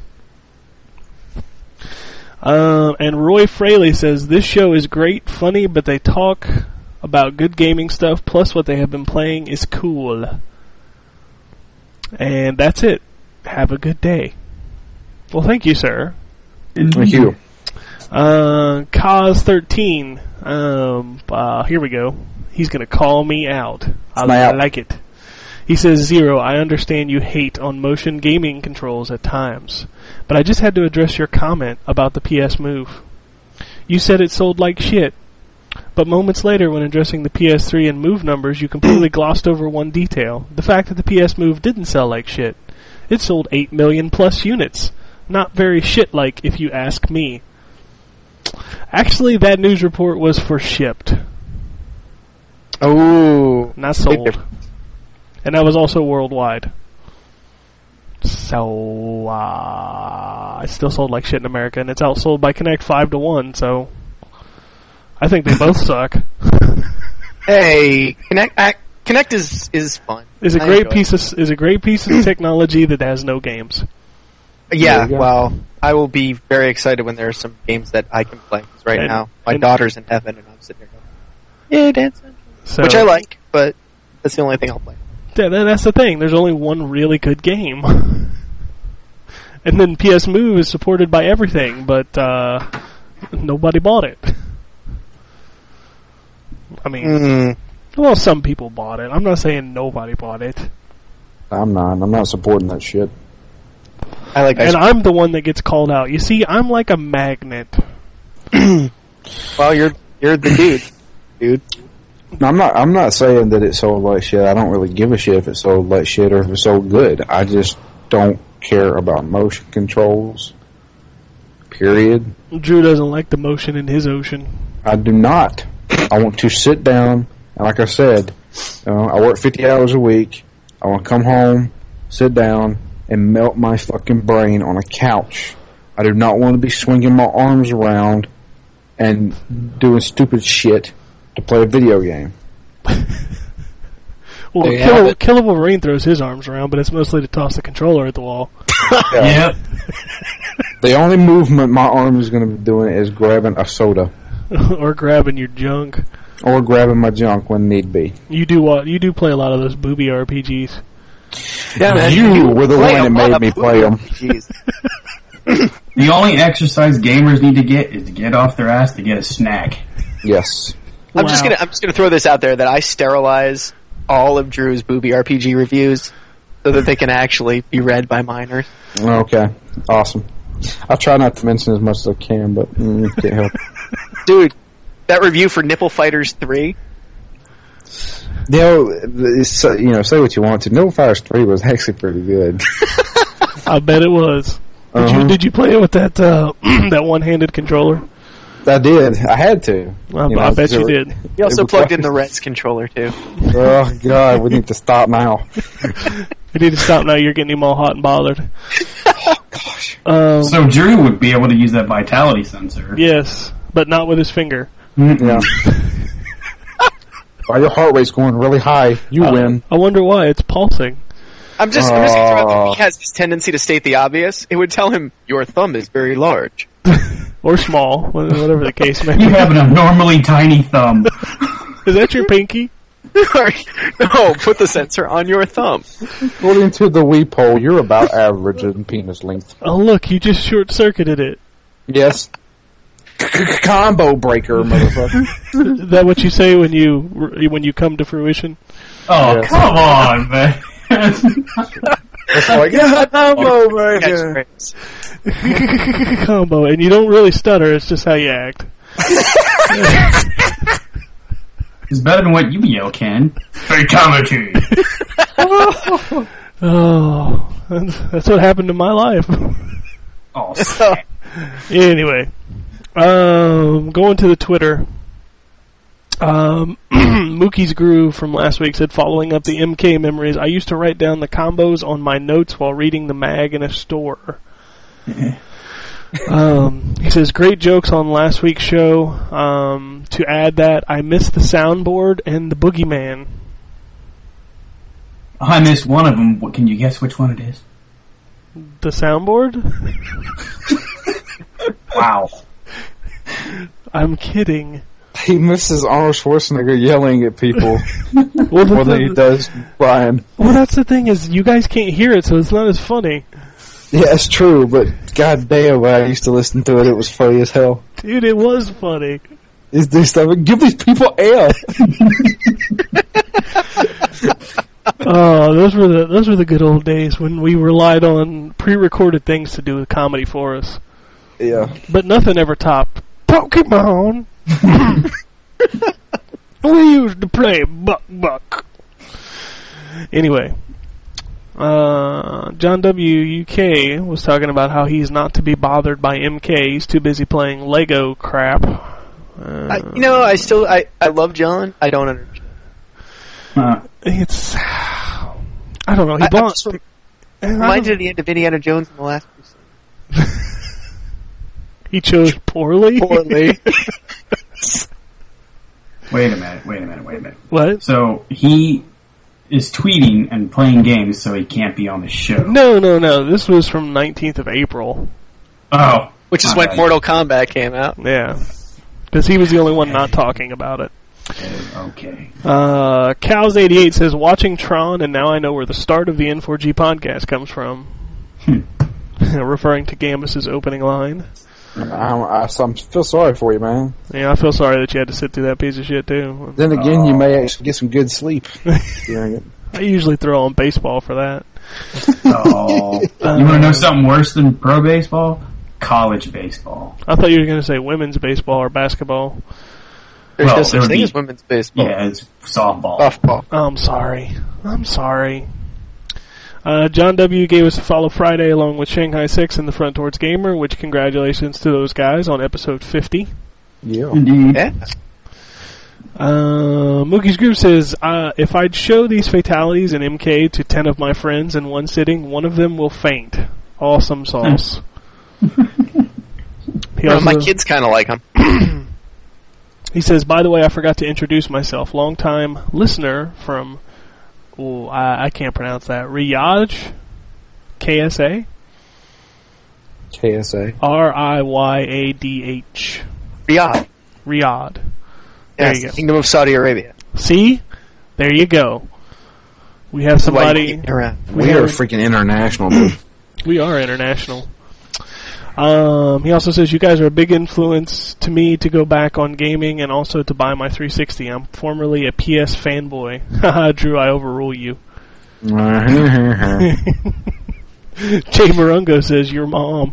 Uh, and Roy Fraley says, this show is great, funny, but they talk about good gaming stuff, plus what they have been playing is cool. And that's it. Have a good day. Well, thank you, sir. Thank you. Uh, Kaz thirteen. Um, uh, here we go. He's gonna call me out. I Snap. like it. He says, Zero, I understand you hate on motion gaming controls at times, but I just had to address your comment about the P S Move. You said it sold like shit, but moments later when addressing the P S three and Move numbers, you completely glossed over one detail. The fact that the P S Move didn't sell like shit. It sold eight million plus units. Not very shit-like, if you ask me. Actually, that news report was for shipped, Oh. not sold. And that was also worldwide. So, uh, it still sold like shit in America, and it's outsold by Kinect five to one, so I think they both suck. Hey, Connect, uh, Connect is, is fun. Is a I great enjoy piece of is a great piece of technology that has no games. it. Yeah, There you go. well, I will be very excited when there are some games that I can play. 'Cause right And- now, my and- daughter's in heaven, and I'm sitting here going, yeah, Dance Central. So, Which I like, but that's the only thing I'll play. Yeah, that- that's the thing. There's only one really good game, and then P S Move is supported by everything, but uh, nobody bought it. I mean, Mm. well, some people bought it. I'm not saying nobody bought it. I'm not. I'm not supporting that shit. I like ice And I'm the one that gets called out. You see, I'm like a magnet. Well, you're you're the dude, dude. No, I'm not. I'm not saying that it sold like shit. I don't really give a shit if it sold like shit or if it sold good. I just don't care about motion controls. Period. Drew doesn't like the motion in his ocean. I do not. I want to sit down and, like I said, you know, I work fifty hours a week. I want to come home, sit down, and melt my fucking brain on a couch. I do not want to be swinging my arms around and doing stupid shit to play a video game. Well, There you Kill- have it. Killer Wolverine throws his arms around, but it's mostly to toss the controller at the wall. Yep. The only movement my arm is going to be doing is grabbing a soda Or grabbing your junk. or grabbing my junk when need be. You do what? You do play a lot of those booby R P Gs. Yeah, man, You were the play one a that lot made of me play them. Jeez. The only exercise gamers need to get is to get off their ass to get a snack. Yes. I'm just Wow. gonna I'm just gonna throw this out there that I sterilize all of Drew's booby R P G reviews so that they can actually be read by minors. Okay. Awesome. I try not to mention as much as I can, but mm, can't help it. Dude, that review for Nipple Fighters three. You know, it's, uh, you know, say what you want to. No Fires three was actually pretty good. I bet it was. Did Uh-huh. you Did you play it with that uh, that one-handed controller? I did. I had to. I, You know, I bet so you it- did. He also It plugged in the requires- Reds controller too. Oh, God, we need to stop now. You need to stop now. You're getting him all hot and bothered. Oh, gosh. Um, So Drew would be able to use that vitality sensor. yes, but not with his finger. Mm-mm. Yeah. While your heart rate's going really high, you Uh, win. I wonder why. It's pulsing. I'm just, I'm just gonna throw out Oh. that he has this tendency to state the obvious. It would tell him your thumb is very large. Or small, wha- whatever the case may be. You have an abnormally tiny thumb. Is that your pinky? No, put the sensor on your thumb. According to the Wii poll, you're about average in penis length. Oh, look, you just short-circuited it. Yes. Combo breaker, motherfucker. Is that what you say when you when you come to fruition? Oh, Yes. come on, man. It's like, yeah, combo breaker. Catchphrase. Combo, and you don't really stutter. It's just how you act. It's better than what you yell, Ken. Fatality. Oh, that's what happened to my life. Oh, snap. Anyway, um, going to the Twitter. Um, Mookie's Groove from last week said, following up the M K memories, I used to write down the combos on my notes while reading the mag in a store. um, he says, great jokes on last week's show. Um, to add that, I missed the soundboard and the boogeyman. Oh, I missed one of them. What, can you guess which one it is? The soundboard? Wow. I'm kidding. He misses Arnold Schwarzenegger yelling at people Well, the, more than he does Brian. well, that's the thing is, you guys can't hear it, so it's not as funny. Yeah, it's true, but god damn, when I used to listen to it, it was funny as hell. Dude, it was funny. Is this stuff? Give these people air. Oh, those were the those were the good old days when we relied on pre-recorded things to do the comedy for us. Yeah. But nothing ever topped Pokemon. We used to play Buck Buck. Anyway, uh, John W. U K was talking about how he's not to be bothered by M K. He's too busy playing Lego crap. Uh, I, you know, I still I, I love John. I don't understand. Uh, it's I don't know. He I, I'm bought. just rem- I don't- reminded of the end of Indiana Jones in the last Crusade. He chose poorly. Poorly. wait a minute, wait a minute, wait a minute. What? So he is tweeting and playing games so he can't be on the show. No, no, no. This was from nineteenth of April. Oh. Which is my when bad. Mortal Kombat came out. Yeah. Because he was the only one not talking about it. Okay. Uh, Cows eighty-eight says, watching Tron, and now I know where the start of the N four G podcast comes from. Hmm. Referring to Gambus's opening line. I, I, I feel sorry for you, man. Yeah, I feel sorry that you had to sit through that piece of shit, too. Then again, you may actually get some good sleep during it. I usually throw on baseball for that. Oh. You want to know something worse than pro baseball? College baseball. I thought you were going to say women's baseball or basketball. There's Well, no there such would thing be- as women's baseball. Yeah, it's softball. Softball. I'm sorry. I'm sorry. Uh, John W. gave us a follow Friday along with Shanghai six and the Front Towards Gamer, which congratulations to those guys on episode fifty. Yeah. Indeed. Yeah. Uh, Mookie's Groove says, uh, if I'd show these fatalities in M K to ten of my friends in one sitting, one of them will faint. Awesome sauce. He Well, also- my kids kind of like them. He says, by the way, I forgot to introduce myself. Long-time listener from, oh, I, I can't pronounce that, Riyadh, K S A? K S A. R I Y A D H. Riyadh. Riyadh. There Yes, you go. Kingdom of Saudi Arabia. See? There you go. We have That's why you somebody... keep me around. We, We are have, freaking international, dude. we are international. Um, he also says, you guys are a big influence to me to go back on gaming and also to buy my three sixty. I'm formerly a P S fanboy. Haha, Drew, I overrule you. Jay Marungo says, your mom.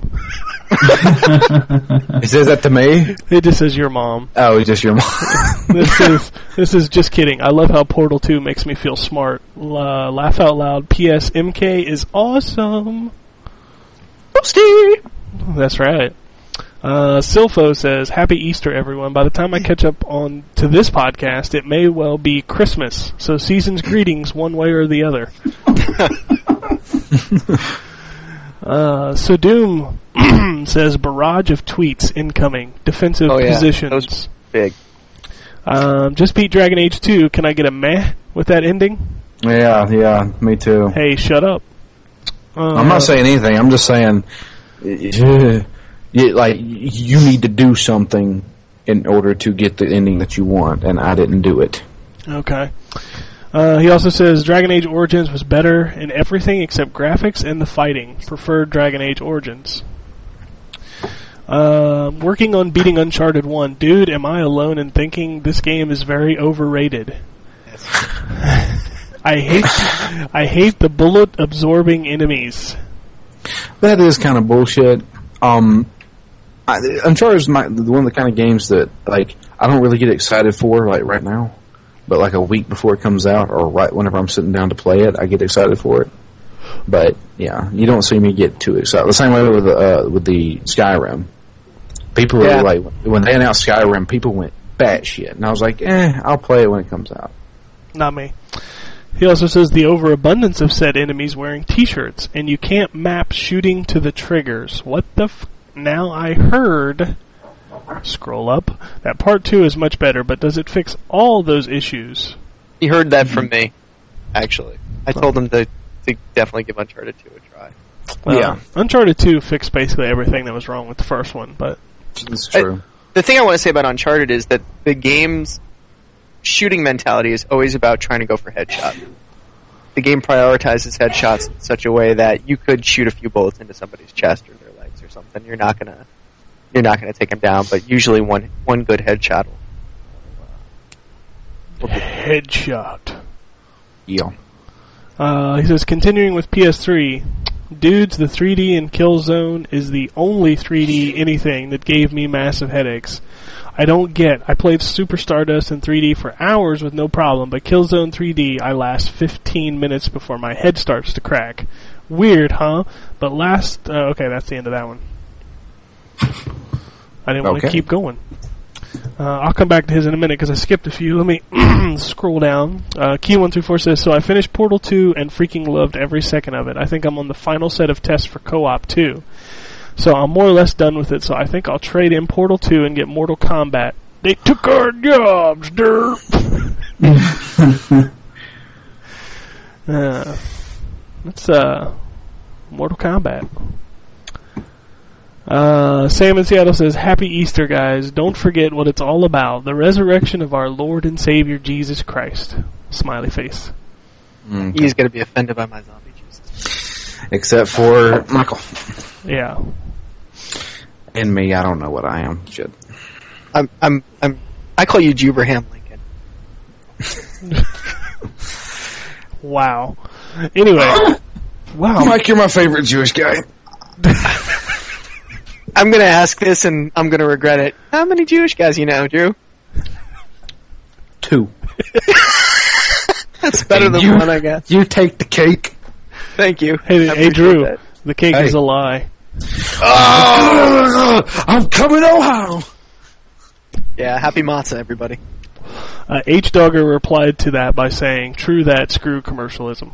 He says that to me? It just says your mom. Oh, it's just your mom. This is this is just kidding. I love how Portal two makes me feel smart. Uh, laugh out loud. P S M K is awesome. Oopsie! That's right. Uh, Silfo says, happy Easter, everyone. By the time I catch up on to this podcast, it may well be Christmas. So season's greetings one way or the other. uh, so Doom says, barrage of tweets incoming. Defensive Oh, yeah. positions. That was big. Um, just beat Dragon Age two. Can I get a meh with that ending? Yeah, yeah, me too. Hey, shut up. Uh, I'm not saying anything. I'm just saying, uh, you, like, you need to do something in order to get the ending that you want, and I didn't do it. Okay. Uh, he also says Dragon Age Origins was better in everything except graphics and the fighting. Preferred Dragon Age Origins. Uh, working on beating Uncharted one. Dude, am I alone in thinking this game is very overrated? I hate I hate the bullet absorbing enemies. That is kind of bullshit. Um, I, Uncharted is my, one of the kind of games that, like, I don't really get excited for, like, right now. But, like, a week before it comes out, or right whenever I'm sitting down to play it, I get excited for it. But, yeah, you don't see me get too excited. The same way with, uh, with the Skyrim. People Yeah. were like, when they announced Skyrim, people went batshit. And I was like, eh, I'll play it when it comes out. Not me. He also says the overabundance of said enemies wearing t-shirts, and you can't map shooting to the triggers. What the f... Now I heard... Scroll up. That part two is much better, but does it fix all those issues? He heard that from me, actually. I told him to, to definitely give Uncharted two a try. Well, Yeah. Uncharted two fixed basically everything that was wrong with the first one, but... It's true. The thing I want to say about Uncharted is that the game's shooting mentality is always about trying to go for headshots. The game prioritizes headshots in such a way that you could shoot a few bullets into somebody's chest or their legs or something. You're not gonna, you're not gonna take them down, but usually one one good headshot will. will do. Headshot. Yeah. Uh, he says, continuing with P S three, dudes, the three D in Killzone is the only three D anything that gave me massive headaches. I don't get, I played Super Stardust in three D for hours with no problem, but Killzone three D, I last fifteen minutes before my head starts to crack. Weird, huh? But last, uh, okay, that's the end of that one. I didn't want to Okay. keep going. Uh, I'll come back to his in a minute because I skipped a few. Let me scroll down. Uh, Key one two four says, so I finished Portal two and freaking loved every second of it. I think I'm on the final set of tests for co-op too. So I'm more or less done with it, so I think I'll trade in Portal two and get Mortal Kombat. They took our jobs, derp! uh, that's, uh, Mortal Kombat. Uh, Sam in Seattle says, Happy Easter, guys. Don't forget what it's all about. The resurrection of our Lord and Savior, Jesus Christ. Smiley face. Mm, He's gonna be offended by my zombie juices. except for Michael. Yeah. And me, I don't know what I am. Shit. I'm, I'm, I'm. I call you Jubraham Lincoln. Wow. Anyway. Wow. Mike, you're my favorite Jewish guy. I'm gonna ask this and I'm gonna regret it. How many Jewish guys you know, Drew? Two. That's better And than you- one, I guess. You take the cake. Thank you. Hey, I hey appreciate Drew. that. The cake Hey. is a lie. Oh, I'm coming to Ohio. Yeah, happy matzah, everybody. Uh, H. Dogger replied to that by saying, true that, screw commercialism.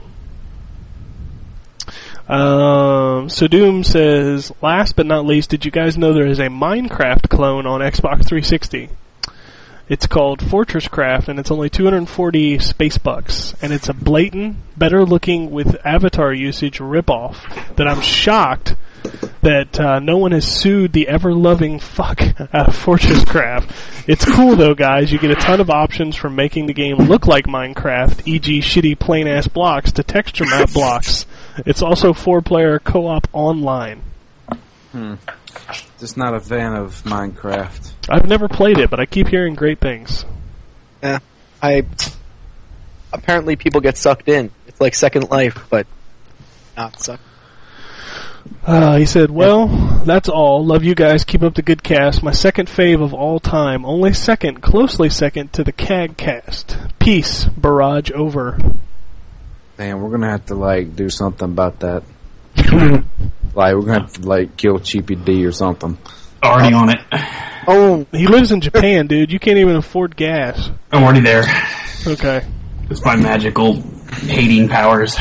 Um, so Doom says, last but not least, did you guys know there is a Minecraft clone on Xbox three sixty? It's called Fortress Craft, and it's only two hundred forty space bucks. And it's a blatant, better looking with avatar usage ripoff that I'm shocked that uh, no one has sued the ever-loving fuck out of Fortress Craft. It's cool though, guys. You get a ton of options from making the game look like Minecraft, for example shitty plain-ass blocks, to texture map blocks. It's also four-player co-op online. Hmm. Just not a fan of Minecraft. I've never played it, but I keep hearing great things. Yeah, I. Apparently, people get sucked in. It's like Second Life, but not sucked. Uh, he said, well, that's all. Love you guys. Keep up the good cast. My second fave of all time. Only second, closely second to the C A G cast. Peace. Barrage over. Damn, we're gonna have to like do something about that. Like we're gonna have to like kill Cheapy D or something. Already on it. Oh, He lives in Japan, dude. You can't even afford gas. I'm already there. Okay. It's my magical hating powers.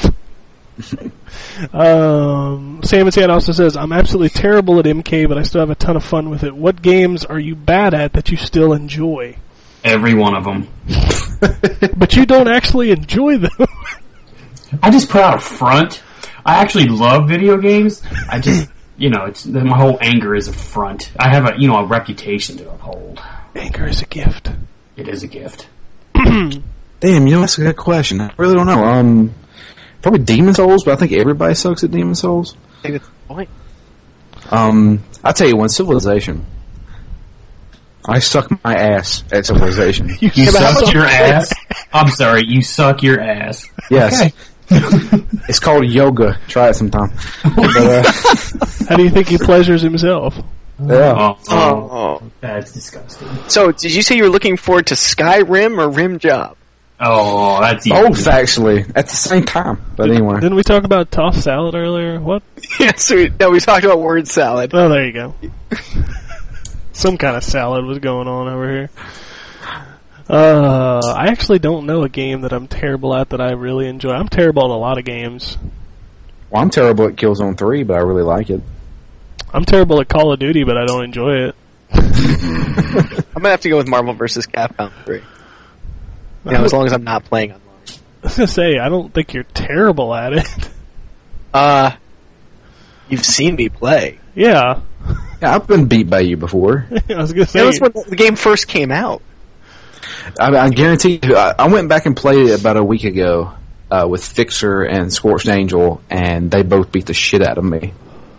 Um, Sam in Seattle also says, I'm absolutely terrible at M K, but I still have a ton of fun with it. What games are you bad at that you still enjoy? Every one of them. But you don't actually enjoy them. I just put out a front. I actually love video games. I just, you know, it's my whole anger is a front. I have a, you know, a reputation to uphold. Anger is a gift. It is a gift. Damn, you know that's a good question. I really don't know. Um, probably Demon Souls, but I think everybody sucks at Demon Souls. I think that's the point. Um, I'll tell you one, Civilization. I suck my ass at Civilization. You You but how suck much- your ass. I'm sorry, you suck your ass. Yes. Okay. It's called yoga. Try it sometime. But, uh, How do you think he pleasures himself? yeah. Oh, oh, Oh. that's disgusting. So, did you say you were looking forward to Skyrim or Rim Job? Oh, that's easy. Both, actually, at the same time. But anyway. Didn't we talk about tossed salad earlier? What? Yes, we, no, we talked about word salad. Oh, there you go. Some kind of salad was going on over here. Uh, I actually don't know a game that I'm terrible at that I really enjoy. I'm terrible at a lot of games. Well, I'm terrible at Killzone three, but I really like it. I'm terrible at Call of Duty, but I don't enjoy it. I'm gonna have to go with Marvel versus Capcom three. You know, as long as I'm not playing online. I was gonna say, I don't think you're terrible at it. Uh, you've seen me play. Yeah. Yeah, I've been beat by you before. I was gonna say. That was when the game first came out. I, I guarantee you, I, I went back and played it about a week ago uh, with Fixer and Scorched Angel, and they both beat the shit out of me.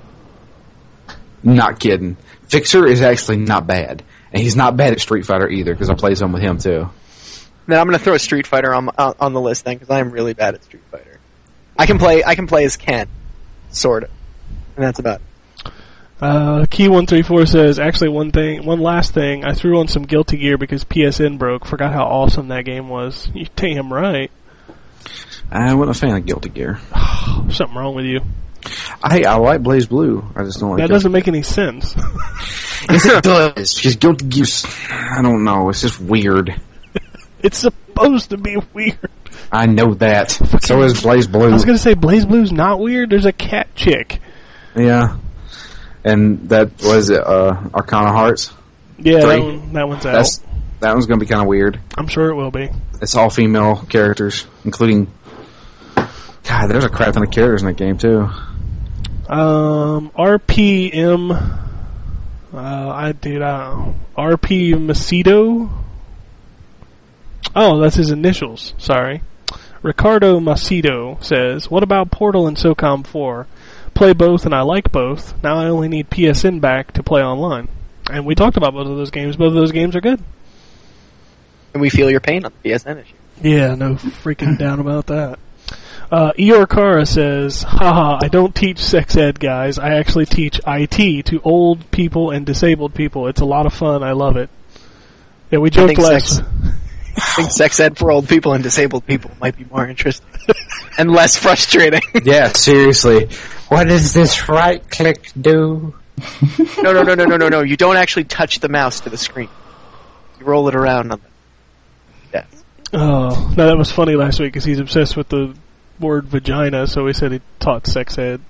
Not kidding. Fixer is actually not bad, and he's not bad at Street Fighter either, because I play some with him too. Then I'm gonna throw Street Fighter on on, on the list then, because I am really bad at Street Fighter. I can play I can play as Ken, sort of, and that's about it. Uh, Key one three four says, actually one thing, one last thing, I threw on some Guilty Gear because P S N broke, forgot how awesome that game was. You damn right. I wasn't a fan of Guilty Gear. Something wrong with you. I I like Blaze Blue. I just don't like That Guilty doesn't make any sense. Yes, it does. Because Guilty Gear's, I don't know, it's just weird. It's supposed to be weird. I know that. So is Blaze Blue. I was gonna say, Blaze Blue's not weird, there's a cat chick. Yeah. And that was it, uh, Arcana Hearts. Yeah, that, Three. one, that one's out. That's that one's gonna be kind of weird. I'm sure it will be. It's all female characters, including. God, there's a crap ton of characters in that game too. Um, R P M. Uh, I did. Uh, R P Macedo. Oh, that's his initials. Sorry. Ricardo Macedo says, "What about Portal and SOCOM four? Play both, and I like both. Now I only need P S N back to play online." And we talked about both of those games. Both of those games are good. And we feel your pain on the P S N issue. Yeah, no freaking doubt about that. Uh, Eeyore Kara says, haha, I don't teach sex ed, guys. I actually teach I T to old people and disabled people. It's a lot of fun. I love it. Yeah, we joked think last... sex- I think sex ed for old people and disabled people might be more interesting. And less frustrating. Yeah, seriously. What does this right click do? No, no, no, no, no, no, no. You don't actually touch the mouse to the screen. You roll it around on the desk. Oh, no, that was funny last week because he's obsessed with the word vagina, so he said he taught sex ed.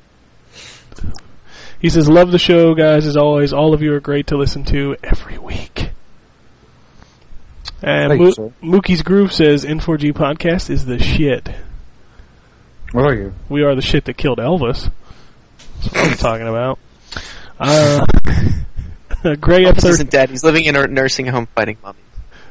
He says, love the show, guys, as always. All of you are great to listen to every week. And Thank Mo- you, sir. Mookie's Groove says, N four G Podcast is the shit. What are you? We are the shit that killed Elvis. That's what I'm talking about. Uh, Gray F Elvis thirty. isn't dead. He's living in a nursing home fighting mummies.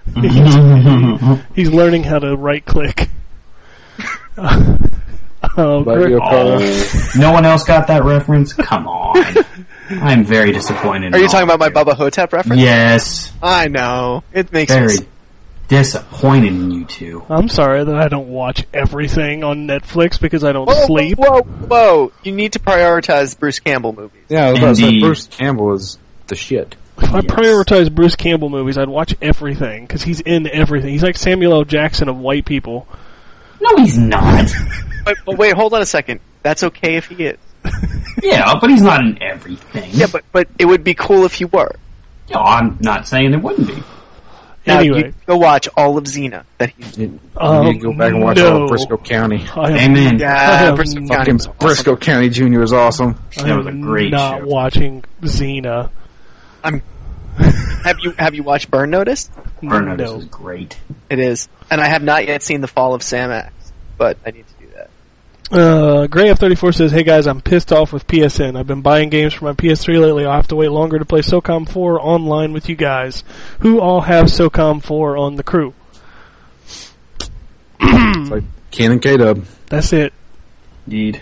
He's learning how to right click. Uh, oh, But Gray- you're Kara. Oh, no one else got that reference? Come on. I'm very disappointed. Are you in talking all about my of you. Bubba Hotep reference? Yes. I know. It makes Very sense. disappointed in you two. I'm sorry that I don't watch everything on Netflix because I don't Whoa, sleep. whoa, whoa! You need to prioritize Bruce Campbell movies. Yeah, I was about to say, Indeed. Bruce Campbell is the shit. If I Yes. prioritize Bruce Campbell movies, I'd watch everything because he's in everything. He's like Samuel L. Jackson of white people. No, he's not. But, but wait, hold on a second. That's okay if he is. Yeah, but he's not in everything. Yeah, but but it would be cool if you were. No, I'm not saying it wouldn't be. Now Anyway. you go watch all of Xena. That he's You, Um, you need to go back and watch no. all of Briscoe County. I am, Amen. I yeah, am Bristol County Fucking was awesome. Briscoe County Junior is awesome. I That was a am great not show. watching Xena. I'm. Have you have you watched Burn Notice? Burn Notice No. was great. It is, and I have not yet seen The Fall of Sam Axe, but I need to do that. Uh, Gray F thirty-four says, hey guys, I'm pissed off with P S N. I've been buying games for my P S three lately. I'll have to wait longer to play SOCOM four online with you guys. Who all have SOCOM four on the crew? It's like Ken and K-Dub. That's it. Indeed.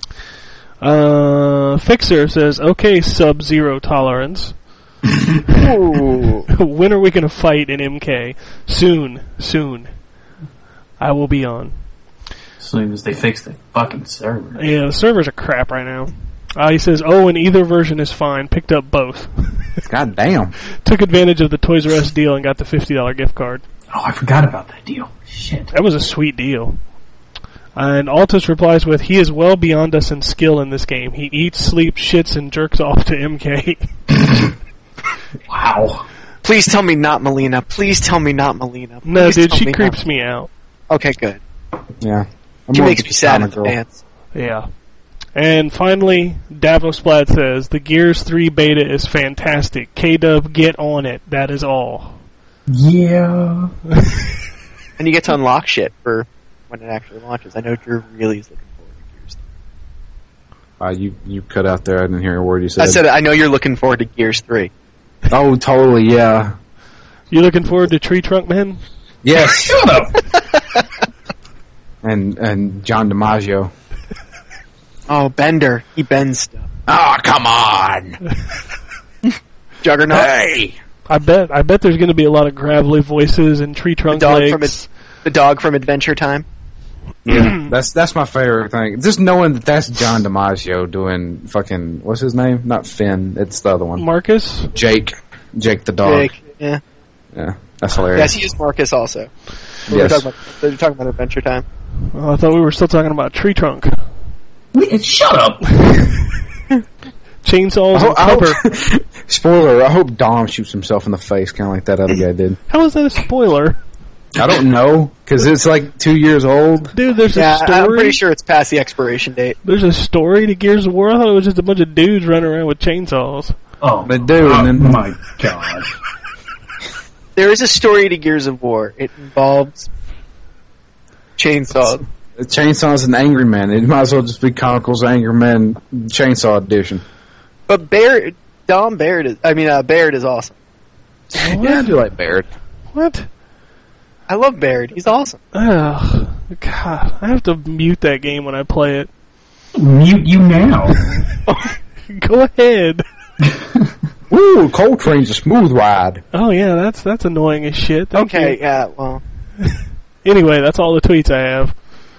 Uh, Fixer says, okay, Sub-Zero tolerance. Ooh. When are we going to fight in M K? Soon. Soon. I will be on. As soon as they fix the fucking server. Yeah, the servers are crap right now. Uh, he says, oh, and either version is fine. Picked up both. God damn. Took advantage of the Toys R Us deal and got the fifty dollars gift card. Oh, I forgot about that deal. Shit. That was a sweet deal. And Altus replies with, he is well beyond us in skill in this game. He eats, sleeps, shits, and jerks off to M K. Wow. Wow. Please tell me not Melina. Please tell me not Melina. Please No, dude, tell she me creeps not. me out. Okay, good. Yeah. I'm She more makes of a me sad in Katana the girl. pants. Yeah. And finally, Davosplat says, the Gears three beta is fantastic. K-Dub, get on it. That is all. Yeah. And you get to unlock shit for when it actually launches. I know Drew really is looking forward to Gears. Uh, you, you cut out there. I didn't hear a word you said. I said I know you're looking forward to Gears three. Oh, totally, yeah. You looking forward to Tree Trunk Man? Yes. Shut up. and and John DiMaggio. Oh, Bender. He bends stuff. Oh, come on! Juggernaut. Hey! I bet I bet there's going to be a lot of gravelly voices and Tree The Trunk dog legs. from it, the dog from Adventure Time. Yeah, that's that's my favorite thing. Just knowing that that's John DiMaggio doing fucking, what's his name? Not Finn, it's the other one. Marcus? Jake. Jake the dog. Jake. Yeah. Yeah, that's hilarious. Yes, he is Marcus also. We were Yes. talking about, they were talking about Adventure Time. Oh, I thought we were still talking about Tree Trunk. Wait, shut up. Chainsaws I and hope, I cover. hope, spoiler, I hope Dom shoots himself in the face, kind of like that other guy did. How is that a spoiler? I don't know, because it's like two years old. Dude, there's Yeah, a story. I'm pretty sure it's past the expiration date. There's a story to Gears of War. I thought it was just a bunch of dudes running around with chainsaws. Oh, They do, oh and then- my god. There is a story to Gears of War. It involves chainsaws. Chainsaw's an Angry Man. It might as well just be Chronicles Angry Man Chainsaw Edition. But Baird, Dom Baird is, I mean, uh, Baird is awesome. Yeah, I do like Barrett. What? I love Baird. He's awesome. Ugh, God, I have to mute that game when I play it. Mute you now. Go ahead. Woo, Coltrane's a smooth ride. Oh yeah, that's that's annoying as shit. Thank Okay, you. yeah, well. Anyway, that's all the tweets I have.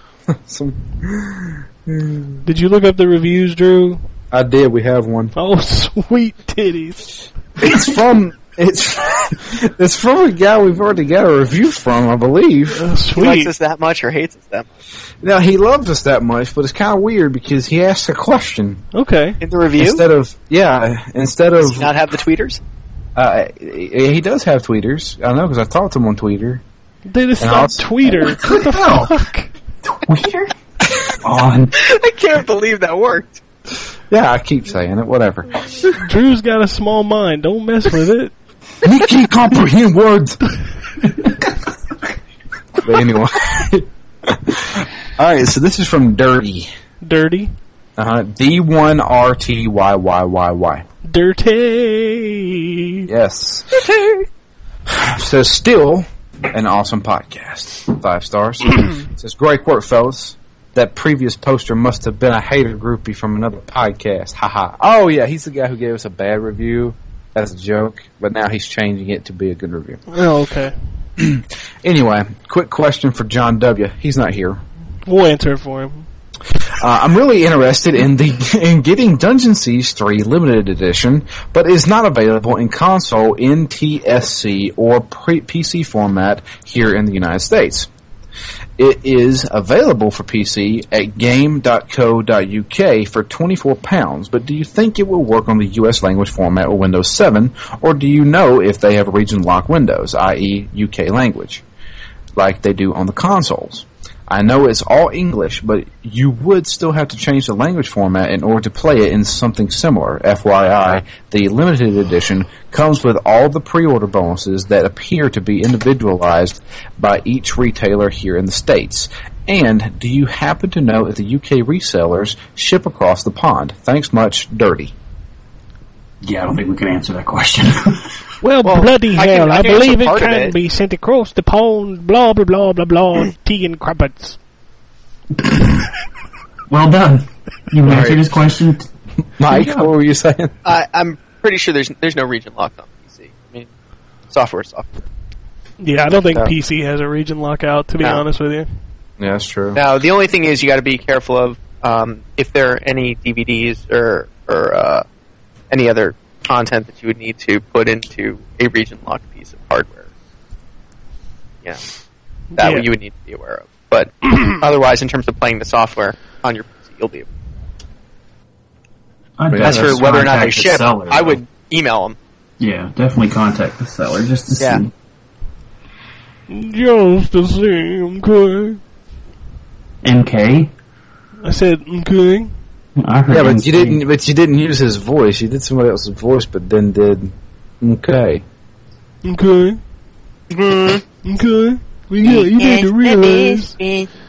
Some, Did you look up the reviews, Drew? I did. We have one. Oh, sweet titties. It's from it's it's from a guy we've already got a review from, I believe. Oh, He likes sweet. us that much or hates us that much. Now he loves us that much, but it's kind of weird because he asked a question Okay. In the review? instead of yeah, instead Does of he not have the tweeters? uh, he does have tweeters. I know because I talked to him on Twitter. Dude, it's And not also- Tweeter. What the hell? fuck? Tweeter? On. I can't believe that worked. Yeah, I keep saying it. Whatever. Drew's got a small mind. Don't mess with it. He can't comprehend words. But anyway. Alright, so this is from Dirty. Dirty. Uh-huh. D one R T Y Y Y Y. Dirty. Yes. So still an awesome podcast. Five stars. Says, great work, fellas. That previous poster must have been a hater groupie from another podcast. Haha. Oh yeah, he's the guy who gave us a bad review. That's a joke, but now he's changing it to be a good review. Oh, okay. Anyway, quick question for John W. He's not here. We'll answer it for him. Uh, I'm really interested in the in getting Dungeon Siege three Limited Edition, but is not available in console, N T S C, or pre- P C format here in the United States. It is available for P C at game dot co dot U K for twenty-four pounds, but do you think it will work on the U S language format with Windows seven, or do you know if they have region lock windows, that is. U K language, like they do on the consoles? I know it's all English, but you would still have to change the language format in order to play it in something similar. F Y I, the limited edition comes with all the pre-order bonuses that appear to be individualized by each retailer here in the States. And do you happen to know if the U K resellers ship across the pond? Thanks much, Dirty. Yeah, I don't think we can answer that question. Well, Well, bloody I can- hell, I I, can answer believe it part of can it. be sent across the pond, blah, blah, blah, blah, blah, tea and crumpets. Well done. You answered right. his question. Mike, Yeah. what were you saying? I, I'm pretty sure there's there's no region locked on P C. I mean, software is software. Yeah, I don't think No. P C has a region lockout, to be No. honest with you. Yeah, that's true. Now, the only thing is you got to be careful of um, if there are any D V Ds or or uh, any other content that you would need to put into a region locked piece of hardware. Yeah, that Yeah. you would need to be aware of. But otherwise, in terms of playing the software on your P C, you'll be. I'd Yeah, As rather for whether or not they contact the ship, seller, I though. would email them Yeah, definitely contact the seller just to Yeah. see. Just to see, okay. M K? I said, okay. I heard Yeah, but M you K. didn't. But you didn't use his voice. You did somebody else's voice, but then did okay. Okay. Okay. Well, yeah, you need to realize.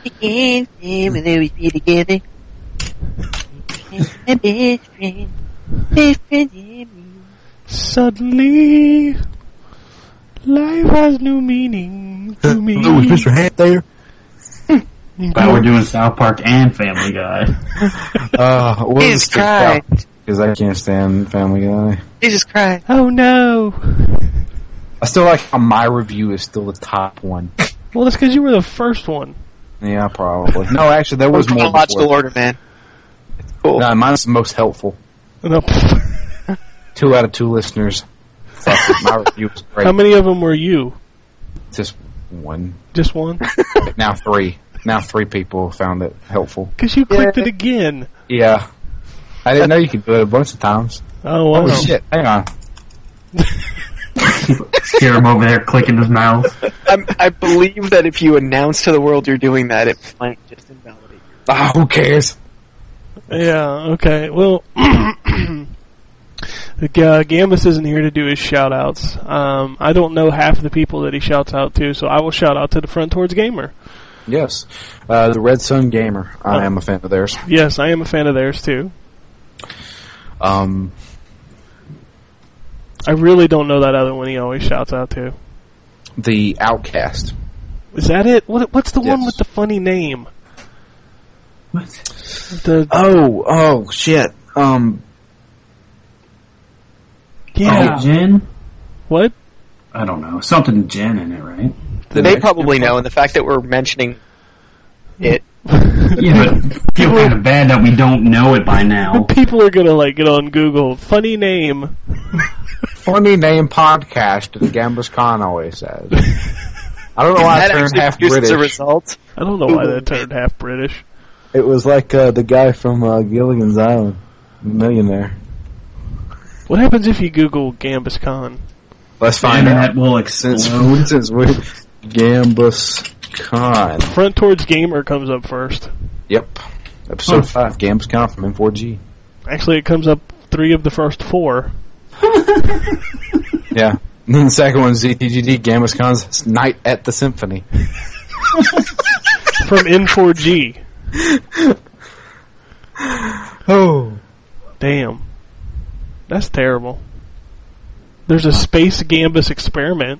Suddenly, life has new meaning to me. Hat there? But we're doing South Park and Family Guy. Uh, what Jesus was the Christ. Because I can't stand Family Guy. Jesus Christ. Oh no. I still like how my review is still the top one. Well, that's because you were the first one. Yeah, probably. No, actually, there was more Chronological before. order, man. It's cool. No, mine's the most helpful. No. Two out of two listeners thought that my review was great. How many of them were you? Just one. Just one? Now three. Now three people found it helpful. Because you clicked Yeah. it again. Yeah. I didn't know you could do it a bunch of times. Oh, wow. Oh, shit. Hang on. Hear him over there clicking his mouse. I'm, I believe that if you announce to the world you're doing that, it might just invalidate you. Ah, who cares? Yeah, okay. Well, the uh, Gambus isn't here to do his shout-outs. Um, I don't know half the people that he shouts out to, so I will shout out to the Front Towards Gamer. Yes. Uh, the Red Sun Gamer. I am a fan of theirs. Yes, I am a fan of theirs, too. Um, I really don't know that other one he always shouts out to. the Outcast. Is that it? What, what's the one Yes. with the funny name? What? The Oh, oh, shit. Um, Yeah. Oh, Jen? What? I don't know. Something Jen in it, right? the They next- probably know, and the fact that we're mentioning it. Yeah, but feel kind of bad that we don't know it by now. People are gonna like get on Google. Funny name. Funny name podcast, the Gambus Khan always says. I don't know why I That turned actually half produces British. a result. I don't know why that turned half British. It was like uh, the guy from uh, Gilligan's Island, Millionaire. What happens if you Google Gambus Khan? Let's The find internet out. will Since, explode. since we Gambus Khan. Front Towards Gamer comes up first. Yep. Episode Huh. five, Gambus Khan from M four G. Actually, it comes up three of the first four. Yeah. And then the second one, Z T G D, Gambus Khan's Night at the Symphony. From N four G. Oh. Damn. That's terrible. There's a Space Gambus experiment.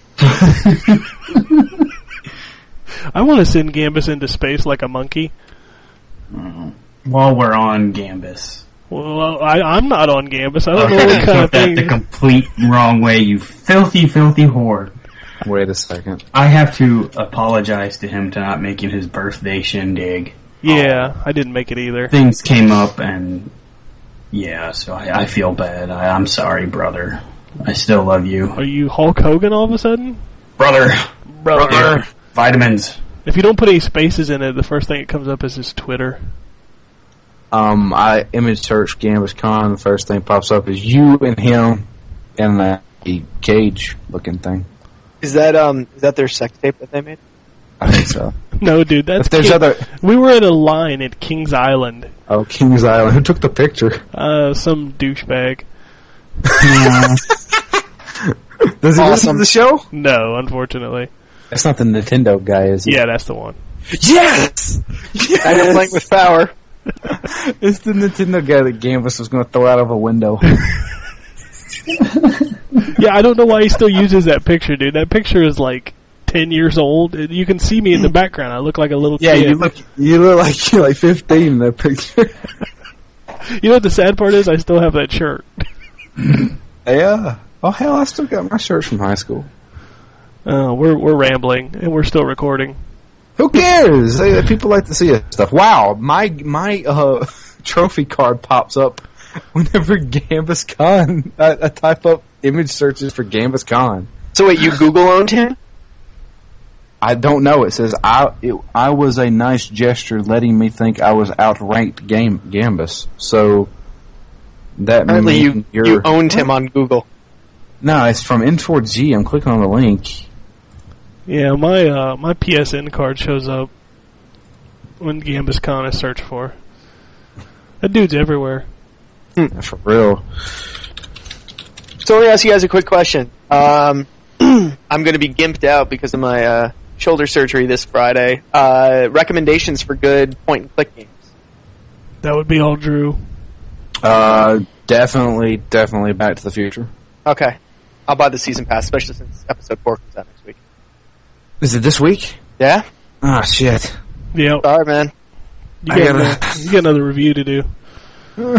I want to send Gambus into space like a monkey. While we're on Gambus. Well, I, I'm not on Gambus. I don't know Okay, what you kind of took that the thing. complete wrong way, you filthy, filthy whore. Wait a second. I have to apologize to him to not making his birthday shindig. Yeah, I didn't make it either. Things came up and yeah, so I, I feel bad. I, I'm sorry, brother. I still love you. Are you Hulk Hogan all of a sudden? Brother! Brother. Vitamins. If you don't put any spaces in it, the first thing that comes up is his Twitter. Um, I image search Gambus Khan. The first thing pops up is you and him in that cage looking thing. Is that um? Is that their sex tape that they made? I think so. No, dude, that's But there's King- other. We were at a line at Kings Island. Oh, Kings Island. Who took the picture? Uh, some douchebag. Does he listen Awesome. to the show? No, unfortunately. That's not the Nintendo guy, is he? Yeah, that's the one. Yes! I am playing with power. It's the Nintendo guy that Gambus was going to throw out of a window. Yeah, I don't know why he still uses that picture, dude. That picture is like ten years old. You can see me in the background. I look like a little Yeah, kid. you look you look like you're like fifteen in that picture. You know what the sad part is? I still have that shirt. Yeah. Oh hell, I still got my shirts from high school. Uh, we're we're rambling and we're still recording. Who cares? They, people like to see that stuff. Wow, my my uh, trophy card pops up whenever Gambus Khan. I, I type up image searches for Gambus Khan. So wait, you Google owned him? I don't know. It says I it, I was a nice gesture, letting me think I was outranked game Gambus. So that Apparently, means you you're you owned him on Google. No, it's from N four G. I'm clicking on the link. Yeah, my uh, my P S N card shows up when Gambus Khan is searched for. That dude's everywhere. For real. So let me ask you guys a quick question. Um, I'm going to be gimped out because of my uh, shoulder surgery this Friday. Uh, recommendations for good point-and-click games. That would be all Drew. Uh, definitely, definitely Back to the Future. Okay. I'll buy the season pass, especially since episode four comes out next week. Is it this week? Yeah? Ah, shit. Yep. Sorry, man. You I got, gotta- another, you got another review to do. I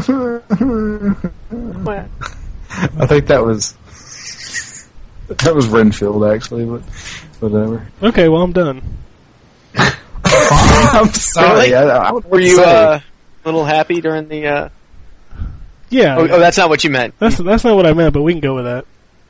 think that was that was Renfield actually, but whatever. Okay, well, I'm done. I'm sorry. Really? I, I would Were you say. uh, a little happy during the... Uh... Yeah. Oh, oh, that's not what you meant. That's that's not what I meant, but we can go with that.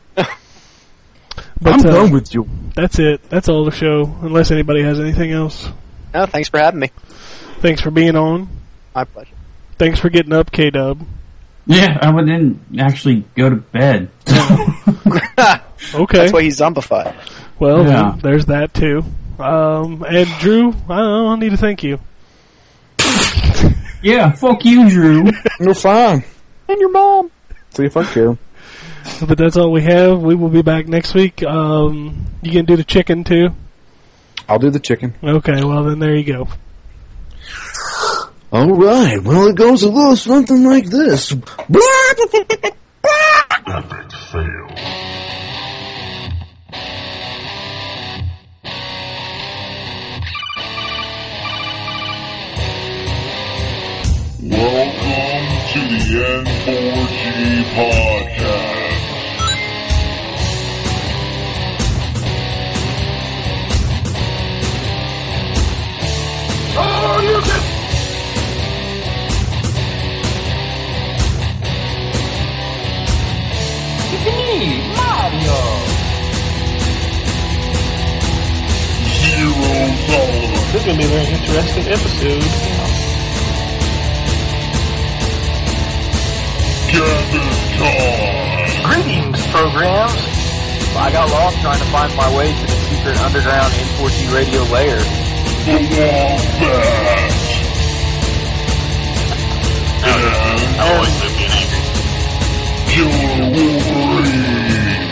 But, I'm uh, done with you. That's it. That's all the show, unless anybody has anything else. No, thanks for having me. Thanks for being on. My pleasure. Thanks for getting up, K-Dub. Yeah, I didn't actually go to bed. Okay. That's why he's zombified. Well, Yeah. there's that, too. Um, and Drew, I don't, I don't need to thank you. Yeah, fuck you, Drew. You're fine. And your mom. See if I care. But that's all we have. We will be back next week. Um, you can do the chicken, too? I'll do the chicken. Okay, well, then there you go. All right. Well, it goes a little something like this. Epic fail. Welcome to the N four G podcast. Oh, you can. It's me, Mario. Zero dollars. This is going to be a very interesting episode. Gambus Khan. Greetings, programs. I got lost trying to find my way to the secret underground N four G radio lair. The Wombat. And Always looking angry. Killer Wolverine.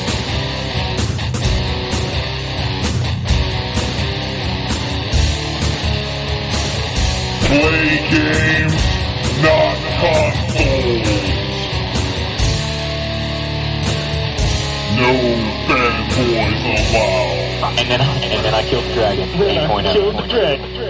Play games, not consoles. No fanboys allowed. And then, and then I killed the dragon. eight point oh. Killed the dragon.